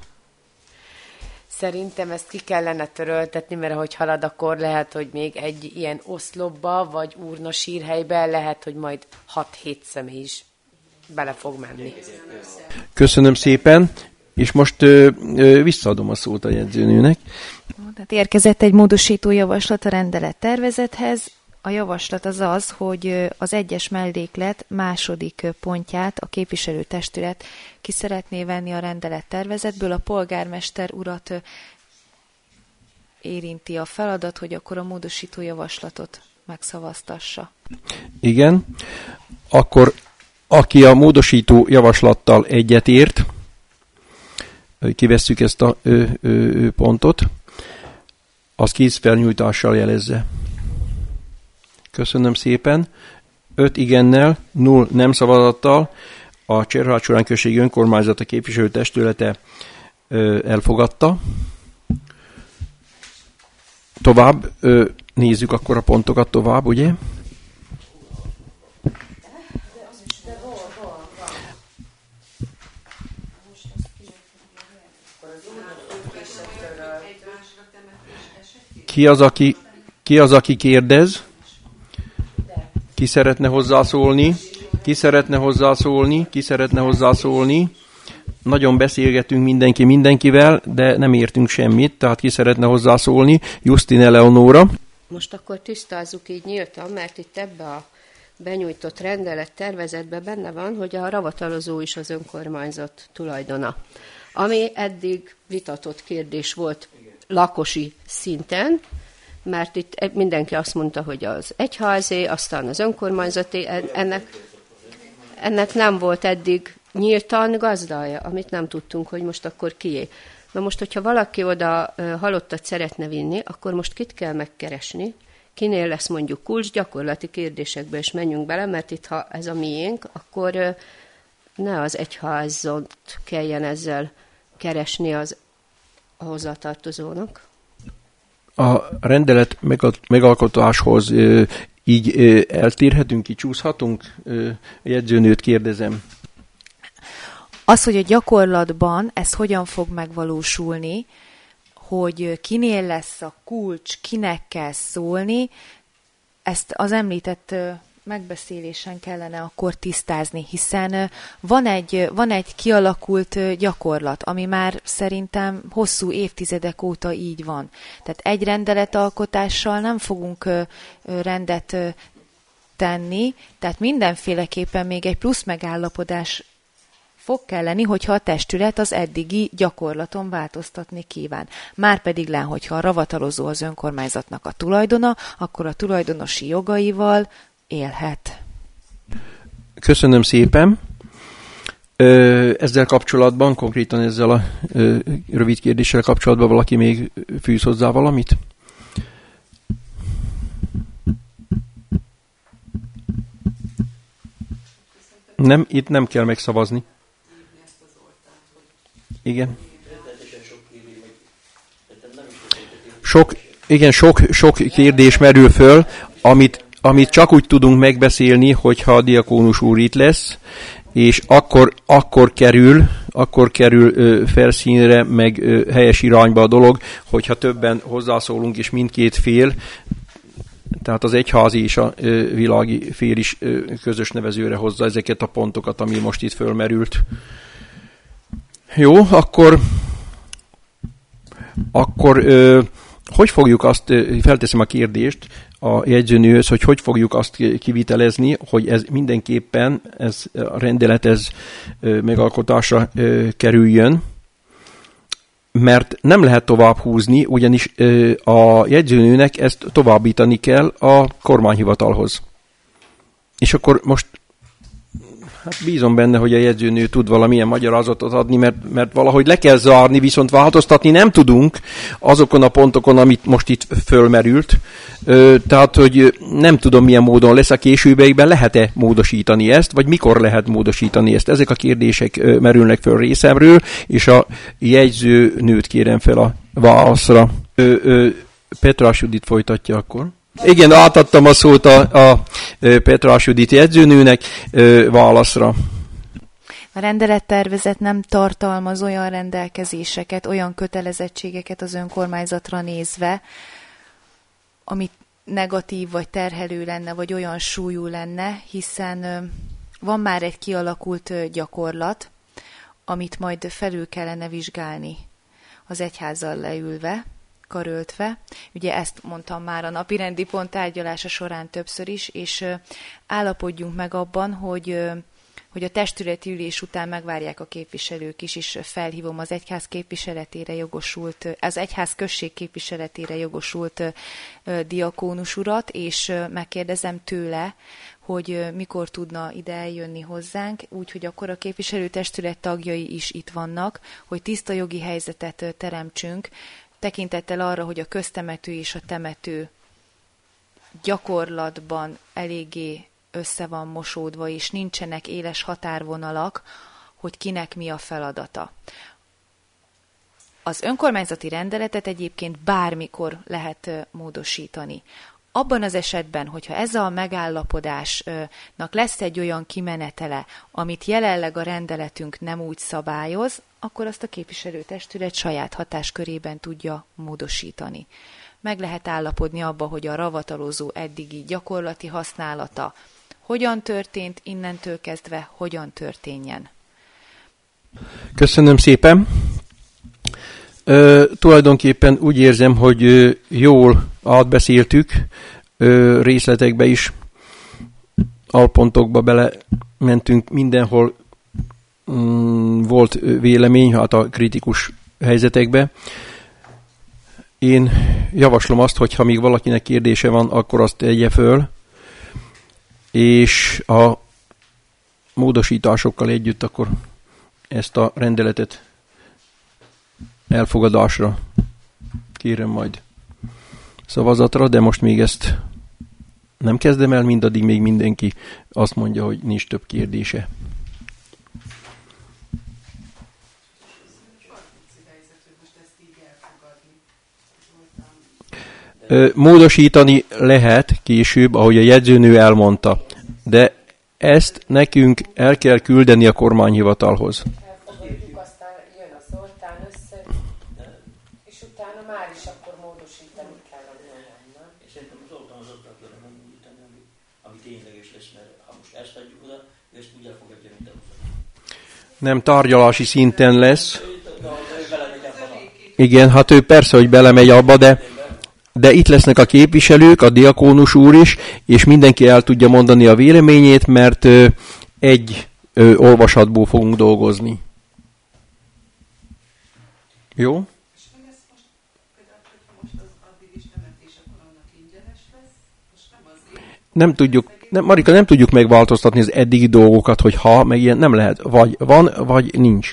Szerintem ezt ki kellene töröltetni, mert ahogy halad, akkor lehet, hogy még egy ilyen oszlopba, vagy urna sírhelybe lehet, hogy majd hat-hét személy is bele fog menni. Köszönöm szépen, és most ö, ö, visszaadom a szót a jegyzőnőnek. Tehát érkezett egy módosító javaslat a rendelet tervezethez. A javaslat az az, hogy az egyes melléklet második pontját a képviselőtestület ki szeretné venni a rendelet tervezetből. A polgármester urat érinti a feladat, hogy akkor a módosító javaslatot megszavaztassa. Igen, akkor aki a módosító javaslattal egyetért, kivesszük ezt a ö, ö, pontot, az kézfelnyújtással jelezze. Köszönöm szépen. Öt igennel, null nem szavazattal a Cserhád-Során községi önkormányzata képviselőtestülete ö, elfogadta. Tovább ö, nézzük akkor a pontokat tovább, ugye? Ki az, aki, ki az, aki kérdez? Ki szeretne hozzászólni? Ki szeretne hozzászólni? Ki szeretne hozzászólni? Nagyon beszélgetünk mindenki mindenkivel, de nem értünk semmit, tehát ki szeretne hozzászólni? Justin Eleonóra. Most akkor tisztázzuk így nyíltan, mert itt ebbe a benyújtott rendelet tervezetben benne van, hogy a ravatalozó is az önkormányzat tulajdona. Ami eddig vitatott kérdés volt lakosi szinten, mert itt mindenki azt mondta, hogy az egyházé, aztán az önkormányzati, ennek, ennek nem volt eddig nyíltan gazdája, amit nem tudtunk, hogy most akkor kié. Na most, hogyha valaki oda halottat szeretne vinni, akkor most kit kell megkeresni, kinél lesz mondjuk kulcs, gyakorlati kérdésekbe is menjünk bele, mert itt, ha ez a miénk, akkor ne az egyházat kelljen ezzel keresni az a hozzátartozónak. A rendelet megalkotáshoz ö, így ö, eltérhetünk, kicsúszhatunk? Ö, jegyzőnőt kérdezem. Az, hogy a gyakorlatban ez hogyan fog megvalósulni, hogy kinél lesz a kulcs, kinek kell szólni, ezt az említett megbeszélésen kellene akkor tisztázni, hiszen van egy, van egy kialakult gyakorlat, ami már szerintem hosszú évtizedek óta így van. Tehát egy rendeletalkotással nem fogunk rendet tenni, tehát mindenféleképpen még egy plusz megállapodás fog kelleni, hogyha a testület az eddigi gyakorlaton változtatni kíván. Márpedig len, hogyha a ravatalozó az önkormányzatnak a tulajdona, akkor a tulajdonosi jogaival élhet. Köszönöm szépen. Ezzel kapcsolatban, konkrétan ezzel a rövid kérdéssel kapcsolatban valaki még fűz hozzá valamit? Nem, itt nem kell megszavazni. Igen. Sok, igen, sok, sok kérdés merül föl, amit amit csak úgy tudunk megbeszélni, hogyha a diakónus úr itt lesz, és akkor, akkor kerül, akkor kerül ö, felszínre, meg ö, helyes irányba a dolog, hogyha többen hozzászólunk, és mindkét fél, tehát az egyházi és a ö, világi fél is ö, közös nevezőre hozza ezeket a pontokat, ami most itt fölmerült. Jó, akkor, akkor ö, hogy fogjuk azt, felteszem a kérdést a jegyzőnőhöz, hogy hogy fogjuk azt kivitelezni, hogy ez mindenképpen ez a rendelet ez megalkotásra kerüljön, mert nem lehet tovább húzni, ugyanis a jegyzőnőnek ezt továbbítani kell a kormányhivatalhoz. És akkor most Hát bízom benne, hogy a jegyzőnő tud valamilyen magyarázatot adni, mert, mert valahogy le kell zárni, viszont változtatni nem tudunk azokon a pontokon, amit most itt fölmerült. Ö, tehát, hogy nem tudom, milyen módon lesz a későbbiekben, lehet-e módosítani ezt, vagy mikor lehet módosítani ezt. Ezek a kérdések ö, merülnek föl részemről, és a jegyzőnőt kérem fel a válaszra. Ö, ö, Petrás Judit folytatja akkor. Igen, átadtam a szót a, a Petrás Judit jegyzőnőnek válaszra. A rendelettervezet nem tartalmaz olyan rendelkezéseket, olyan kötelezettségeket az önkormányzatra nézve, amit negatív vagy terhelő lenne, vagy olyan súlyú lenne, hiszen van már egy kialakult gyakorlat, amit majd felül kellene vizsgálni az egyházzal leülve, karöltve. Ugye ezt mondtam már a napirendi pont tárgyalása során többször is, és állapodjunk meg abban, hogy, hogy a testületi ülés után megvárják a képviselők is, és felhívom az egyház képviseletére jogosult, az egyház község képviseletére jogosult diakónus urat, és megkérdezem tőle, hogy mikor tudna ide eljönni hozzánk, úgyhogy akkor a képviselőtestület tagjai is itt vannak, hogy tiszta jogi helyzetet teremtsünk, tekintettel arra, hogy a köztemető és a temető gyakorlatban eléggé össze van mosódva, és nincsenek éles határvonalak, hogy kinek mi a feladata. Az önkormányzati rendeletet egyébként bármikor lehet módosítani. Abban az esetben, hogyha ez a megállapodásnak lesz egy olyan kimenetele, amit jelenleg a rendeletünk nem úgy szabályoz, akkor azt a képviselőtestület saját hatáskörében tudja módosítani. Meg lehet állapodni abba, hogy a ravatalozó eddigi gyakorlati használata hogyan történt, innentől kezdve hogyan történjen. Köszönöm szépen. Ö, tulajdonképpen úgy érzem, hogy ö, jól átbeszéltük, ö, részletekbe is, alpontokba bele mentünk, mindenhol mm, volt vélemény, hát a kritikus helyzetekbe. Én javaslom azt, hogy ha még valakinek kérdése van, akkor azt tegye föl, és a módosításokkal együtt akkor ezt a rendeletet elfogadásra kérem majd szavazatra, de most még ezt nem kezdem el, mindaddig még mindenki azt mondja, hogy nincs több kérdése. Módosítani lehet később, ahogy a jegyzőnő elmondta, de ezt nekünk el kell küldeni a kormányhivatalhoz. Elfogadjuk, aztán jön a Zoltán össze, és utána már is akkor módosítani kell a dolgon, nem? És szerintem az Zoltán az ott akarja megmódítani, ami, ami tényleges lesz, mert ha most ezt adjuk oda, ezt úgy elfogadja, mint először. Nem tárgyalási szinten lesz. Igen, hát ő persze, hogy belemegy abba, de de itt lesznek a képviselők, a diakónus úr is, és mindenki el tudja mondani a véleményét, mert ö, egy ö, olvasatból fogunk dolgozni. Jó? Nem tudjuk, nem, Marika, nem tudjuk megváltoztatni az eddigi dolgokat, hogy ha, meg ilyen nem lehet. Vagy van, vagy nincs.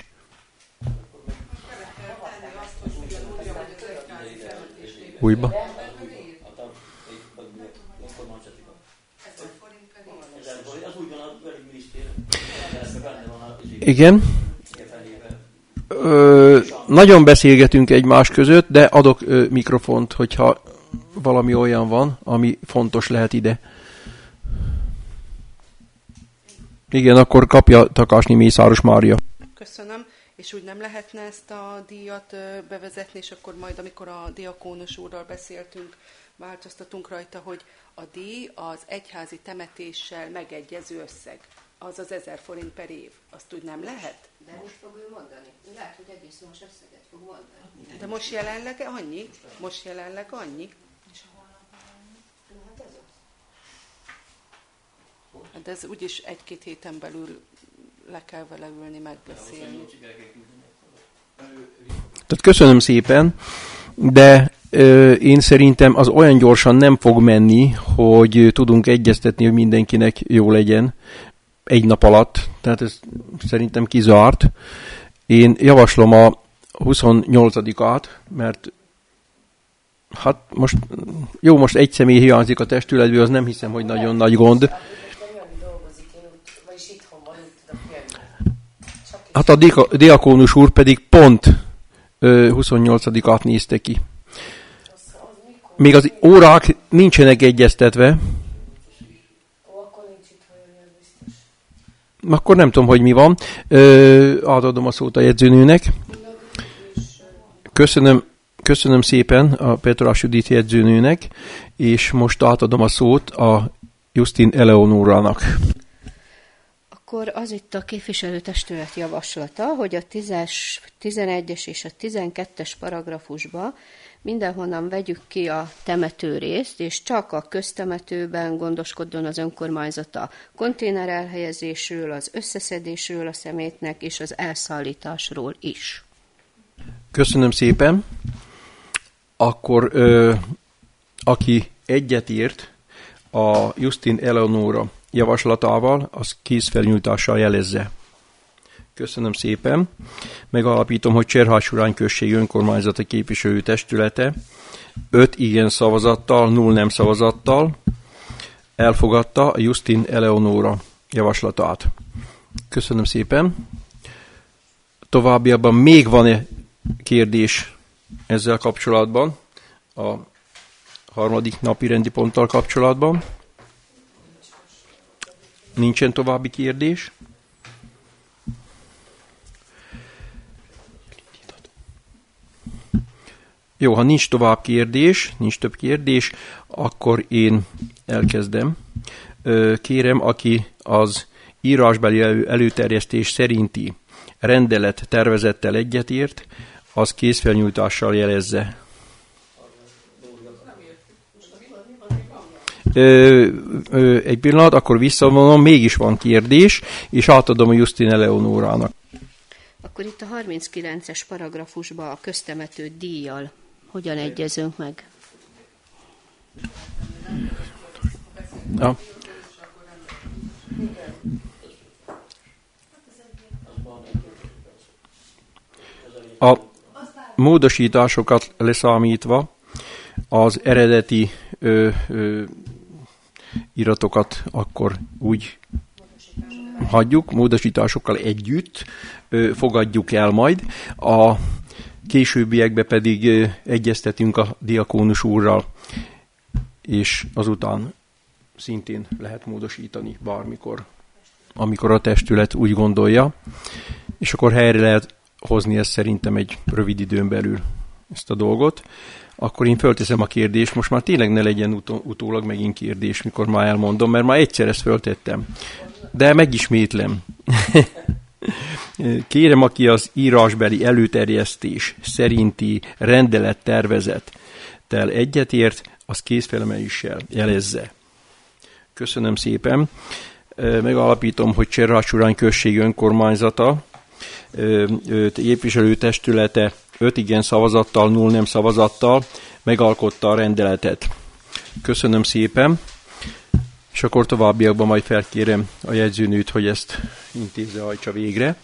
Újba. Igen. Ö, nagyon beszélgetünk egymás között, de adok ö, mikrofont, hogyha valami olyan van, ami fontos lehet ide. Igen, akkor kapja Takásnyi Mészáros Mária. Köszönöm. És úgy nem lehetne ezt a díjat bevezetni, és akkor majd, amikor a diakónus úrral beszéltünk, változtatunk rajta, hogy a díj az egyházi temetéssel megegyező összeg. Az az ezer forint per év. Azt úgy nem lehet? De most fog ő mondani. Ő lehet, hogy egész más összeget fog mondani. De most jelenleg annyi? Most jelenleg annyi? De ez úgyis egy-két héten belül le kell vele ülni, megbeszélni. Tehát köszönöm szépen, de ö, én szerintem az olyan gyorsan nem fog menni, hogy tudunk egyeztetni, hogy mindenkinek jó legyen. egy nap alatt, tehát ez szerintem kizárt. Én javaslom a huszonnyolcadikát, mert hát most, jó, most egy személy hiányzik a testületből, az nem hiszem, hogy nagyon nagy gond. Hát a diakónus úr pedig pont huszonnyolcadikát nézte ki. Még az órák nincsenek egyeztetve. Akkor nem tudom, hogy mi van. Ö, átadom a szót a jegyzőnőnek. Köszönöm, köszönöm szépen a Petrás Judit jegyzőnőnek, és most átadom a szót a Justin Eleonórának. Akkor az itt a képviselőtestület javaslata, hogy a tízes, tizenegyes és a tizenkettes paragrafusba mindenhonnan vegyük ki a temető részt, és csak a köztemetőben gondoskodjon az önkormányzat a konténer elhelyezésről, az összeszedésről a szemétnek, és az elszállításról is. Köszönöm szépen. Akkor ö, aki egyetért a Justin Eleonóra javaslatával, az kézfelnyújtással jelezze. Köszönöm szépen. Megalapítom, hogy Cserhács-Urán község önkormányzati képviselő testülete öt igen szavazattal, nulla nem szavazattal elfogadta a Justin Eleonóra javaslatát. Köszönöm szépen. Továbbiakban még van-e kérdés ezzel kapcsolatban, a harmadik napi rendi ponttal kapcsolatban? Nincsen további kérdés? Jó, ha nincs tovább kérdés, nincs több kérdés, akkor én elkezdem. Kérem, aki az írásbeli előterjesztés szerinti rendelet tervezettel egyetért, az kézfelnyújtással jelezze. Ö, ö, egy pillanat, akkor visszavonom, mégis van kérdés, és átadom a Justin Eleonórának. Akkor itt a harminckilences paragrafusban a köztemető díjjal hogyan egyezünk meg? Ja. A módosításokat leszámítva az eredeti ö, ö, iratokat akkor úgy hagyjuk, módosításokkal együtt ö, fogadjuk el majd. A későbbiekben pedig ö, egyeztetünk a diakónus úrral, és azután szintén lehet módosítani bármikor, amikor a testület úgy gondolja, és akkor helyre lehet hozni ezt szerintem egy rövid időn belül ezt a dolgot. Akkor én fölteszem a kérdést, most már tényleg ne legyen utó, utólag megint kérdés, mikor már elmondom, mert már egyszer ezt föltettem. De megismétlem. Kérem, aki az írásbeli előterjesztés szerinti rendelettervezettel egyetért, az kézfelemeléssel jelezze. Köszönöm szépen. Megalapítom, hogy Cserhács-Urán község önkormányzata képviselőtestülete öt igen szavazattal, nulla nem szavazattal megalkotta a rendeletet. Köszönöm szépen, és akkor továbbiakban majd felkérem a jegyzőnőt, hogy ezt intézze, hajtsa végre.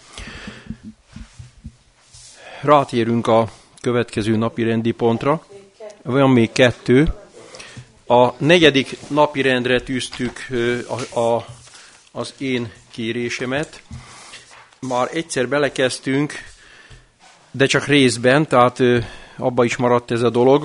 Rátérünk a következő napi rendi pontra. Van még kettő. A negyedik napi rendre tűztük a, a, az én kérésemet. Már egyszer belekezdtünk, de csak részben, tehát ö, abba is maradt ez a dolog.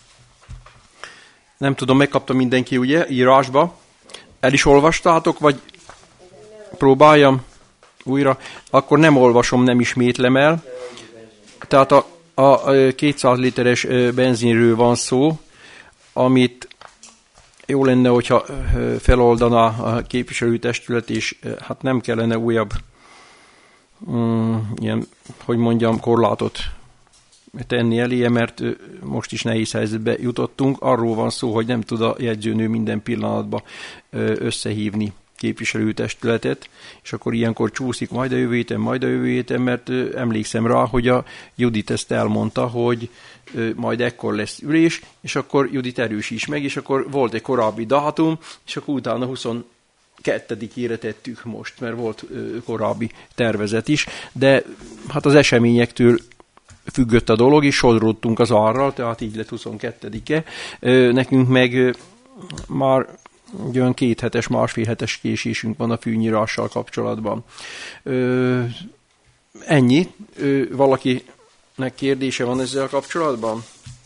Nem tudom, megkapta mindenki, ugye, írásba. El is olvastátok, vagy próbáljam újra? Akkor nem olvasom, nem ismétlem el. Tehát a, a kétszáz literes benzinről van szó, amit jó lenne, hogyha feloldaná a képviselőtestület, és hát nem kellene újabb Mm, ilyen, hogy mondjam, korlátot tenni eléje, mert most is nehéz helyzetbe jutottunk. Arról van szó, hogy nem tud a jegyzőnő minden pillanatban összehívni képviselőtestületet, és akkor ilyenkor csúszik majd a jövő héten, majd a jövő héten, mert emlékszem rá, hogy a Judit ezt elmondta, hogy majd ekkor lesz ülés, és akkor Judit erősíts meg, és akkor volt egy korábbi dátum, és akkor utána tizenkettedikére tettük most, mert volt ö, korábbi tervezet is, de hát az eseményektől függött a dolog, és sodródtunk az arral, tehát így lett huszonkettedike. Ö, nekünk meg ö, már olyan két hetes, másfél hetes késésünk van a fűnyírással kapcsolatban. Ö, ennyi. Ö, valakinek kérdése van ezzel kapcsolatban?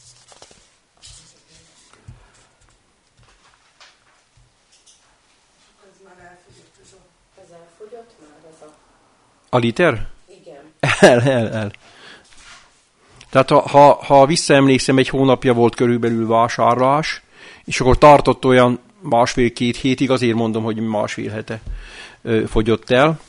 A liter? Igen. El, el, el. Tehát ha, ha, ha visszaemlékszem, egy hónapja volt körülbelül vásárlás, és akkor tartott olyan másfél-két hétig, azért mondom, hogy másfél hete ö, fogyott el.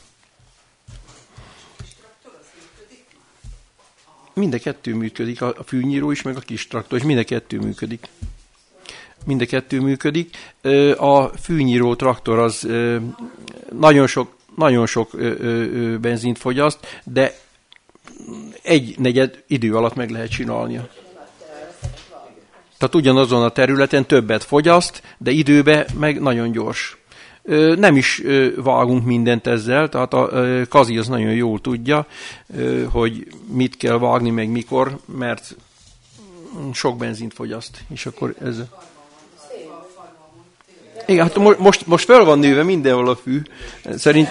Mind a kettő működik, a fűnyíró is, meg a kis traktor, és mind a kettő működik. Mind a kettő működik. A fűnyíró traktor az nagyon sok, nagyon sok benzint fogyaszt, de egy negyed idő alatt meg lehet csinálnia. Tehát ugyanazon a területen többet fogyaszt, de időben meg nagyon gyors. Nem is vágunk mindent ezzel, tehát a Kazi az nagyon jól tudja, hogy mit kell vágni, meg mikor, mert sok benzint fogyaszt, és akkor ez... Igen, hát most, most fel van nőve mindenhol a fű. Szerint...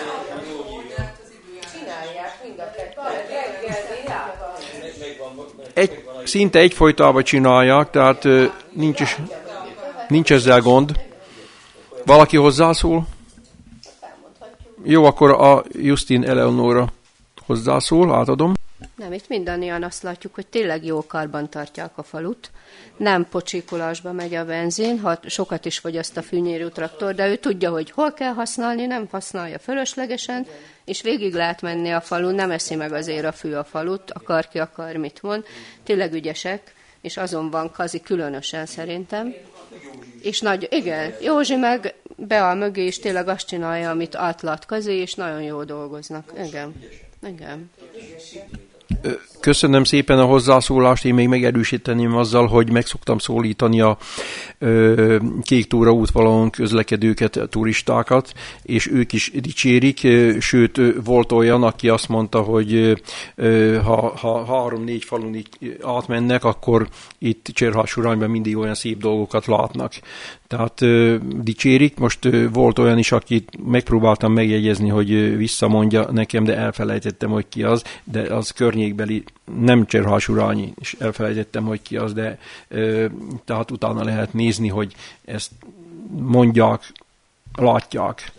Egy, szinte egyfolytában csinálják, tehát nincs, is, nincs ezzel gond. Valaki hozzászól? Jó, akkor a Justin Eleonora hozzászól, átadom. Nem, itt mindannyian azt látjuk, hogy tényleg jó karban tartják a falut. Nem pocsékolásba megy a benzin, ha sokat is fogyaszt a fűnyíró traktor, de ő tudja, hogy hol kell használni, nem használja fölöslegesen, és végig lehet menni a falun, nem eszi meg azért a fű a falut, akar ki akar, mit mond. Tényleg ügyesek, és azon van Kazi különösen szerintem. És nagy, igen, Józsi meg beáll mögé, és tényleg azt csinálja, amit átlát Kazi, és nagyon jól dolgoznak. Igen, igen. Köszönöm szépen a hozzászólást, én még megerősíteném azzal, hogy meg szoktam szólítani a ö, Kék Túra útvonalon közlekedőket, turistákat, és ők is dicsérik, sőt volt olyan, aki azt mondta, hogy ö, ha, ha három-négy falun így átmennek, akkor itt Cserhád-Surányban mindig olyan szép dolgokat látnak. Tehát ö, dicsérik. Most ö, volt olyan is, akit megpróbáltam megjegyezni, hogy visszamondja nekem, de elfelejtettem, hogy ki az, de az környékbeli, nem Cserhád-Surányi, és elfelejtettem, hogy ki az, de ö, tehát utána lehet nézni, hogy ezt mondják, látják.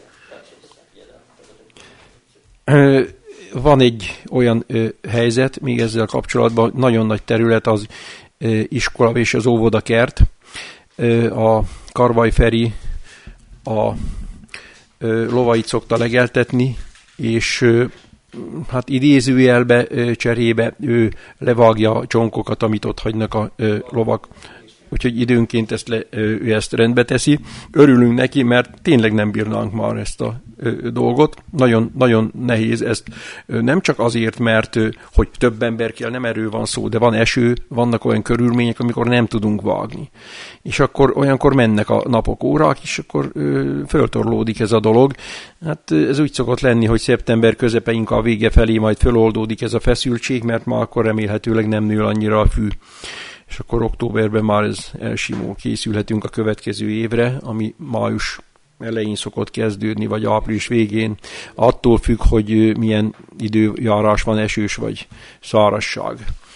Ö, van egy olyan ö, helyzet, még ezzel kapcsolatban, nagyon nagy terület az ö, iskola és az óvodakert. Ö, a Karvaj Feri a ö, lovait szokta legeltetni, és ö, hát idézőjelbe ö, cserébe ő levágja a csonkokat, amit ott hagynak a ö, lovak. Úgyhogy időnként ezt, le, ö, ő ezt rendbe teszi. Örülünk neki, mert tényleg nem bírnánk már ezt a ö, dolgot. Nagyon, nagyon nehéz ezt. Ö, nem csak azért, mert ö, hogy több ember kell, nem erről van szó, de van eső, vannak olyan körülmények, amikor nem tudunk vágni. És akkor olyankor mennek a napok, órák, és akkor ö, föltorlódik ez a dolog. Hát ez úgy szokott lenni, hogy szeptember közepe, inkább vége felé majd föloldódik ez a feszültség, mert már akkor remélhetőleg nem nő annyira a fű. És akkor októberben már ez elsimul, készülhetünk a következő évre, ami május elején szokott kezdődni, vagy április végén. Attól függ, hogy milyen időjárás van, esős vagy szárazság.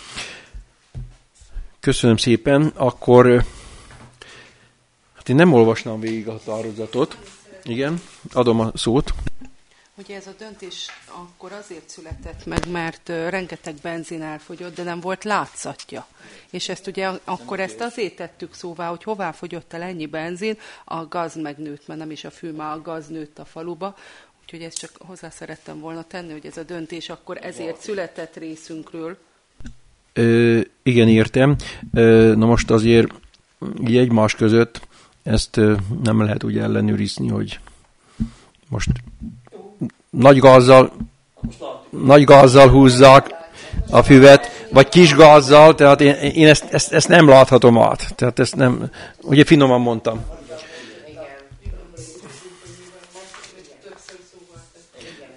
Köszönöm szépen. Akkor hát én nem olvasnám végig a határozatot. Igen, adom a szót. Ugye ez a döntés akkor azért született meg, mert rengeteg benzin elfogyott, de nem volt látszatja. És ezt ugye akkor ezt azért tettük szóvá, hogy hová fogyott el ennyi benzin, a gaz megnőtt, mert nem is a fű, már a gaz nőtt a faluba. Úgyhogy ezt csak hozzá szerettem volna tenni, hogy ez a döntés akkor ezért született részünkről. Ö, igen, értem. Ö, na most azért így egymás között ezt nem lehet úgy ellenőrizni, hogy most nagy gázzal, nagy gázzal húzzák a füvet, vagy kis gázzal, tehát én, én ezt, ezt, ezt nem láthatom át. Tehát ezt nem, ugye finoman mondtam.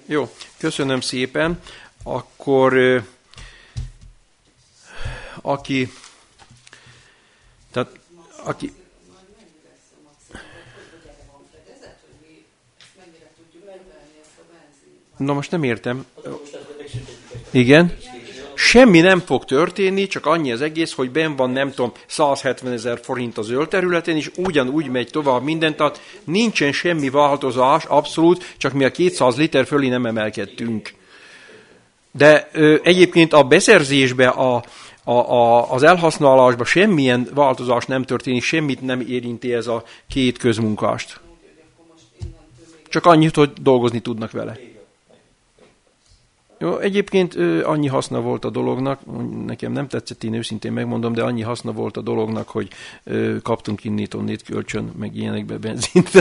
Jó, köszönöm szépen. Akkor aki, tehát aki, na most nem értem. Igen. Semmi nem fog történni, csak annyi az egész, hogy benn van, nem tudom, száz hetven ezer forint a zöld területen, és ugyanúgy megy tovább mindent, tehát nincsen semmi változás, abszolút, csak mi a kétszáz liter fölé nem emelkedtünk. De ö, egyébként a beszerzésbe, a, a, a, az elhasználásban semmilyen változás nem történik, semmit nem érinti ez a két közmunkást. Csak annyit, hogy dolgozni tudnak vele. Jó, egyébként ö, annyi haszna volt a dolognak, nekem nem tetszett, én őszintén megmondom, de annyi haszna volt a dolognak, hogy ö, kaptunk innét, onnét kölcsön, meg ilyenekbe benzint.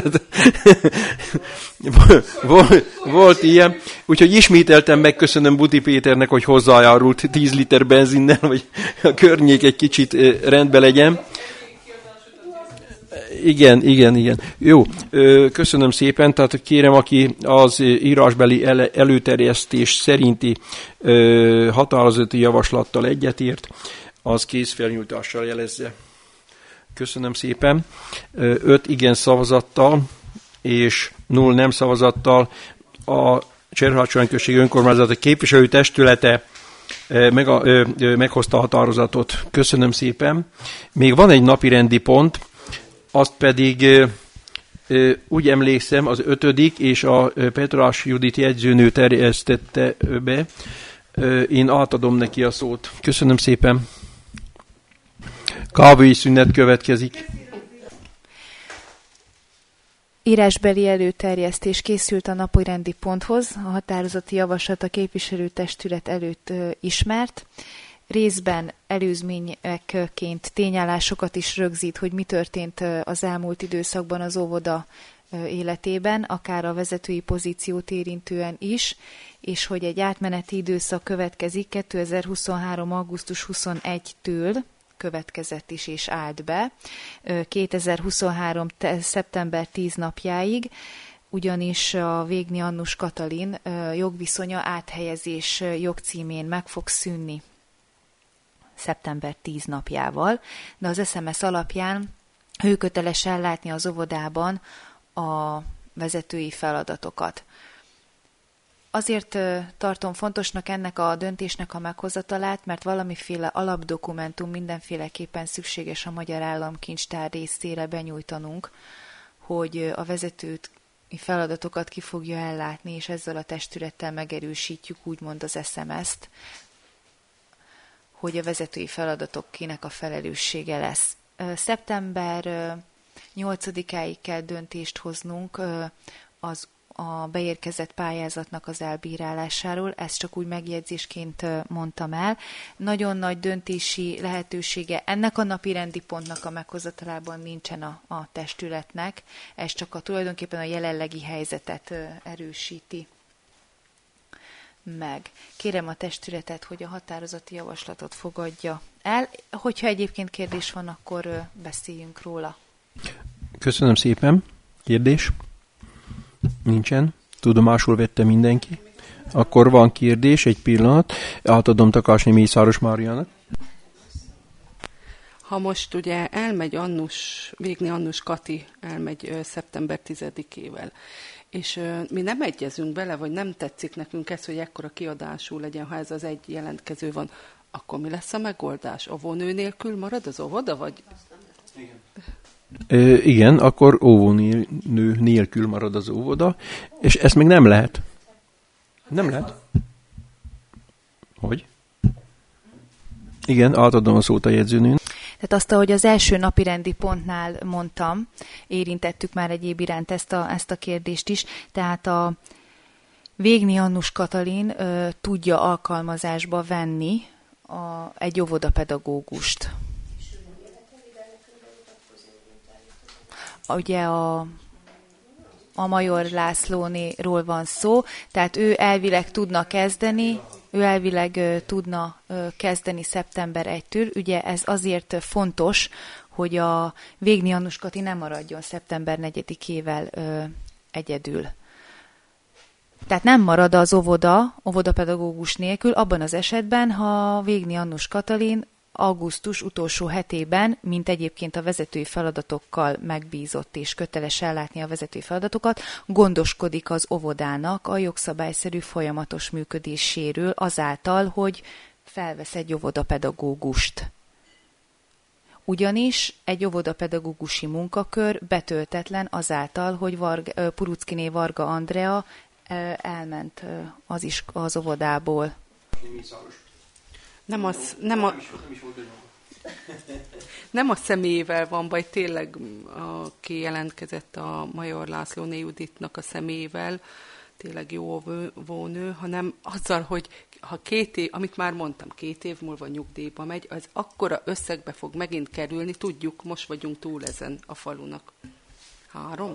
volt, volt ilyen. Úgyhogy ismételten megköszönöm Buti Péternek, hogy hozzájárult tíz liter benzinnel, hogy a környék egy kicsit ö, rendbe legyen. Igen, igen, igen. Jó, köszönöm szépen. Tehát kérem, aki az írásbeli előterjesztés szerinti határozati javaslattal egyetért, az kézfelnyújtással jelezze. Köszönöm szépen. Öt igen szavazattal és null nem szavazattal a Cserhád-Solyán község önkormányzati képviselőtestülete meg a, ö, ö, meghozta a határozatot. Köszönöm szépen. Még van egy napirendi pont, azt pedig ö, ö, úgy emlékszem, az ötödik, és a Petrás Judit jegyzőnő terjesztette be. Ö, én átadom neki a szót. Köszönöm szépen. Kávéi szünet következik. Írásbeli előterjesztés készült a napirendi ponthoz, a határozati javaslat a képviselőtestület előtt ö, ismert. Részben előzményekként tényállásokat is rögzít, hogy mi történt az elmúlt időszakban az óvoda életében, akár a vezetői pozíciót érintően is, és hogy egy átmeneti időszak következik kétezer-huszonhárom. augusztus huszonegyedikétől, következett is és állt be, kétezer-huszonhárom. szeptember tíz napjáig, ugyanis a Végni Annus Katalin jogviszonya áthelyezés jogcímén meg fog szűnni szeptember tíz napjával, de az es em es alapján ő köteles ellátni az óvodában a vezetői feladatokat. Azért tartom fontosnak ennek a döntésnek a meghozatalát, mert valamiféle alapdokumentum mindenféleképpen szükséges a Magyar Államkincstár részére benyújtanunk, hogy a vezetőt feladatokat ki fogja ellátni, és ezzel a testülettel megerősítjük úgymond az es em es-t, hogy a vezetői feladatok kinek a felelőssége lesz. Szeptember nyolcadikáig kell döntést hoznunk az a beérkezett pályázatnak az elbírálásáról, ezt csak úgy megjegyzésként mondtam el. Nagyon nagy döntési lehetősége ennek a napirendi pontnak a meghozatalában nincsen a, a testületnek, ez csak a tulajdonképpen a jelenlegi helyzetet erősíti meg. Kérem a testületet, hogy a határozati javaslatot fogadja el. Hogyha egyébként kérdés van, akkor beszéljünk róla. Köszönöm szépen. Kérdés? Nincsen. Tudomásul vette mindenki. Akkor van kérdés, egy pillanat. Átadom Takásné Mészáros Máriának. Ha most ugye elmegy Annus, Végni Annus Kati elmegy ö, szeptember tizedikével, és ö, mi nem egyezünk bele, vagy nem tetszik nekünk ez, hogy ekkora kiadású legyen, ha ez az egy jelentkező van, akkor mi lesz a megoldás? Óvónő nélkül marad az óvoda, vagy? Igen. E, igen, akkor óvónő nélkül marad az óvoda, és ezt még nem lehet. Nem lehet. Hogy? Igen, átadom a szót a jegyzőnőn. Tehát azt, ahogy az első napirendi pontnál mondtam, érintettük már egyéb iránt ezt a, ezt a kérdést is, tehát a Végni Annus Katalin ö, tudja alkalmazásba venni a, egy óvodapedagógust. Ugye a, a Major Lászlónéról van szó, tehát ő elvileg tudna kezdeni, ő elvileg uh, tudna uh, kezdeni szeptember elsejétől. Ugye ez azért fontos, hogy a Végni Annus Kati nem maradjon szeptember negyedikével uh, egyedül. Tehát nem marad az óvoda, óvodapedagógus nélkül abban az esetben, ha Végni Annus Katalin augusztus utolsó hetében, mint egyébként a vezetői feladatokkal megbízott és köteles ellátni a vezetői feladatokat, gondoskodik az óvodának a jogszabályszerű folyamatos működéséről azáltal, hogy felvesz egy óvodapedagógust. Ugyanis egy óvodapedagógusi munkakör betöltetlen azáltal, hogy Varga, Puruckiné Varga Andrea elment az, is, az óvodából. Nem, az, nem, a, nem a személyével van baj, tényleg aki jelentkezett a Major Lászlóné Juditnak a személyével, tényleg jó óvónő, hanem azzal, hogy ha két év, amit már mondtam, két év múlva nyugdíjba megy, az akkora összegbe fog megint kerülni, tudjuk, most vagyunk túl ezen a falunak. Három?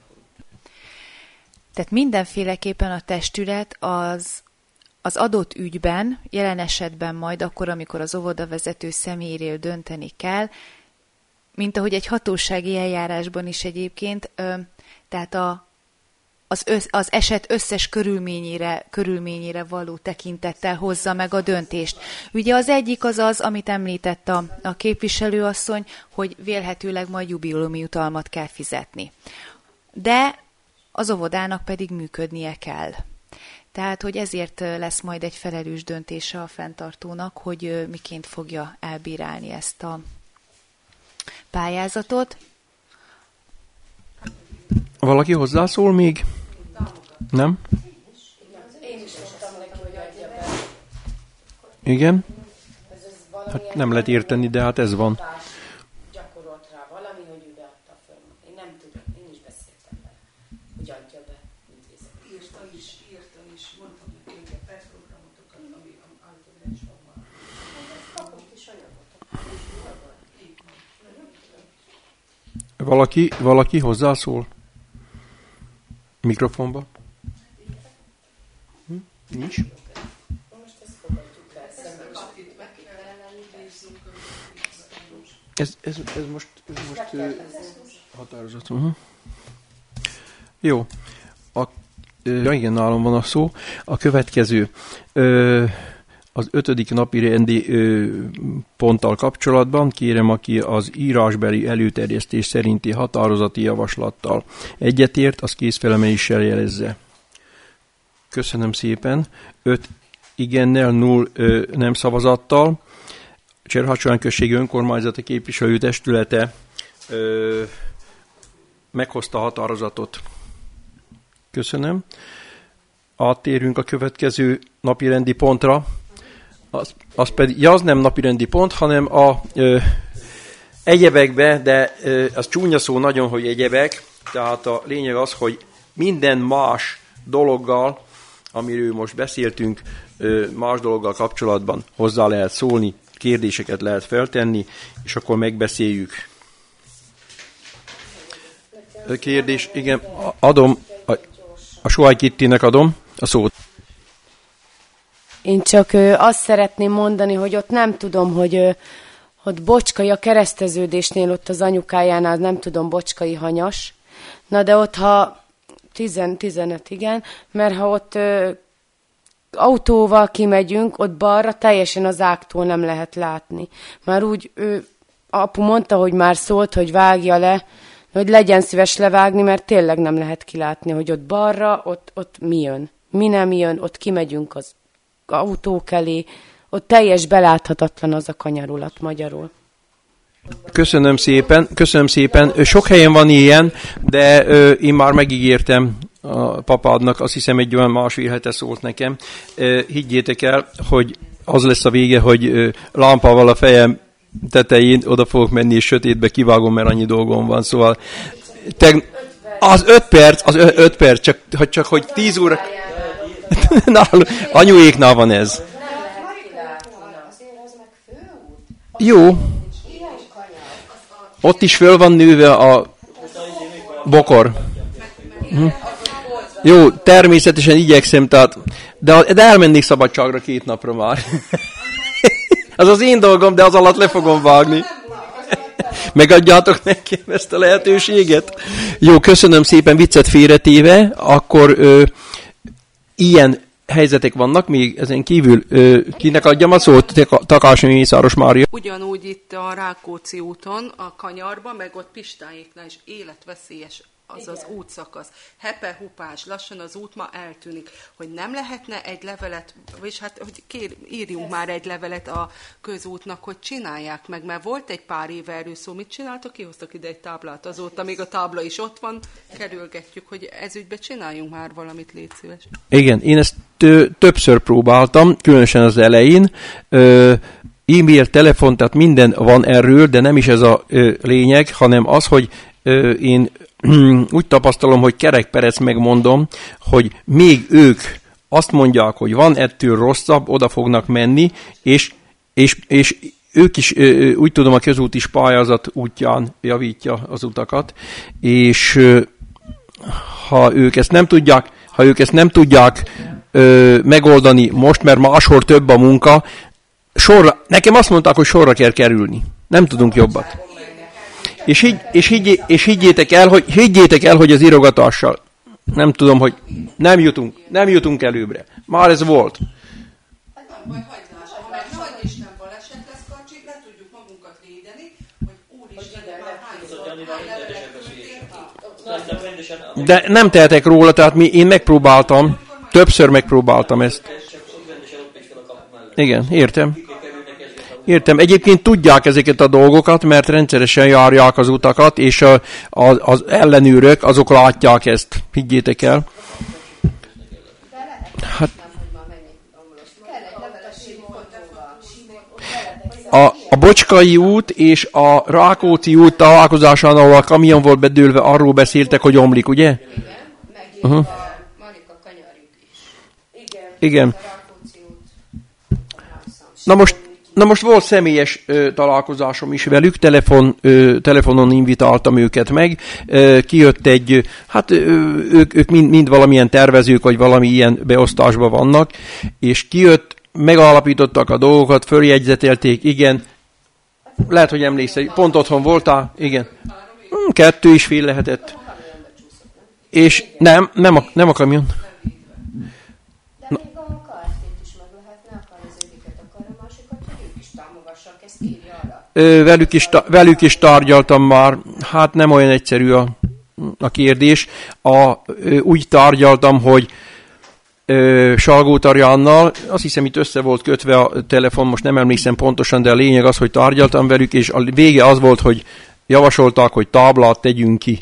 Tehát mindenféleképpen a testület az, az adott ügyben, jelen esetben majd akkor, amikor az óvodavezető személyéről dönteni kell, mint ahogy egy hatósági eljárásban is egyébként, ö, tehát a Az, össz, az eset összes körülményére, körülményére való tekintettel hozza meg a döntést. Ugye az egyik az az, amit említett a, a képviselőasszony, hogy vélhetőleg majd jubileumi jutalmat kell fizetni. De az óvodának pedig működnie kell. Tehát, hogy ezért lesz majd egy felelős döntése a fenntartónak, hogy miként fogja elbírálni ezt a pályázatot. Valaki hozzászól még? Nem? Igen? Hát nem lehet érteni, de hát ez van. Gyakorolt rá valami, hogy ő beadta föl. Én nem tudom, én is beszéltem vele, hogy adja be intézet. Írtam is, írtam is, mondtam neki, hogy a perprogramotokat, ami általában is van már. Kapott is anyagot. Valaki, valaki hozzászól? Mikrofonba? Hm? Nincs? Ez, ez, ez most, ez most ö, határozat. Uh-huh. Jó. A, ö, ja, igen, nálam van a szó. A következő. Ö, az ötödik napi rendi ö, ponttal kapcsolatban kérem, aki az írásbeli előterjesztés szerinti határozati javaslattal egyetért, az kézfelemeléssel jelezze. Köszönöm szépen. öt igennel, null ö, nem szavazattal. Cserhacsován községi önkormányzati képviselőtestülete ö, meghozta a határozatot. Köszönöm. Áttérünk a következő napirendi pontra. Az, az pedig, ja, az nem napirendi pont, hanem a ö, egyebekbe, de ö, az csúnya szó nagyon, hogy egyebek, tehát a lényeg az, hogy minden más dologgal, amiről most beszéltünk, ö, más dologgal kapcsolatban hozzá lehet szólni, kérdéseket lehet feltenni, és akkor megbeszéljük. Kérdés, igen, adom, a, a Sohaj Kittinek adom a szót. Én csak ö, azt szeretném mondani, hogy ott nem tudom, hogy ö, ott Bocskai a kereszteződésnél, ott az anyukájánál, nem tudom, Bocskai Hanyas. Na de ott, ha tizenöt, igen, mert ha ott ö, autóval kimegyünk, ott balra teljesen az ágtól nem lehet látni. Már úgy ő, apu mondta, hogy már szólt, hogy vágja le, hogy legyen szíves levágni, mert tényleg nem lehet kilátni, hogy ott balra, ott, ott mi jön. Mi nem jön, ott kimegyünk az autók elé, ott teljes beláthatatlan az a kanyarulat magyarul. Köszönöm szépen, köszönöm szépen. Sok helyen van ilyen, de ö, én már megígértem a papádnak, azt hiszem egy olyan másfél hete szólt nekem. Ö, higgyétek el, hogy az lesz a vége, hogy ö, lámpával a fejem tetején oda fogok menni, és sötétbe kivágom, mert annyi dolgom van. Szóval te, az öt perc, az ö, öt perc, csak, hogy, csak hogy tíz óra... Anyuéknál van ez. Jó. Ott is föl van nőve a bokor. Hm. Jó, természetesen igyekszem, tehát, de, de elmennék szabadságra két napra már. Az az én dolgom, de az alatt le fogom vágni. Megadjátok nekem ezt a lehetőséget? Jó, köszönöm szépen, viccet félretéve, akkor ö, ilyen helyzetek vannak még ezen kívül. Ö, kinek adjam a szót? Takási Mészáros Mária. Ugyanúgy itt a Rákóczi úton, a kanyarban, meg ott Pistáéknál is életveszélyes az az útszakasz. Hepe-hupás, lassan az út ma eltűnik. Hogy nem lehetne egy levelet, és hát hogy kér, írjunk már egy levelet a közútnak, hogy csinálják meg, mert volt egy pár éve erről szó. Mit csináltak? Kihoztak ide egy táblát azóta, még a tábla is ott van, kerülgetjük, hogy ezügybe csináljunk már valamit, légy szíves. Igen, én ezt ö, többször próbáltam, különösen az elején. Ö, e-mail, telefon, tehát minden van erről, de nem is ez a ö, lényeg, hanem az, hogy ö, én úgy tapasztalom, hogy kerekperec megmondom, hogy még ők azt mondják, hogy van ettől rosszabb, oda fognak menni, és, és, és ők is, úgy tudom, a közút is pályázat útján javítja az utakat, és ha ők ezt nem tudják, ha ők ezt nem tudják megoldani most, mert máshol több a munka, sorra, nekem azt mondták, hogy sorra kell kerülni. Nem tudunk jobbat. És, higgy, és, higgy, és higgyétek el, hogy higgyétek el, hogy az írogatással nem tudom, hogy nem jutunk, nem jutunk előbbre. Már ez volt. Hát nem baj, hagyd lássa, ha meg nagy Isten baleset lesz, Karcsi, le tudjuk magunkat védeni, hogy úristen, már hányszor, hány levelet küldtél ki. De nem tehetek róla, tehát mi, én megpróbáltam, többször megpróbáltam ezt. Igen, értem. Értem. Egyébként tudják ezeket a dolgokat, mert rendszeresen járják az utakat, és a, a, az ellenőrök, azok látják ezt. Higgyétek el. Hát, a, a Bocskai út és a Rákóczi út találkozásán, ahol a kamion volt bedőlve, arról beszéltek, hogy omlik, ugye? Igen, meg uh-huh. a Marika kanyarjuk is. Igen. Igen. Na most Na most volt személyes ö, találkozásom is velük, telefon, ö, telefonon invitáltam őket meg, ö, kijött egy, hát ö, ők, ők mind, mind valamilyen tervezők, vagy valami ilyen beosztásban vannak, és kijött, megállapítottak a dolgokat, följegyzetelték, igen, lehet, hogy emlékszel, pont otthon voltál, igen, kettő is fél lehetett, és nem, nem a, nem a kamion. Ö, velük, is, velük is tárgyaltam már, hát nem olyan egyszerű a, a kérdés. A, ö, úgy tárgyaltam, hogy Salgótarjánnal, azt hiszem itt össze volt kötve a telefon, most nem emlékszem pontosan, de a lényeg az, hogy tárgyaltam velük, és a vége az volt, hogy javasolták, hogy táblát tegyünk ki.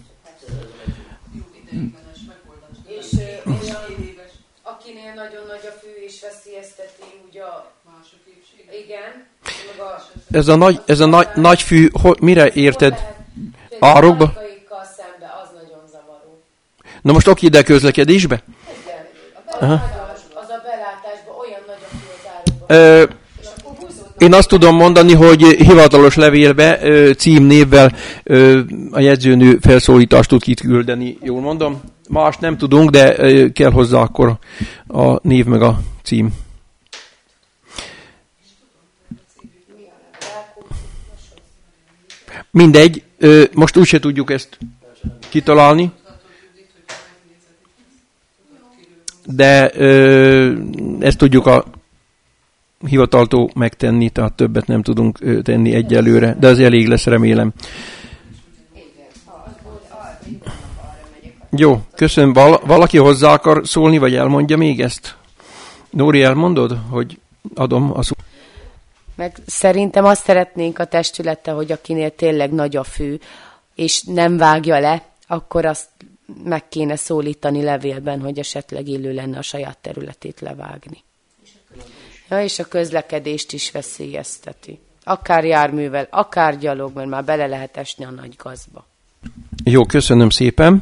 És akinél nagyon nagy a fű és veszélyezteti, ugye a mások épség. Igen. Ez a nagy, ez a nagy, nagy fű, hogy, mire érted? Árokba? Szembe, az nagyon zavaró. Na most oké, de közlekedésbe? Igen. A belátás, az a belátásban olyan nagy a fű az árokba. Én azt tudom mondani, hogy hivatalos levélbe, címnévvel a jegyzőnő felszólítást tud küldeni. Jól mondom? Más nem tudunk, de kell hozzá akkor a név meg a cím. Mindegy, most úgyse tudjuk ezt kitalálni, de ezt tudjuk a hivataltól megtenni, tehát többet nem tudunk tenni egyelőre, de az elég lesz, remélem. Jó, köszönöm. Val- valaki hozzá akar szólni, vagy elmondja még ezt? Nóri, elmondod, hogy adom a szót? Meg szerintem azt szeretnénk a testülete, hogy akinél tényleg nagy a fű, és nem vágja le, akkor azt meg kéne szólítani levélben, hogy esetleg illő lenne a saját területét levágni. Ja, és a közlekedést is veszélyezteti. Akár járművel, akár gyalog, mert már bele lehet esni a nagy gazba. Jó, köszönöm szépen.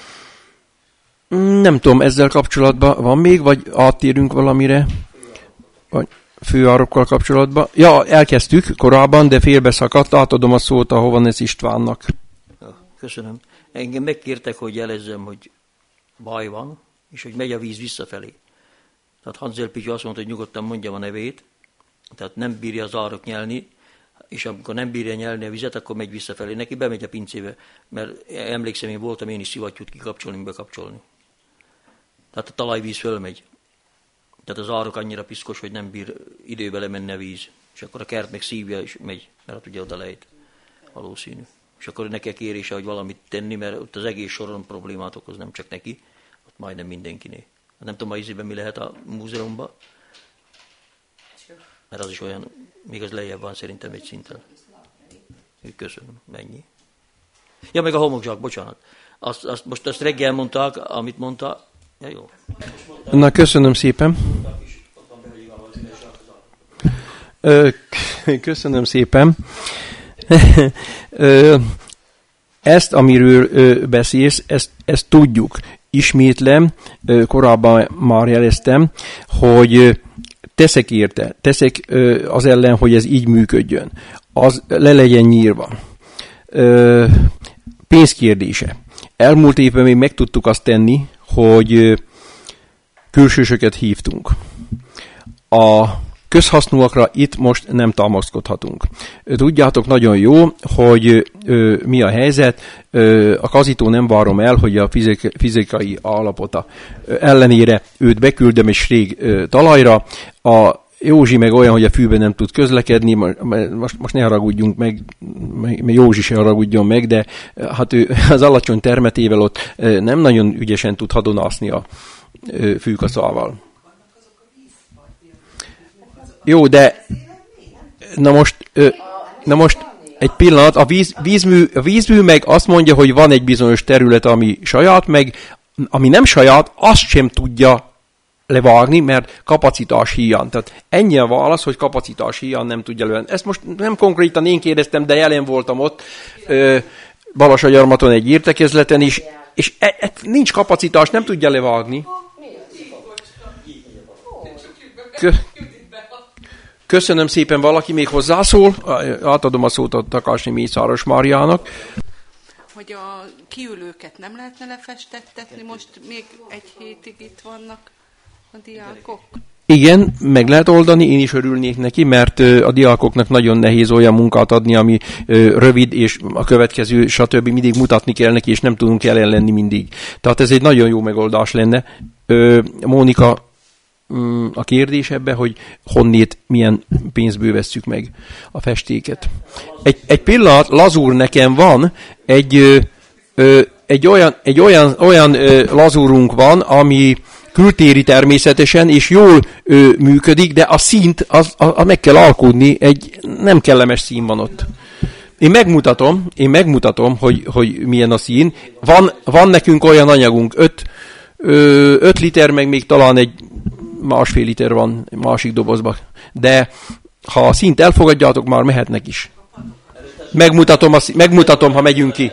Nem tudom, ezzel kapcsolatban van még, vagy áttérünk valamire? Vagy főárokkal kapcsolatban? Ja, elkezdtük korábban, de félbeszakadt, átadom a szót a Hovanesz Istvánnak. Köszönöm. Engem megkértek, hogy jelezzem, hogy baj van, és hogy megy a víz visszafelé. Tehát Hanzel Pityu azt mondta, hogy nyugodtan mondjam a nevét, tehát nem bírja az árok nyelni, és amikor nem bírja nyelni a vizet, akkor megy visszafelé. Neki bemegy a pincébe, mert emlékszem, én voltam én is szivattyút kikapcsolni, bekapcsolni. Tehát a talajvíz fölmegy. Tehát az árok annyira piszkos, hogy nem bír időbe lemenni a víz. És akkor a kert meg szívja és megy, mert hát ugye oda lejt. Valószínű. És akkor neki kérése, hogy valamit tenni, mert ott az egész soron problémát okoz, nem csak neki, ott majdnem mindenkiné. Nem tudom, a izében mi lehet a múzeumban, mert az is olyan, még az lejjebb van szerintem egy szinten. Köszönöm, mennyi. Ja, meg a homokzsák, bocsánat. Azt, azt, most azt reggel mondták, amit mondta. Ja, jó. Na, köszönöm szépen. Ö, köszönöm szépen. Ö, ezt, amiről ö, beszélsz, ezt, ezt tudjuk. Ismétlem, ö, korábban már jeleztem, hogy ö, teszek érte, teszek ö, az ellen, hogy ez így működjön. Az le legyen nyírva. Ö, pénzkérdése. Elmúlt évben még meg tudtuk azt tenni, hogy ö, külsősöket hívtunk. A közhasznúakra itt most nem támaszkodhatunk. Tudjátok nagyon jó, hogy ö, mi a helyzet. Ö, a kazitó nem várom el, hogy a fizik, fizikai állapota ellenére őt beküldöm egy rég ö, talajra. A Józsi meg olyan, hogy a fűben nem tud közlekedni, most, most ne haragudjunk meg, meg Józsi se haragudjon meg, de hát ő az alacsony termetével ott nem nagyon ügyesen tud hadonászni a fűkaszával. Jó, de na most, na most egy pillanat, a, víz, vízmű, a vízmű meg azt mondja, hogy van egy bizonyos terület, ami saját, meg ami nem saját, azt sem tudja levágni, mert kapacitás hiány. Tehát ennyi a válasz, hogy kapacitás hiány nem tudja levenni. Ezt most nem konkrétan én kérdeztem, de jelen voltam ott Balasagyarmaton egy értekezleten is, és e, e, nincs kapacitás, nem tudja levágni. Kö, köszönöm szépen, valaki még hozzászól. Átadom a szót a Takásné Mészáros Máriának. Hogy a kiülőket nem lehetne lefestettetni, most még egy hétig itt vannak a diákok? Igen, meg lehet oldani, én is örülnék neki, mert a diákoknak nagyon nehéz olyan munkát adni, ami rövid, és a következő, stb. Mindig mutatni kell neki, és nem tudunk jelen lenni mindig. Tehát ez egy nagyon jó megoldás lenne. Mónika, a kérdés ebbe, hogy honnét, milyen pénzből vesszük meg a festéket. Egy, egy pillanat, lazúr nekem van, egy, ö, egy olyan, egy olyan, olyan ö, lazúrunk van, ami kültéri természetesen, és jól ö, működik, de a színt, az, a, a meg kell alkudni, egy nem kellemes szín van ott. Én megmutatom, én megmutatom, hogy, hogy milyen a szín. Van, van nekünk olyan anyagunk, öt, ö, öt liter, meg még talán egy másfél liter van másik dobozban. De ha a színt elfogadjátok, már mehetnek is. Megmutatom, a, megmutatom, ha megyünk ki.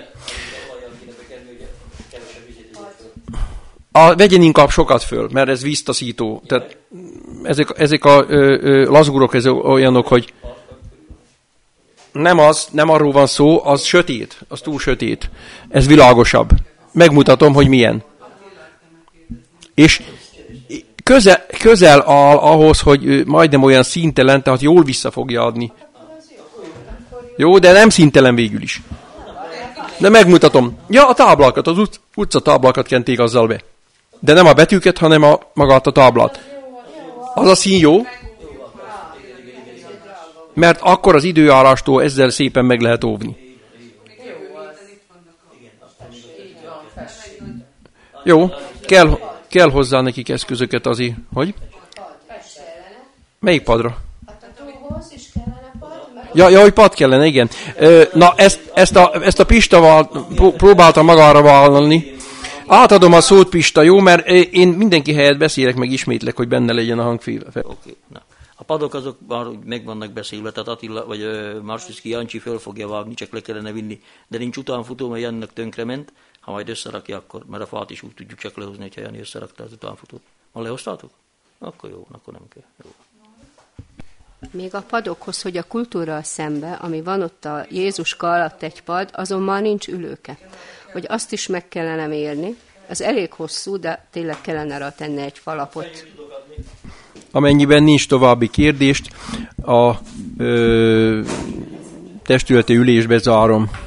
A, vegyen inkább sokat föl, mert ez víztaszító. Tehát ezek, ezek a ö, ö, lazúrok ezek olyanok, hogy nem az, nem arról van szó, az sötét, az túl sötét. Ez világosabb. Megmutatom, hogy milyen. És közel, közel áll ahhoz, hogy majdnem olyan színtelen, tehát jól vissza fogja adni. Jó, de nem színtelen végül is. De megmutatom. Ja, a táblákat, az ut- utca táblákat kenték azzal be. De nem a betűket, hanem a magát a táblát. Az a szín jó. Mert akkor az időjárástól ezzel szépen meg lehet óvni. Jó, kell, kell hozzá nekik eszközöket azért. Hogy? Melyik padra? Ja, ja, hogy pad kellene, igen. Na, ezt, ezt, a, ezt a Pista próbáltam magára vállalni. Átadom a szót, Pista, jó? Mert én mindenki helyett beszélek, meg ismétlek, hogy benne legyen a hangféle. Oké, okay, na. A padok azok már meg vannak beszélve, tehát Attila, vagy uh, Marsztiszki Jancsi föl fogja vágni, csak le kellene vinni. De nincs utánfutó, mert Jannak tönkrement, ha majd összerakja, akkor, mert a fát is úgy tudjuk csak lehozni, hogyha Jani összerakta az utánfutót. Ha lehoztátok? Akkor jó, akkor nem kell. Jó. Még a padokhoz, hogy a kultúra szembe, ami van ott a Jézuska alatt egy pad, azon már nincs ülőke. Hogy azt is meg kellene mérni, az elég hosszú, de tényleg kellene rá tenni egy falapot. Amennyiben nincs további kérdést, a ö, testületi ülésbe zárom.